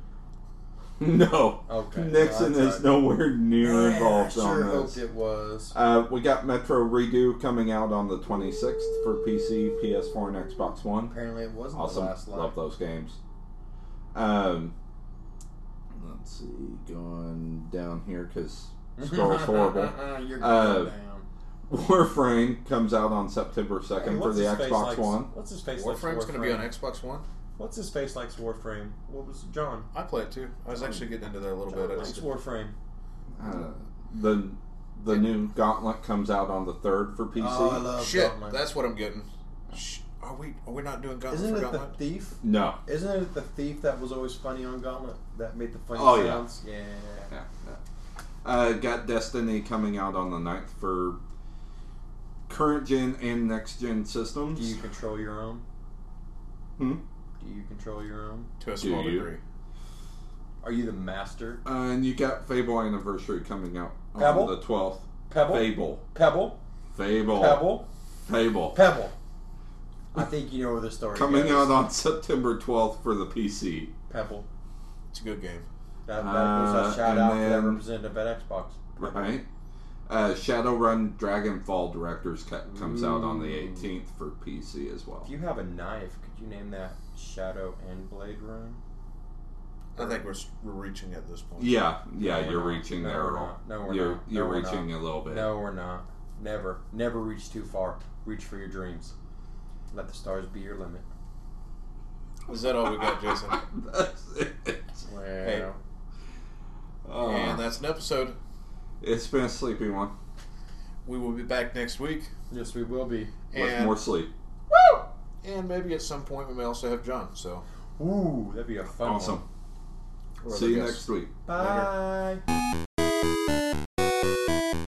No. Okay. Nixon Well, that's is right. nowhere near Man, involved I sure on hoped this. it was. Uh, we got Metro Redo coming out on the twenty-sixth for P C, P S four, and Xbox One. Apparently it wasn't Awesome. the last line. Love those games. Um, let's see. Going down here because scroll's horrible. You're going Uh, down. Warframe comes out on September Hey, second for what's the his face Xbox likes- One. What's his face Warframe's likes going to be on Warframe? Xbox One. What's his face likes Warframe? What was John? I play it too. I was actually getting into that a little John bit. I likes just Warframe. Uh, the the new Gauntlet comes out on the third for P C. Oh, I love Shit, Gauntlet. that's what I'm getting. Shh, are we? Are we not doing Gauntlet Isn't for it the Gauntlet? thief? no. Isn't it the thief that was always funny on Gauntlet? That made the funny Oh, yeah. sounds? Yeah. Yeah, yeah. Uh, got Destiny coming out on the ninth for current gen and next gen systems. Do you control your own? Hmm? Do you control your own? To a small Do you? degree. Are you the master? Uh, and you got Fable Anniversary coming out Pebble? on the twelfth. Pebble? Fable. Pebble? Fable. Pebble? Fable. Pebble. I think you know where the story Coming goes. out on September twelfth for the P C. Pebble. It's a good game. That, that was Uh, a shout and out to that then- representative at Xbox. Right. Uh, Shadowrun Dragonfall Director's Cut comes out on the Ooh. eighteenth for P C as well. If you have a knife, could you name that Shadow and Blade Run? I think we're, we're reaching at this point. Yeah, yeah, No, we're you're not. reaching No, there. we're Earl. not. No, we're you're not. No, you're we're reaching not. a little bit. No, we're not. Never. Never reach too far. Reach for your dreams. Let the stars be your limit. Is that all we got, Jason? That's it. Well, Hey. Uh, And that's an episode. it's been a sleepy one We will be back next week. yes, we will be. with And, more sleep. Woo! And maybe at some point we may also have John. So Ooh, that'd be a fun Awesome. Or See you other next week. one. Bye.